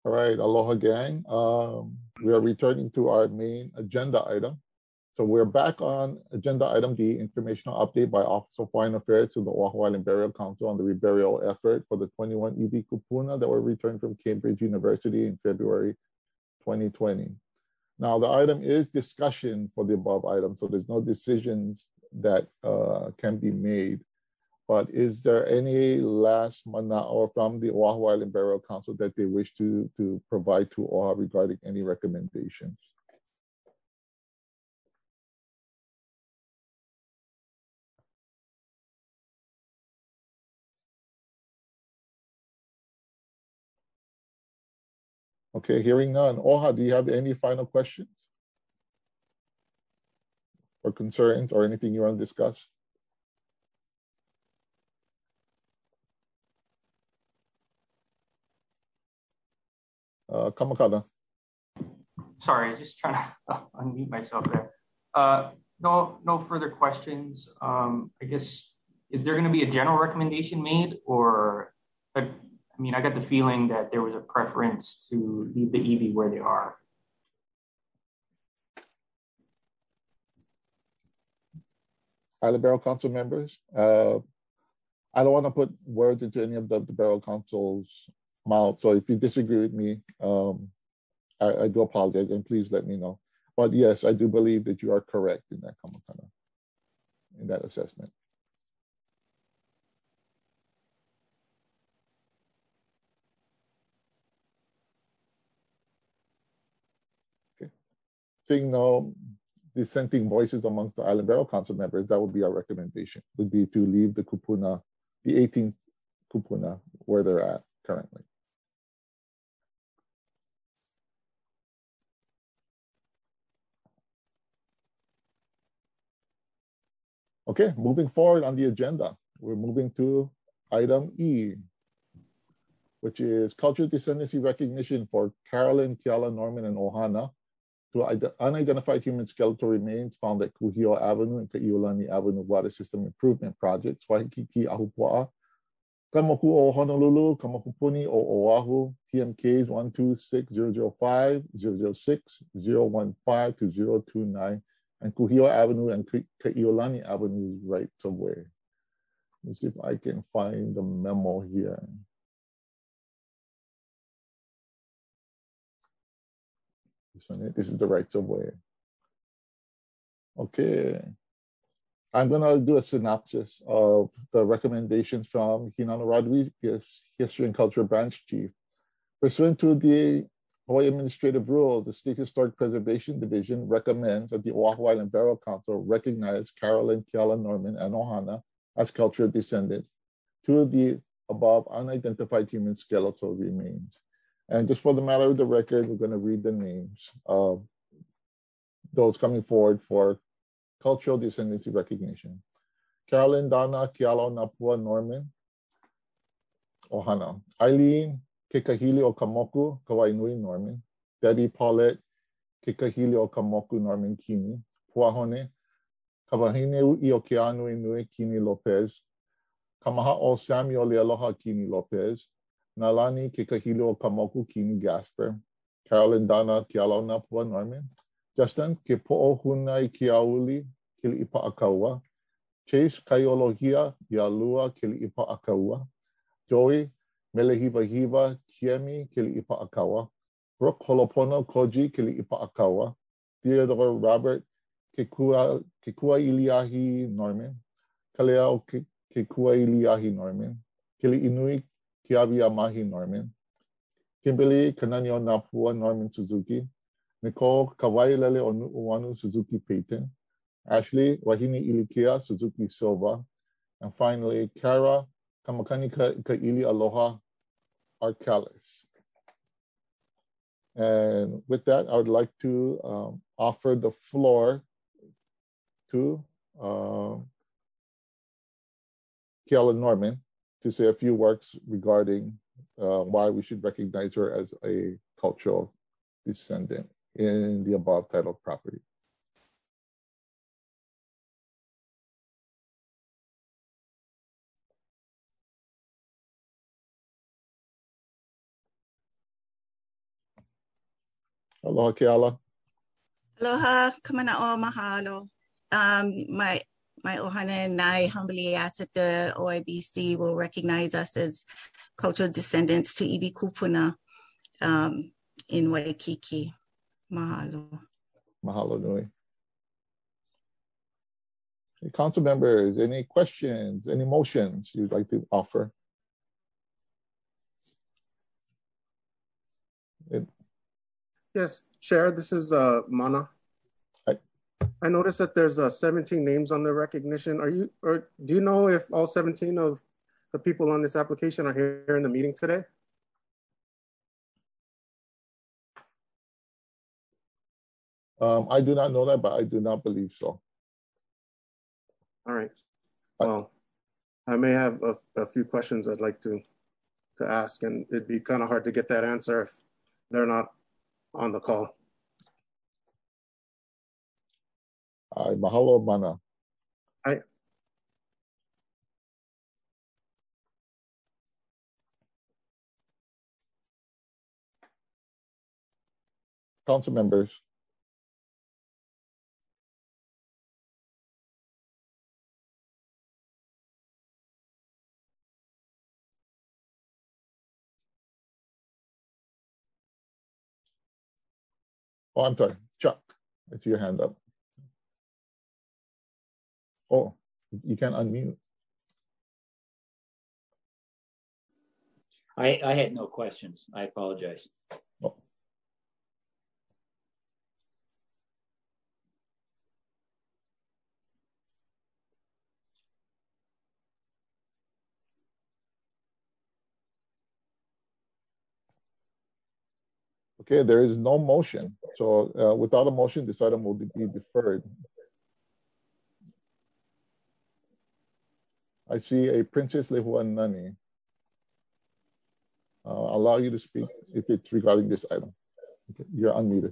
All right, aloha gang. Um, we are returning to our main agenda item. So we're back on agenda item D, informational update by Office of Foreign Affairs to the Oahu Island Burial Council on the reburial effort for the twenty-one iwi kupuna that were returned from Cambridge University in February twenty twenty. Now the item is discussion for the above item, so there's no decisions that uh, can be made. But is there any last mana'o from the Oahu Island Burial Council that they wish to, to provide to O A regarding any recommendations? Okay, hearing none. Oha, do you have any final questions or concerns or anything you want to discuss? Uh, Kamakana. Sorry, just trying to unmute myself there. Uh, no, no further questions. Um, I guess, is there going to be a general recommendation made, or, I mean, I got the feeling that there was a preference to leave the iwi where they are. Island Burial Council members, uh, I don't want to put words into any of the, the Burial Council's mouth. So if you disagree with me, um, I, I do apologize, and please let me know. But yes, I do believe that you are correct in that kamakana, in that assessment. Okay. Seeing no dissenting voices amongst the Island Burial Council members, that would be our recommendation, would be to leave the kupuna, the eighteenth kupuna, where they're at currently. Okay, moving forward on the agenda, we're moving to item E, which is cultural descendancy recognition for Carolyn, Kiala, Norman, and Ohana to unidentified human skeletal remains found at Kuhio Avenue and Kaiulani Avenue Water System Improvement Projects, Waikiki, Ahupua'a, Kamaku o Honolulu, Kamakupuni o Oahu, T M Ks one two six zero zero five, zero zero six, zero one five to zero two nine, and Kuhio Avenue and Kaiulani Avenue right somewhere. Let's see if I can find the memo here. This is the right of way. Okay. I'm going to do a synopsis of the recommendations from Hinano Rodriguez, History and Culture Branch Chief. Pursuant to the Hawaii Administrative Rule, the State Historic Preservation Division recommends that the Oahu Island Burial Council recognize Carolyn, Kiala, Norman, and Ohana as cultural descendants to the above unidentified human skeletal remains. And just for the matter of the record, we're going to read the names of those coming forward for cultural descendancy recognition. Carolyn, Donna, Kiala, Napua, Norman, Ohana. Eileen, Kekahili o Kamoku, Kauai Nui, Norman. Debbie Paulette, Kekahili o Kamoku, Norman Kini. Puahone, Kawahine i o Keanui Nui, Kini Lopez. Kamaha o Samuel Lealoha, Kini Lopez. Nalani, Kekahili o Kamoku, Kini Gasper. Carolyn, Donna, Kiala, Napua, Norman. Justin, Kepo'o Hunai Kiauli, Kili Ipa Akaua. Chase, Kaiolohia, Yalua, Kili Ipa Akaua. Joey, Melehiva Hiva, Kiemi, Kili Ipa Akaua. Brooke Holopono, Koji, Kili Ipa Akaua. Theodore Robert, Kekua, Kekua Iliahi, Norman. Kaleao, Kekua Iliahi, Norman. Kili Inui, Kiabi Amahi, Norman. Kimberly, Kananyo Napua, Norman Suzuki. Nicole, Kawailele o Nu'uanu, Suzuki Payton. Ashley, Wahini Ilikia, Suzuki Silva. And finally, Kara, Kamakani Ka'ili Aloha, Arcalis. And with that, I would like to um, offer the floor to uh, Kiala Norman to say a few words regarding uh, why we should recognize her as a cultural descendant in the above titled property. Aloha, Keala. Aloha, kamana'o, mahalo. Um, my my ohana and I humbly ask that the O I B C will recognize us as cultural descendants to Iwi Kupuna um, in Waikiki. Mahalo. Mahalo nui. Hey, council members, any questions, any motions you'd like to offer? It, Yes, Chair, this is uh, Mana. Hi. I noticed that there's uh, seventeen names on the recognition. Are you, or do you know if all seventeen of the people on this application are here in the meeting today? Um, I do not know that, but I do not believe so. All right. Well, I may have a, a few questions I'd like to, to ask, and it'd be kind of hard to get that answer if they're not on the call. Ay, mahalo, Mana. I, Council members. Oh, I'm sorry, Chuck, I see your hand up. Oh, you can't unmute. I, I had no questions. I apologize. Oh. Okay, there is no motion. So uh, without a motion, this item will be deferred. I see a Princess Lehuanani. Uh, I'll allow you to speak if it's regarding this item. Okay, you're unmuted.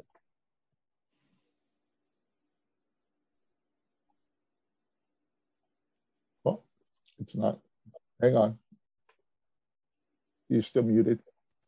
Oh, it's not. Hang on. You're still muted.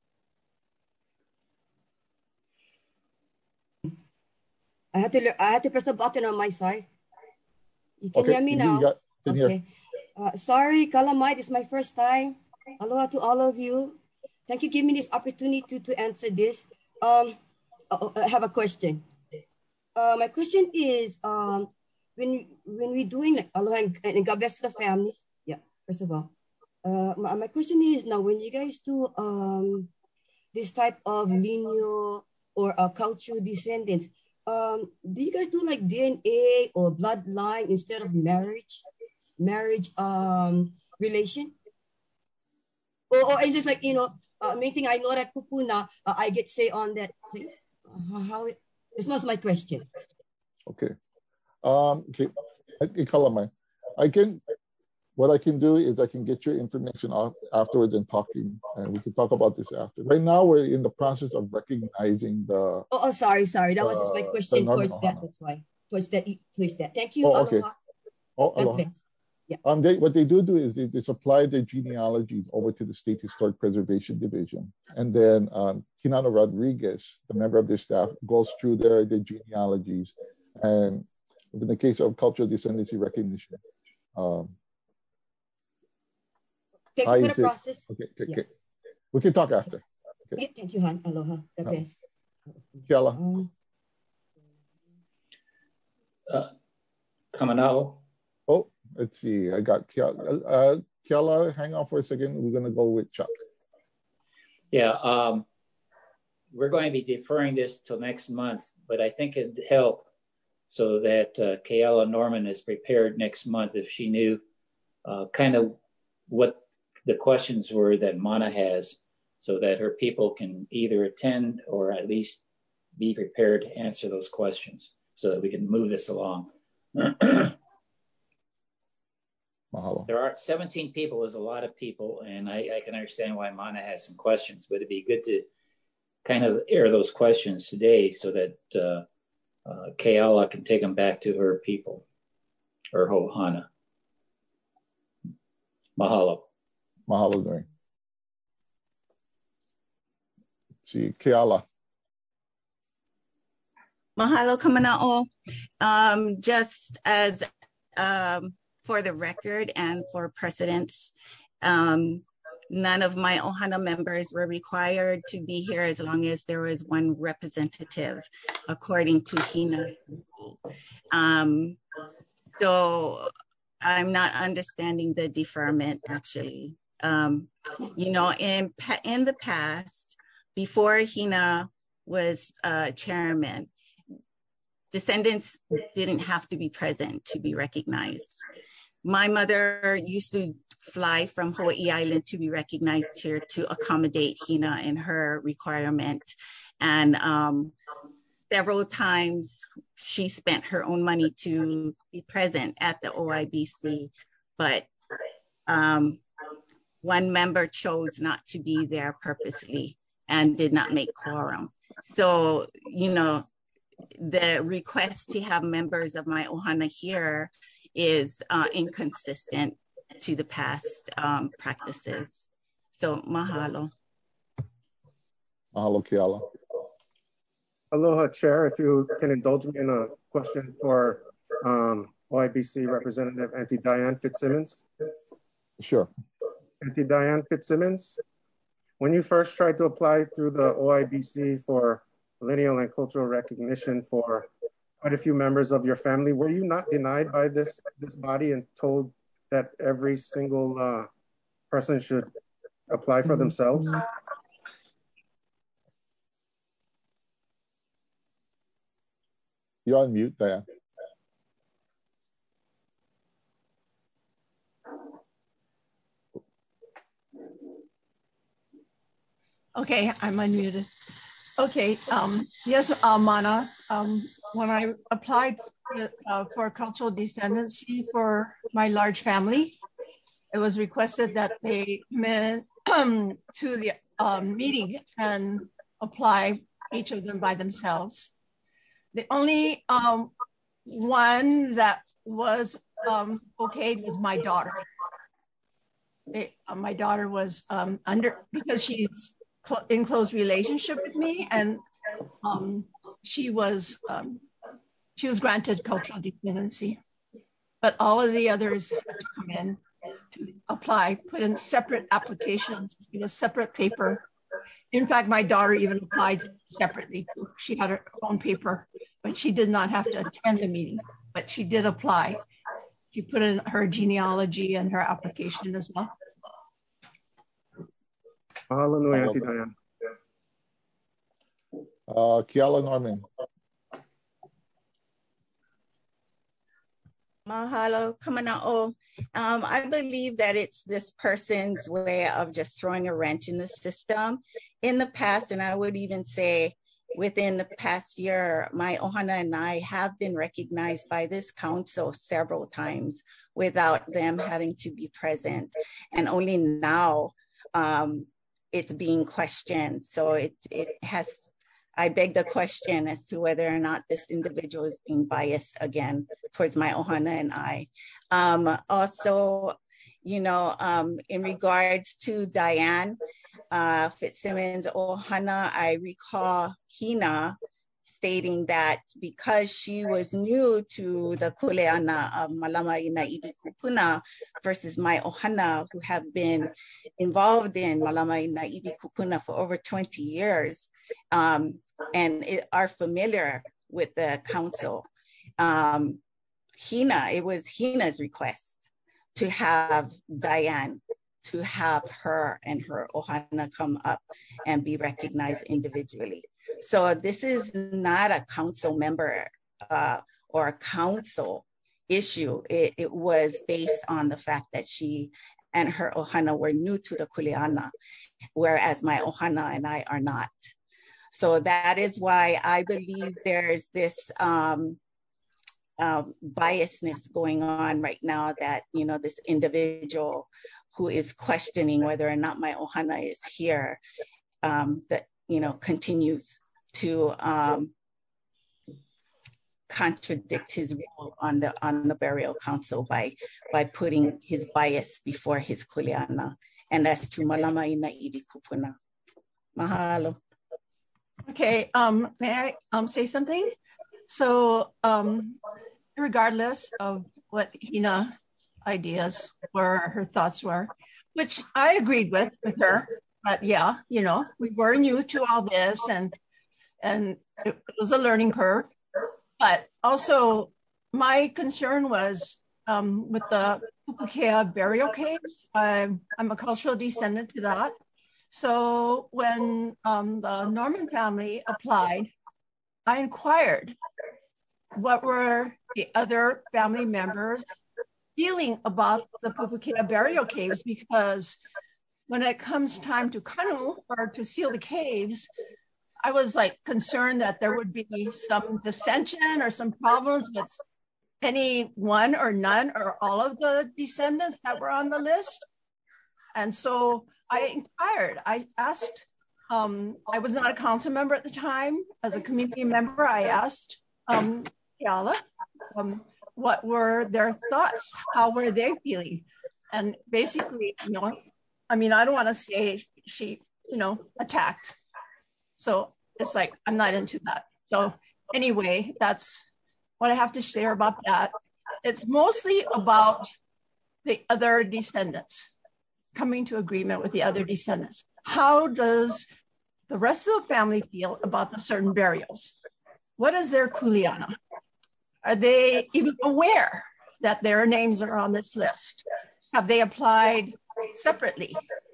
I had to I had to press the button on my side. You can Okay, hear me you now. got, can Okay. hear. Uh, sorry, Kalamai, this is my first time. Aloha to all of you. Thank you for giving me this opportunity to, to answer this. Um, oh, I have a question. Uh, my question is, um, when when we're doing like aloha and, and God bless the families. Yeah, first of all, uh, my, my question is now when you guys do um this type of lineal or uh, cultural descendants, um, do you guys do like D N A or bloodline instead of marriage, marriage um relation? Or, or is this like, you know, uh, main thing I know that kupuna, uh, I get say on that, please? Uh, how it, this was my question. Okay. Um, okay. Okay, Kalamai. I can, what I can do is I can get your information off afterwards and talking, and we can talk about this after. Right now, we're in the process of recognizing the. Oh, oh sorry, sorry. That was just my uh, question the towards that. Ohana. That's why. Towards that, towards that. Thank you. Oh, okay. Aloha. Oh, God aloha. bless. Yeah. Um, they, what they do do is they, they supply their genealogies over to the State Historic Preservation Division. And then um, Kinano Rodriguez, the member of their staff, goes through their, their genealogies. And in the case of cultural descendancy recognition, um, Thank how you for is the it- process. Okay, okay, Yeah. okay. We can talk after. Okay. Yeah, thank you, Han. Aloha. God Um, bless. Kiala. Um, Uh, Kamana'o. Oh, let's see. I got Kiala. Uh, Kiala, hang on for a second. We're going to go with Chuck. Yeah, um, we're going to be deferring this till next month, but I think it'd help so that uh, Kayala Norman is prepared next month if she knew uh, kind of what the questions were that Mana has, so that her people can either attend or at least be prepared to answer those questions so that we can move this along. Mahalo. There are seventeen people is a lot of people, and I, I can understand why Mana has some questions, but it'd be good to kind of air those questions today so that uh, uh, Kayala can take them back to her people, or Ohana. Mahalo. Mahalo nui. Let's see, Kiala. Mahalo kamana'o. Um, just as um, for the record and for precedence, um, none of my Ohana members were required to be here as long as there was one representative, according to Hina. Um, so I'm not understanding the deferment, actually. Um, you know, in, in the past, before Hina was uh, chairman, descendants didn't have to be present to be recognized. My mother used to fly from Hawaii Island to be recognized here to accommodate Hina in her requirement. And um, several times she spent her own money to be present at the O I B C, but um, one member chose not to be there purposely and did not make quorum. So, you know, the request to have members of my Ohana here is uh, inconsistent to the past um, practices. So mahalo. Mahalo, Kiala. Aloha, Chair. If you can indulge me in a question for um, O I B C Representative Auntie Diane Fitzsimmons. Sure. Auntie Diane Fitzsimmons, when you first tried to apply through the O I B C for lineal and cultural recognition for quite a few members of your family, were you not denied by this, this body and told that every single uh, person should apply for themselves? You're on mute, Diane. Okay, I'm unmuted. Okay, um, yes, uh, Mana, um, when I applied for, uh, for cultural descendancy for my large family, it was requested that they come in um, to the um, meeting and apply, each of them by themselves. The only um, one that was um, okayed was my daughter. It, uh, my daughter was um, under, because she's in close relationship with me, and um, she was um, she was granted cultural descendancy, but all of the others had to come in to apply, put in separate applications in a separate paper. In fact, my daughter even applied separately. She had her own paper, but she did not have to attend the meeting, but she did apply. She put in her genealogy and her application as well. Hallelujah, Auntie Diane. Uh, Kiala Norman. Mahalo, kamana'o. Um, I believe that it's this person's way of just throwing a wrench in the system. In the past, and I would even say within the past year, my Ohana and I have been recognized by this council several times without them having to be present. And only now, um, it's being questioned. So it, it has, I beg the question as to whether or not this individual is being biased again towards my Ohana and I. Um, also, you know, um, in regards to Diane uh, Fitzsimmons Ohana, I recall Hina stating that because she was new to the kuleana of Malama Naivi Kupuna versus my Ohana, who have been involved in Malama Naivi Kupuna for over twenty years um, and it, are familiar with the council. Um, Hina, it was Hina's request to have Diane, to have her and her Ohana come up and be recognized individually. So this is not a council member uh, or a council issue. It, it was based on the fact that she and her Ohana were new to the kuleana, whereas my Ohana and I are not. So that is why I believe there's this um, um, biasness going on right now that, you know, this individual who is questioning whether or not my Ohana is here, um, that, you know, continues to um, contradict his role on the on the burial council by by putting his bias before his kuleana, and that's to Malama Naivi Kupuna. Mahalo. Okay, um, may I um, say something? So um, regardless of what Hina ideas were, her thoughts were, which I agreed with with her, but yeah, you know, we were new to all this, and and it was a learning curve. But also my concern was um, with the Pupukea burial caves. I'm, I'm a cultural descendant to that. So when um, the Norman family applied, I inquired what were the other family members feeling about the Pupukea burial caves, because when it comes time to kanu, or to seal the caves, I was like concerned that there would be some dissension or some problems with any one or none or all of the descendants that were on the list. And so I inquired, I asked, um, I was not a council member at the time. As a community member, I asked um, Keala, um, what were their thoughts? How were they feeling? And basically, you know, I mean, I don't want to say she, you know, attacked. So it's like, I'm not into that. So anyway, that's what I have to share about that. It's mostly about the other descendants, coming to agreement with the other descendants. How does the rest of the family feel about the certain burials? What is their kuleana? Are they even aware that their names are on this list? Have they applied separately?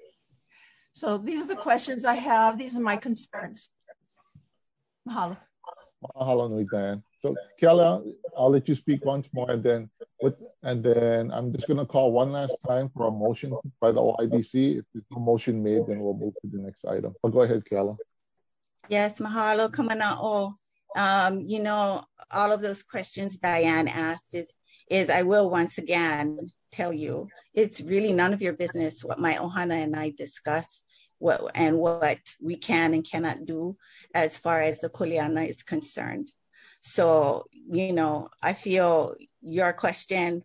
So these are the questions I have. These are my concerns. Mahalo. Mahalo, Nui Diane. So Keala, I'll let you speak once more, and then with, and then I'm just going to call one last time for a motion by the O I B C. If there's no motion made, then we'll move to the next item. But go ahead, Keala. Yes, mahalo kamana'o. Um, you know, all of those questions Diane asked is, is I will once again tell you, it's really none of your business what my ohana and I discuss, what and what we can and cannot do as far as the kuleana is concerned. So, you know, I feel your question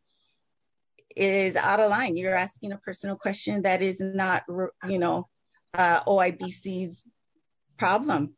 is out of line. You're asking a personal question that is not, you know, uh, O I B C's problem.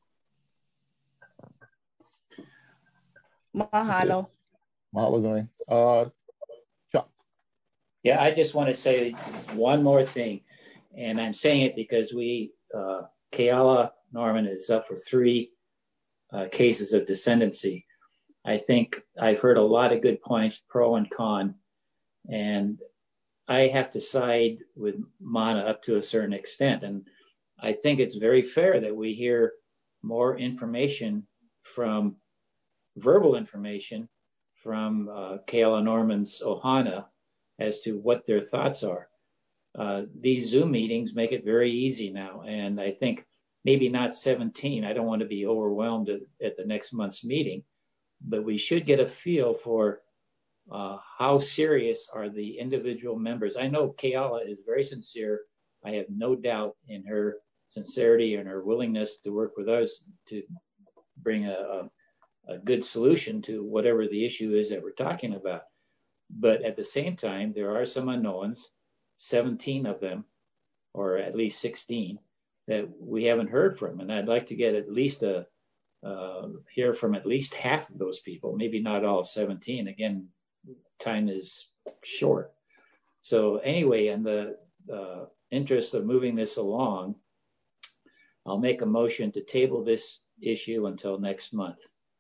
Mahalo. Mahalo, Nui. Uh, Chuck. Yeah, I just want to say one more thing. And I'm saying it because we, uh, Keala Norman is up for three uh, cases of descendancy. I think I've heard a lot of good points, pro and con, and I have to side with Mana up to a certain extent. And I think it's very fair that we hear more information from verbal information from uh, Keala Norman's ohana as to what their thoughts are. Uh, these Zoom meetings make it very easy now. And I think maybe not seventeen. I don't want to be overwhelmed at, at the next month's meeting, but we should get a feel for uh, how serious are the individual members. I know Keala is very sincere. I have no doubt in her sincerity and her willingness to work with us to bring a, a, a good solution to whatever the issue is that we're talking about. But at the same time, there are some unknowns, seventeen of them, or at least sixteen, that we haven't heard from. And I'd like to get at least a, uh, hear from at least half of those people, maybe not all seventeen. Again, time is short. So anyway, in the uh, interest of moving this along, I'll make a motion to table this issue until next month.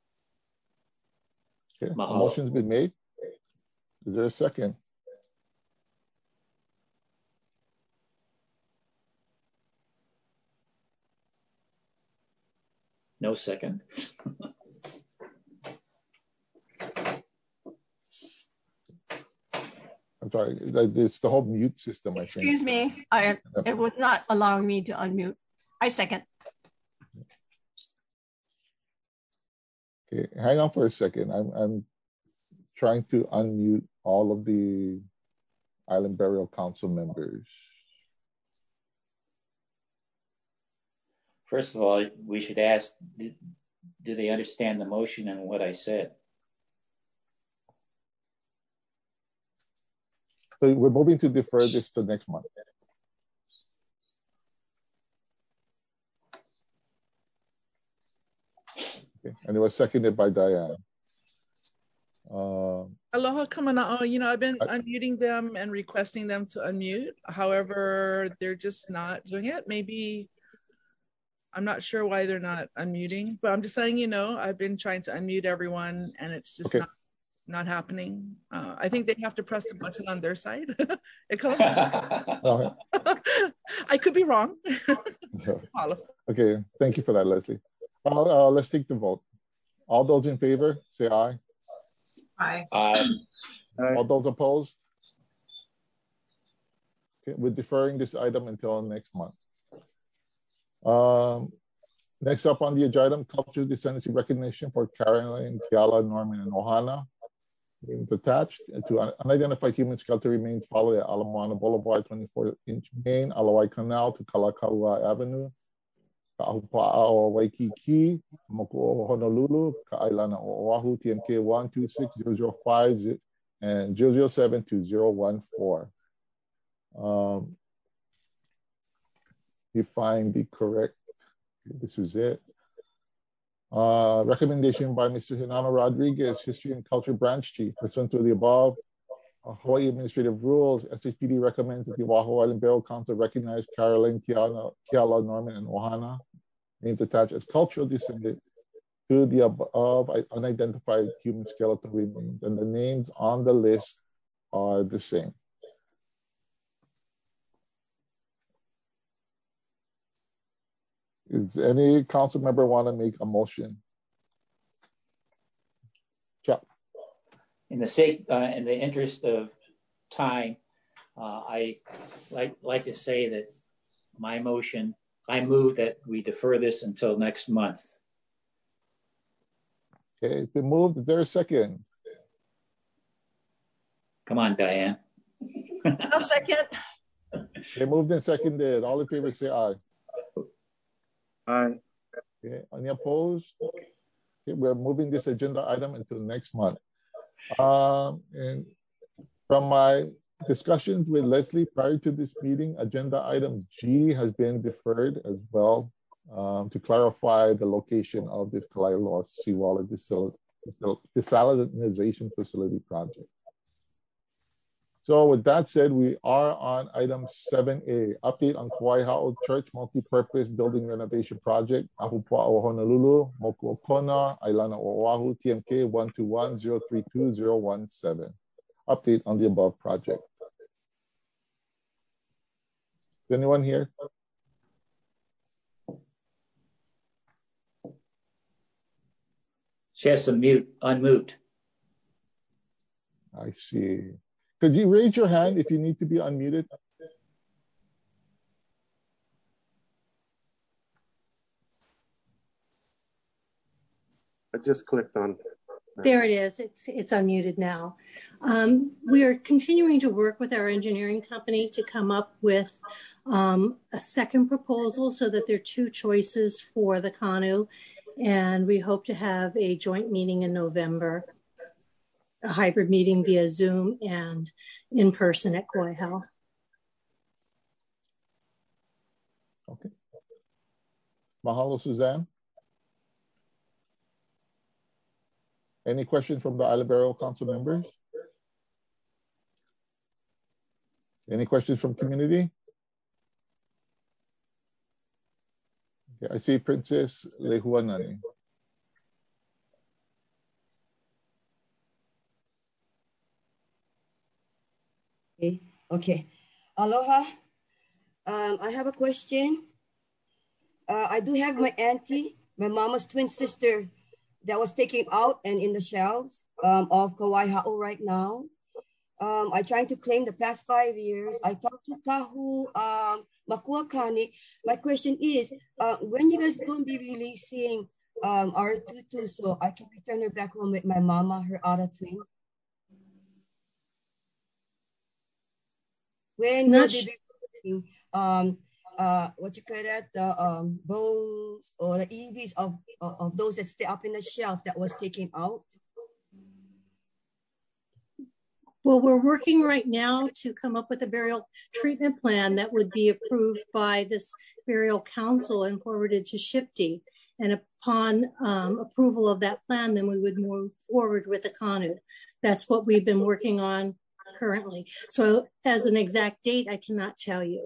Okay. A motion's been made. Is there a second? No second. I'm sorry, it's the whole mute system, I think. Excuse me, I, it was not allowing me to unmute. I second. Okay, hang on for a second. I'm, I'm trying to unmute all of the Island Burial Council members. First of all, we should ask, do, do they understand the motion and what I said? So we're moving to defer this to next month. Okay. And it was seconded by Diane. Uh, Aloha Kamana'o, you know, I've been I, unmuting them and requesting them to unmute. However, they're just not doing it. Maybe, I'm not sure why they're not unmuting, but I'm just letting you know, I've been trying to unmute everyone and it's just okay. not not happening. Uh, I think they have to press the button on their side. I could be wrong. Okay, thank you for that, Leslie. Uh, uh, let's take the vote. All those in favor, say aye. Aye. Aye. All those opposed? Okay, we're deferring this item until next month. Um, next up on the agenda, cultural descendancy recognition for Caroline, Kiala, Norman, and Ohana. Names attached to unidentified human skeletal remains followed at Ala Moana Boulevard, twenty-four inch main, Alawai Canal to Kalakaua Avenue, Ka'ahupa'ao Waikiki, Moku'o Honolulu, Ka'ailana o Oahu, T M K one two six zero zero five and zero zero seven two zero one four. Um, you find the correct, this is it. Uh, recommendation by Mister Hinano Rodriguez, History and Culture Branch Chief. Pursuant to the above uh, Hawaii Administrative Rules, S H P D recommends that the Oahu Island Burial Council recognize Caroline, Kiala, Kiala, Norman, and Ohana, names attached as cultural descendants to the above unidentified human skeletal remains, and the names on the list are the same. Does any council member want to make a motion? Chuck. In the sake, uh, in the interest of time, uh, I like like to say that my motion, I move that we defer this until next month. Okay, it's been moved. Is there a second? Come on, Diane. I'll second. They moved and seconded. All in favor, say aye. Aye. Okay, any opposed? Okay, we're moving this agenda item until next month. Um, and from my discussions with Leslie prior to this meeting, agenda item G has been deferred as well um, to clarify the location of this Kalaeloa seawater desalinization facility project. So with that said, we are on item seven A, update on Kauai Ha'o Church multi-purpose building renovation project, Ahupua'o Honolulu, Moku'okona, Ailana o Oahu, T M K one two one zero three two zero one seven. Update on the above project. Is anyone here? She has to mute, unmute. I see. Could you raise your hand if you need to be unmuted? I just clicked on. There it is. It's it's unmuted now. Um, we are continuing to work with our engineering company to come up with um, a second proposal so that there are two choices for the Kanu, and we hope to have a joint meeting in November. A hybrid meeting via Zoom and in person at Kauai Ha'o. Okay. Mahalo, Suzanne. Any questions from the Island Burial Council members? Any questions from community? Okay, I see Princess Lehuanani. Okay. Okay. Aloha. Um, I have a question. Uh, I do have my auntie, my mama's twin sister, that was taken out and in the shelves um, of Kauai Ha'o right now. Um, I'm trying to claim the past five years. I talked to Kahu um, Makuakani. My question is, uh, when you guys going to be releasing um, our tutu so I can return her back home with my mama, her other twin? When will they be releasing um, uh, what you call that, the um, bones or the E Vs of, of, of those that stay up in the shelf that was taken out? Well, we're working right now to come up with a burial treatment plan that would be approved by this burial council and forwarded to S H P D. And upon um, approval of that plan, then we would move forward with the Kanu. That's what we've been working on currently. So as an exact date, I cannot tell you.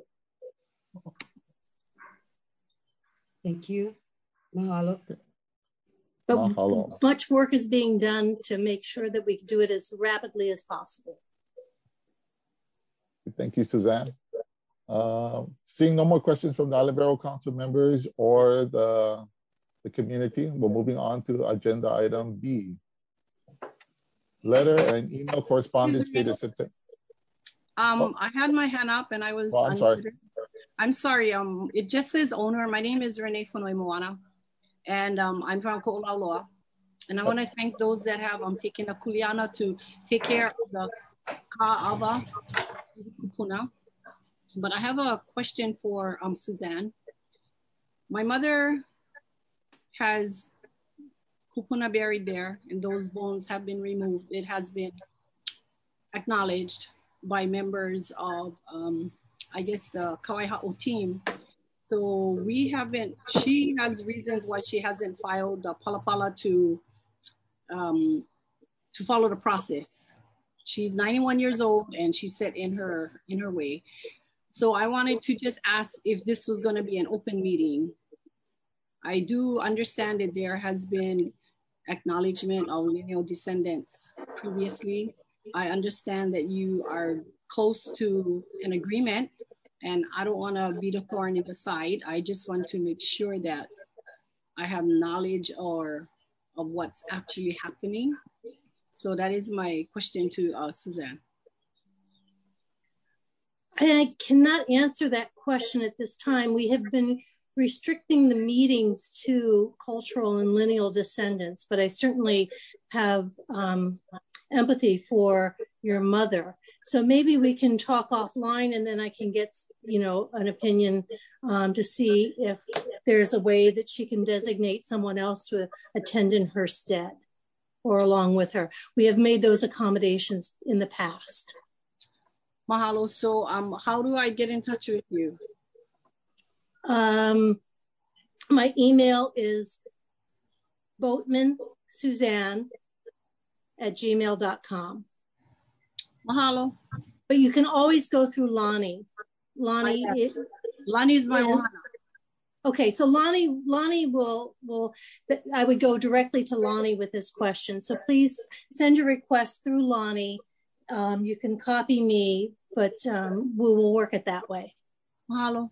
Thank you. Mahalo. But Mahalo. much work is being done to make sure that we can do it as rapidly as possible. Thank you, Suzanne. Uh, seeing no more questions from the Island Borough Council members or the, the community, we're moving on to agenda item B. Letter and email correspondence dated September. Um, oh. I had my hand up and I was. Oh, I'm sorry. I'm sorry. Um, it just says owner. My name is Renee Fonoy Moana, and um, I'm from Ko'olauloa. And I want to thank those that have um taken the kuleana to take care of the ka'ava kupuna. But I have a question for um Suzanne. My mother has kupuna buried there, and those bones have been removed. It has been acknowledged by members of, um, I guess, the Kawai'a'o team. So we haven't, she has reasons why she hasn't filed the palapala to, um, to follow the process. She's ninety-one years old and she's set in her, in her way. So I wanted to just ask if this was gonna be an open meeting. I do understand that there has been acknowledgement of lineal descendants previously. I understand that you are close to an agreement, and I don't want to be the thorn in the side. I just want to make sure that I have knowledge or of what's actually happening. So that is my question to uh, Suzanne. I cannot answer that question at this time. We have been restricting the meetings to cultural and lineal descendants, but I certainly have um, empathy for your mother. So maybe we can talk offline and then I can get, you know, an opinion um, to see if there's a way that she can designate someone else to attend in her stead or along with her. We have made those accommodations in the past. Mahalo. So um, how do I get in touch with you? Um, my email is Boatman Suzanne at gmail dot com. Mahalo. But you can always go through Lonnie. Lonnie, it, Lonnie's my yeah. one. Okay, so Lonnie, Lonnie will, will, I would go directly to Lonnie with this question. So please send your request through Lonnie. Um, you can copy me, but um, we will work it that way. Mahalo.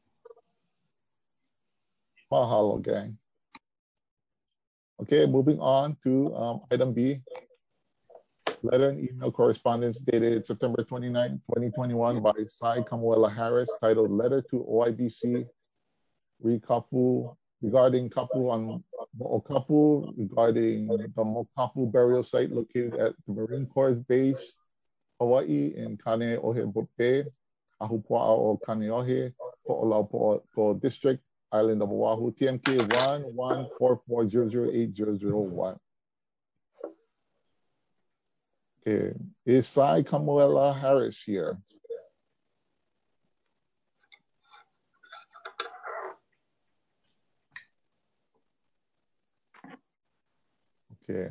Mahalo, gang. Okay, moving on to um, item B. Letter and email correspondence dated September twenty-ninth, twenty twenty-one by Sai Kamuela Harris, titled Letter to O I B C Rekapu regarding Kapu on Mo'okapu, regarding the Mo'okapu burial site located at the Marine Corps Base, Hawaii in Kaneohe Bay, Ahupua'a o Kaneohe, Po'olaupo'o District, Island of Oahu, T M K one one four four zero zero eight zero zero one. Okay, is Sai Kamuela Harris here? Okay.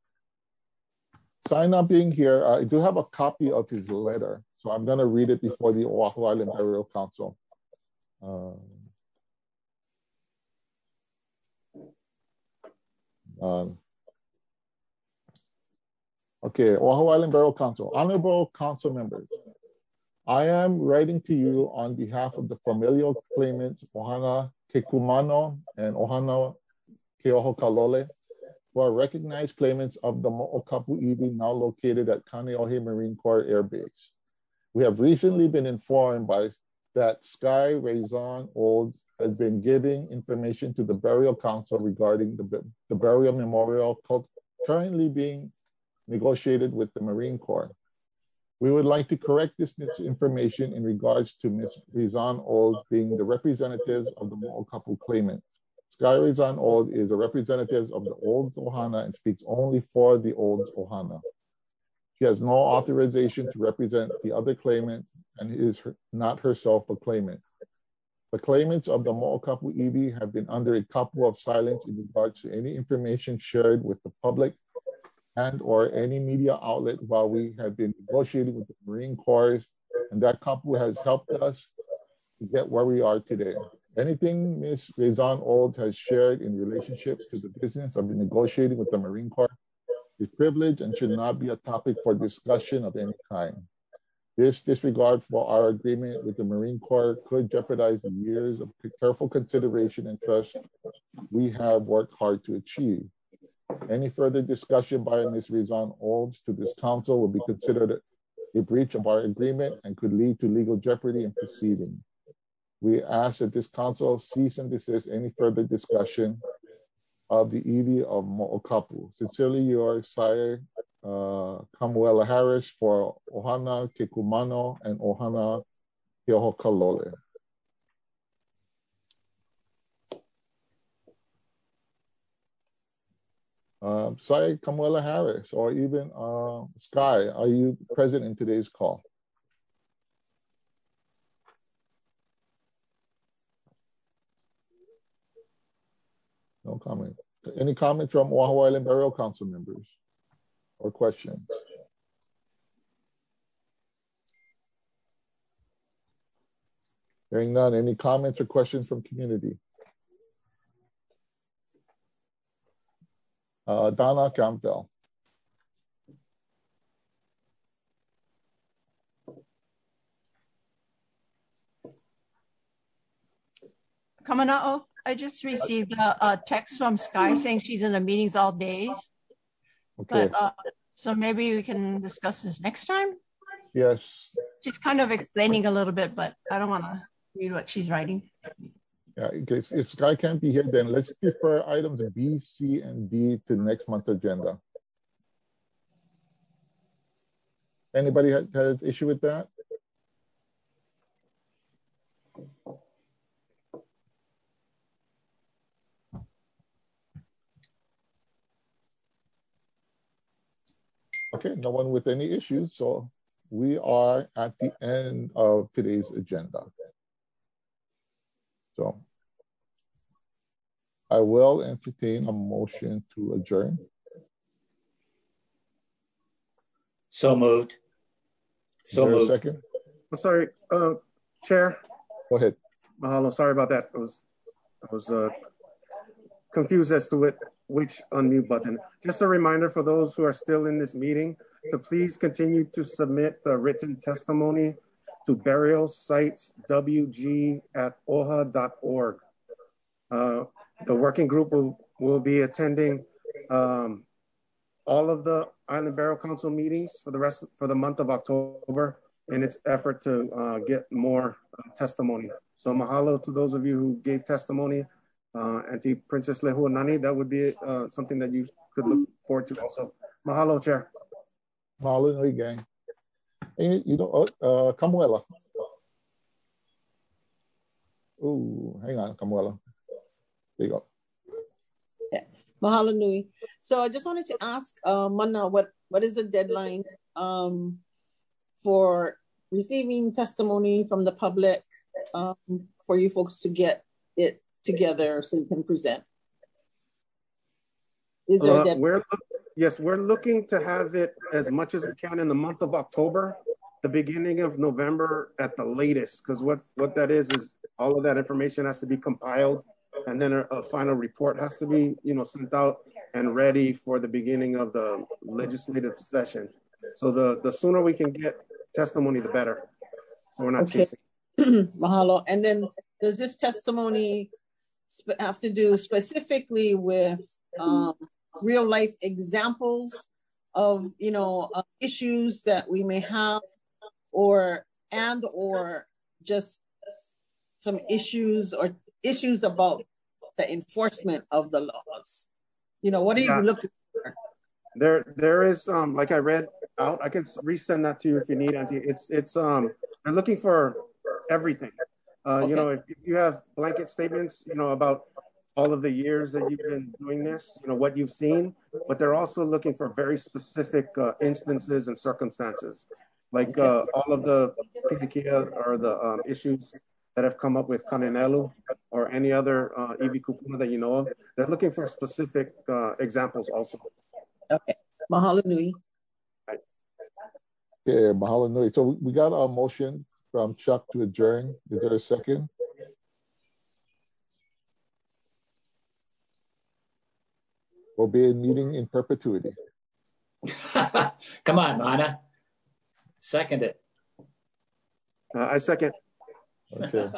Sai not being here, I do have a copy of his letter, so I'm going to read it before the Oahu Island Burial Council. Um, um, Okay, Oahu Island Burial Council. Honorable council members, I am writing to you on behalf of the familial claimants Ohana Kekumano and Ohana Keohokalole, who are recognized claimants of the Mo'okapu iwi now located at Kaneohe Marine Corps Air Base. We have recently been informed by that Sky Raison Olds has been giving information to the Burial Council regarding the, the burial memorial currently being negotiated with the Marine Corps. We would like to correct this misinformation in regards to Miz Raison Old being the representatives of the Mo'okapu claimants. Sky Raison Old is a representative of the Olds Ohana and speaks only for the Olds Ohana. She has no authorization to represent the other claimants and is her, not herself a claimant. The claimants of the Mo'okapu Iwi have been under a couple of silence in regards to any information shared with the public and or any media outlet while we have been negotiating with the Marine Corps, and that couple has helped us to get where we are today. Anything Miz Rezan Olds has shared in relationship to the business of negotiating with the Marine Corps is privileged and should not be a topic for discussion of any kind. This disregard for our agreement with the Marine Corps could jeopardize the years of careful consideration and trust we have worked hard to achieve. Any further discussion by Miz Rezan Olds to this council will be considered a breach of our agreement and could lead to legal jeopardy in proceeding. We ask that this council cease and desist any further discussion of the Iwi of Mo'okapu. Sincerely yours, Sire uh, Kamuela Harris for Ohana Kekumano and Ohana Kehokalole. Uh, Sire Kamuela Harris or even uh, Sky, are you present in today's call? No comment. Any comments from Oahu Island Burial Council members or questions? Hearing none, any comments or questions from community? Uh, Donna Campbell. Kamana'o, I just received a, a text from Sky saying she's in the meetings all days. Okay. But, uh, so maybe we can discuss this next time. Yes. She's kind of explaining a little bit, but I don't want to read what she's writing. Yeah, in case if Sky can't be here, then let's defer items B, C, and D to next month's agenda. Anybody has, has issue with that? Okay, no one with any issues. So we are at the end of today's agenda. So I will entertain a motion to adjourn. So moved. So Is there moved. a second? I'm sorry, uh, Chair. Go ahead. Mahalo, sorry about that. I was, I was uh, confused as to it, which unmute button. Just a reminder for those who are still in this meeting to please continue to submit the written testimony to burial sites W G at O H A dot org. Uh, the working group will, will be attending um, all of the Island Burial Council meetings for the rest for the month of October in its effort to uh, get more uh, testimony. So mahalo to those of you who gave testimony. Uh, Auntie Princess Lehuanani, that would be uh, something that you could look forward to also. Mahalo, Chair. Mahalo Nui Gang. And you know, uh, Kamuela. Oh, hang on, Kamuela. There you go. Yeah. Mahalo Nui. So I just wanted to ask uh, Mana, what, what is the deadline um, for receiving testimony from the public um, for you folks to get it together so you can present? Is there Uh, a deadline? we're, yes, we're looking to have it as much as we can in the month of October, the beginning of November at the latest, because what, what that is, is all of that information has to be compiled and then a, a final report has to be, you know, sent out and ready for the beginning of the legislative session. So the, the sooner we can get testimony, the better. So we're not Okay. chasing. Mahalo. And then does this testimony sp- have to do specifically with um, real life examples of, you know, uh, issues that we may have, or and or just some issues or issues about the enforcement of the laws? You know, what are you Yeah. looking for? There, there is, um, like I read out, I can resend that to you if you need, Auntie. It's, it's, um, I'm looking for everything. Uh, you know, if, if you have blanket statements, you know, about all of the years that you've been doing this, you know, what you've seen, but they're also looking for very specific uh, instances and circumstances. Like uh, all of the pilikia or the um, issues that have come up with Kanenelu or any other uh, iwi kupuna that you know of. They're looking for specific uh, examples also. Okay. Mahalo nui. Okay, mahalo nui. So we got a motion from Chuck to adjourn. Is there a second? We'll be in meeting in perpetuity. Come on, Mana. Second it. Uh, I second. Okay.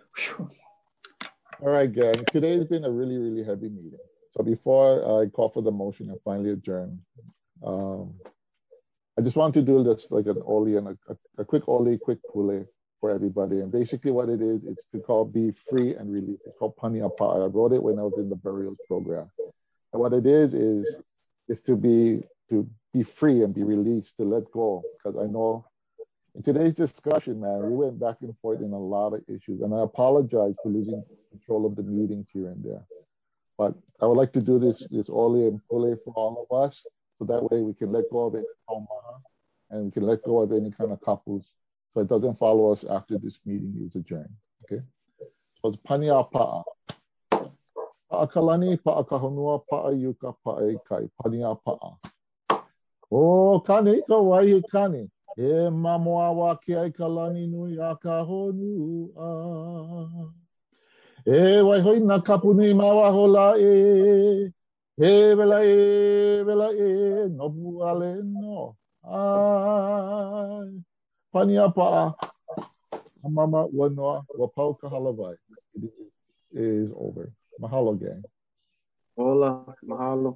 All right, gang. Today's been a really, really heavy meeting. So before I call for the motion and finally adjourn, um, I just want to do this like an Oli and a, a, a quick Oli, quick Pule for everybody. And basically what it is, it's to call be free and release. It's called Paniapa. I wrote it when I was in the burials program. And what it is, is, is to be to be free and be released, to let go. Because I know in today's discussion, man, we went back and forth in a lot of issues. And I apologize for losing control of the meetings here and there. But I would like to do this, this Oli and Pule for all of us. So that way we can let go of any trauma and we can let go of any kind of couples. So it doesn't follow us after this meeting is adjourned. Okay? So it's Paniapa'a. Pa'akalani, pa'akahonua, pa'ayuka, pa'aikai, Paniapa'a. O kane ika wai kane. E mamoawa ki ai kalani nui a ka honua. E wai hoi na kapuni mawa hola e. E vela e, vela e, nobu ale no. Ai. Paniapa'a. Mama wanoa, wapau ka halavai. It is over. Mahalo, gang. Hola, mahalo.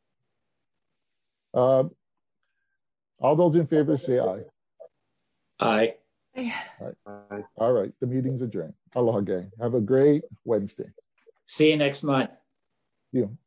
Uh, all those in favor say aye. Aye. All right. All right. The meeting's adjourned. Aloha, gang. Have a great Wednesday. See you next month. You.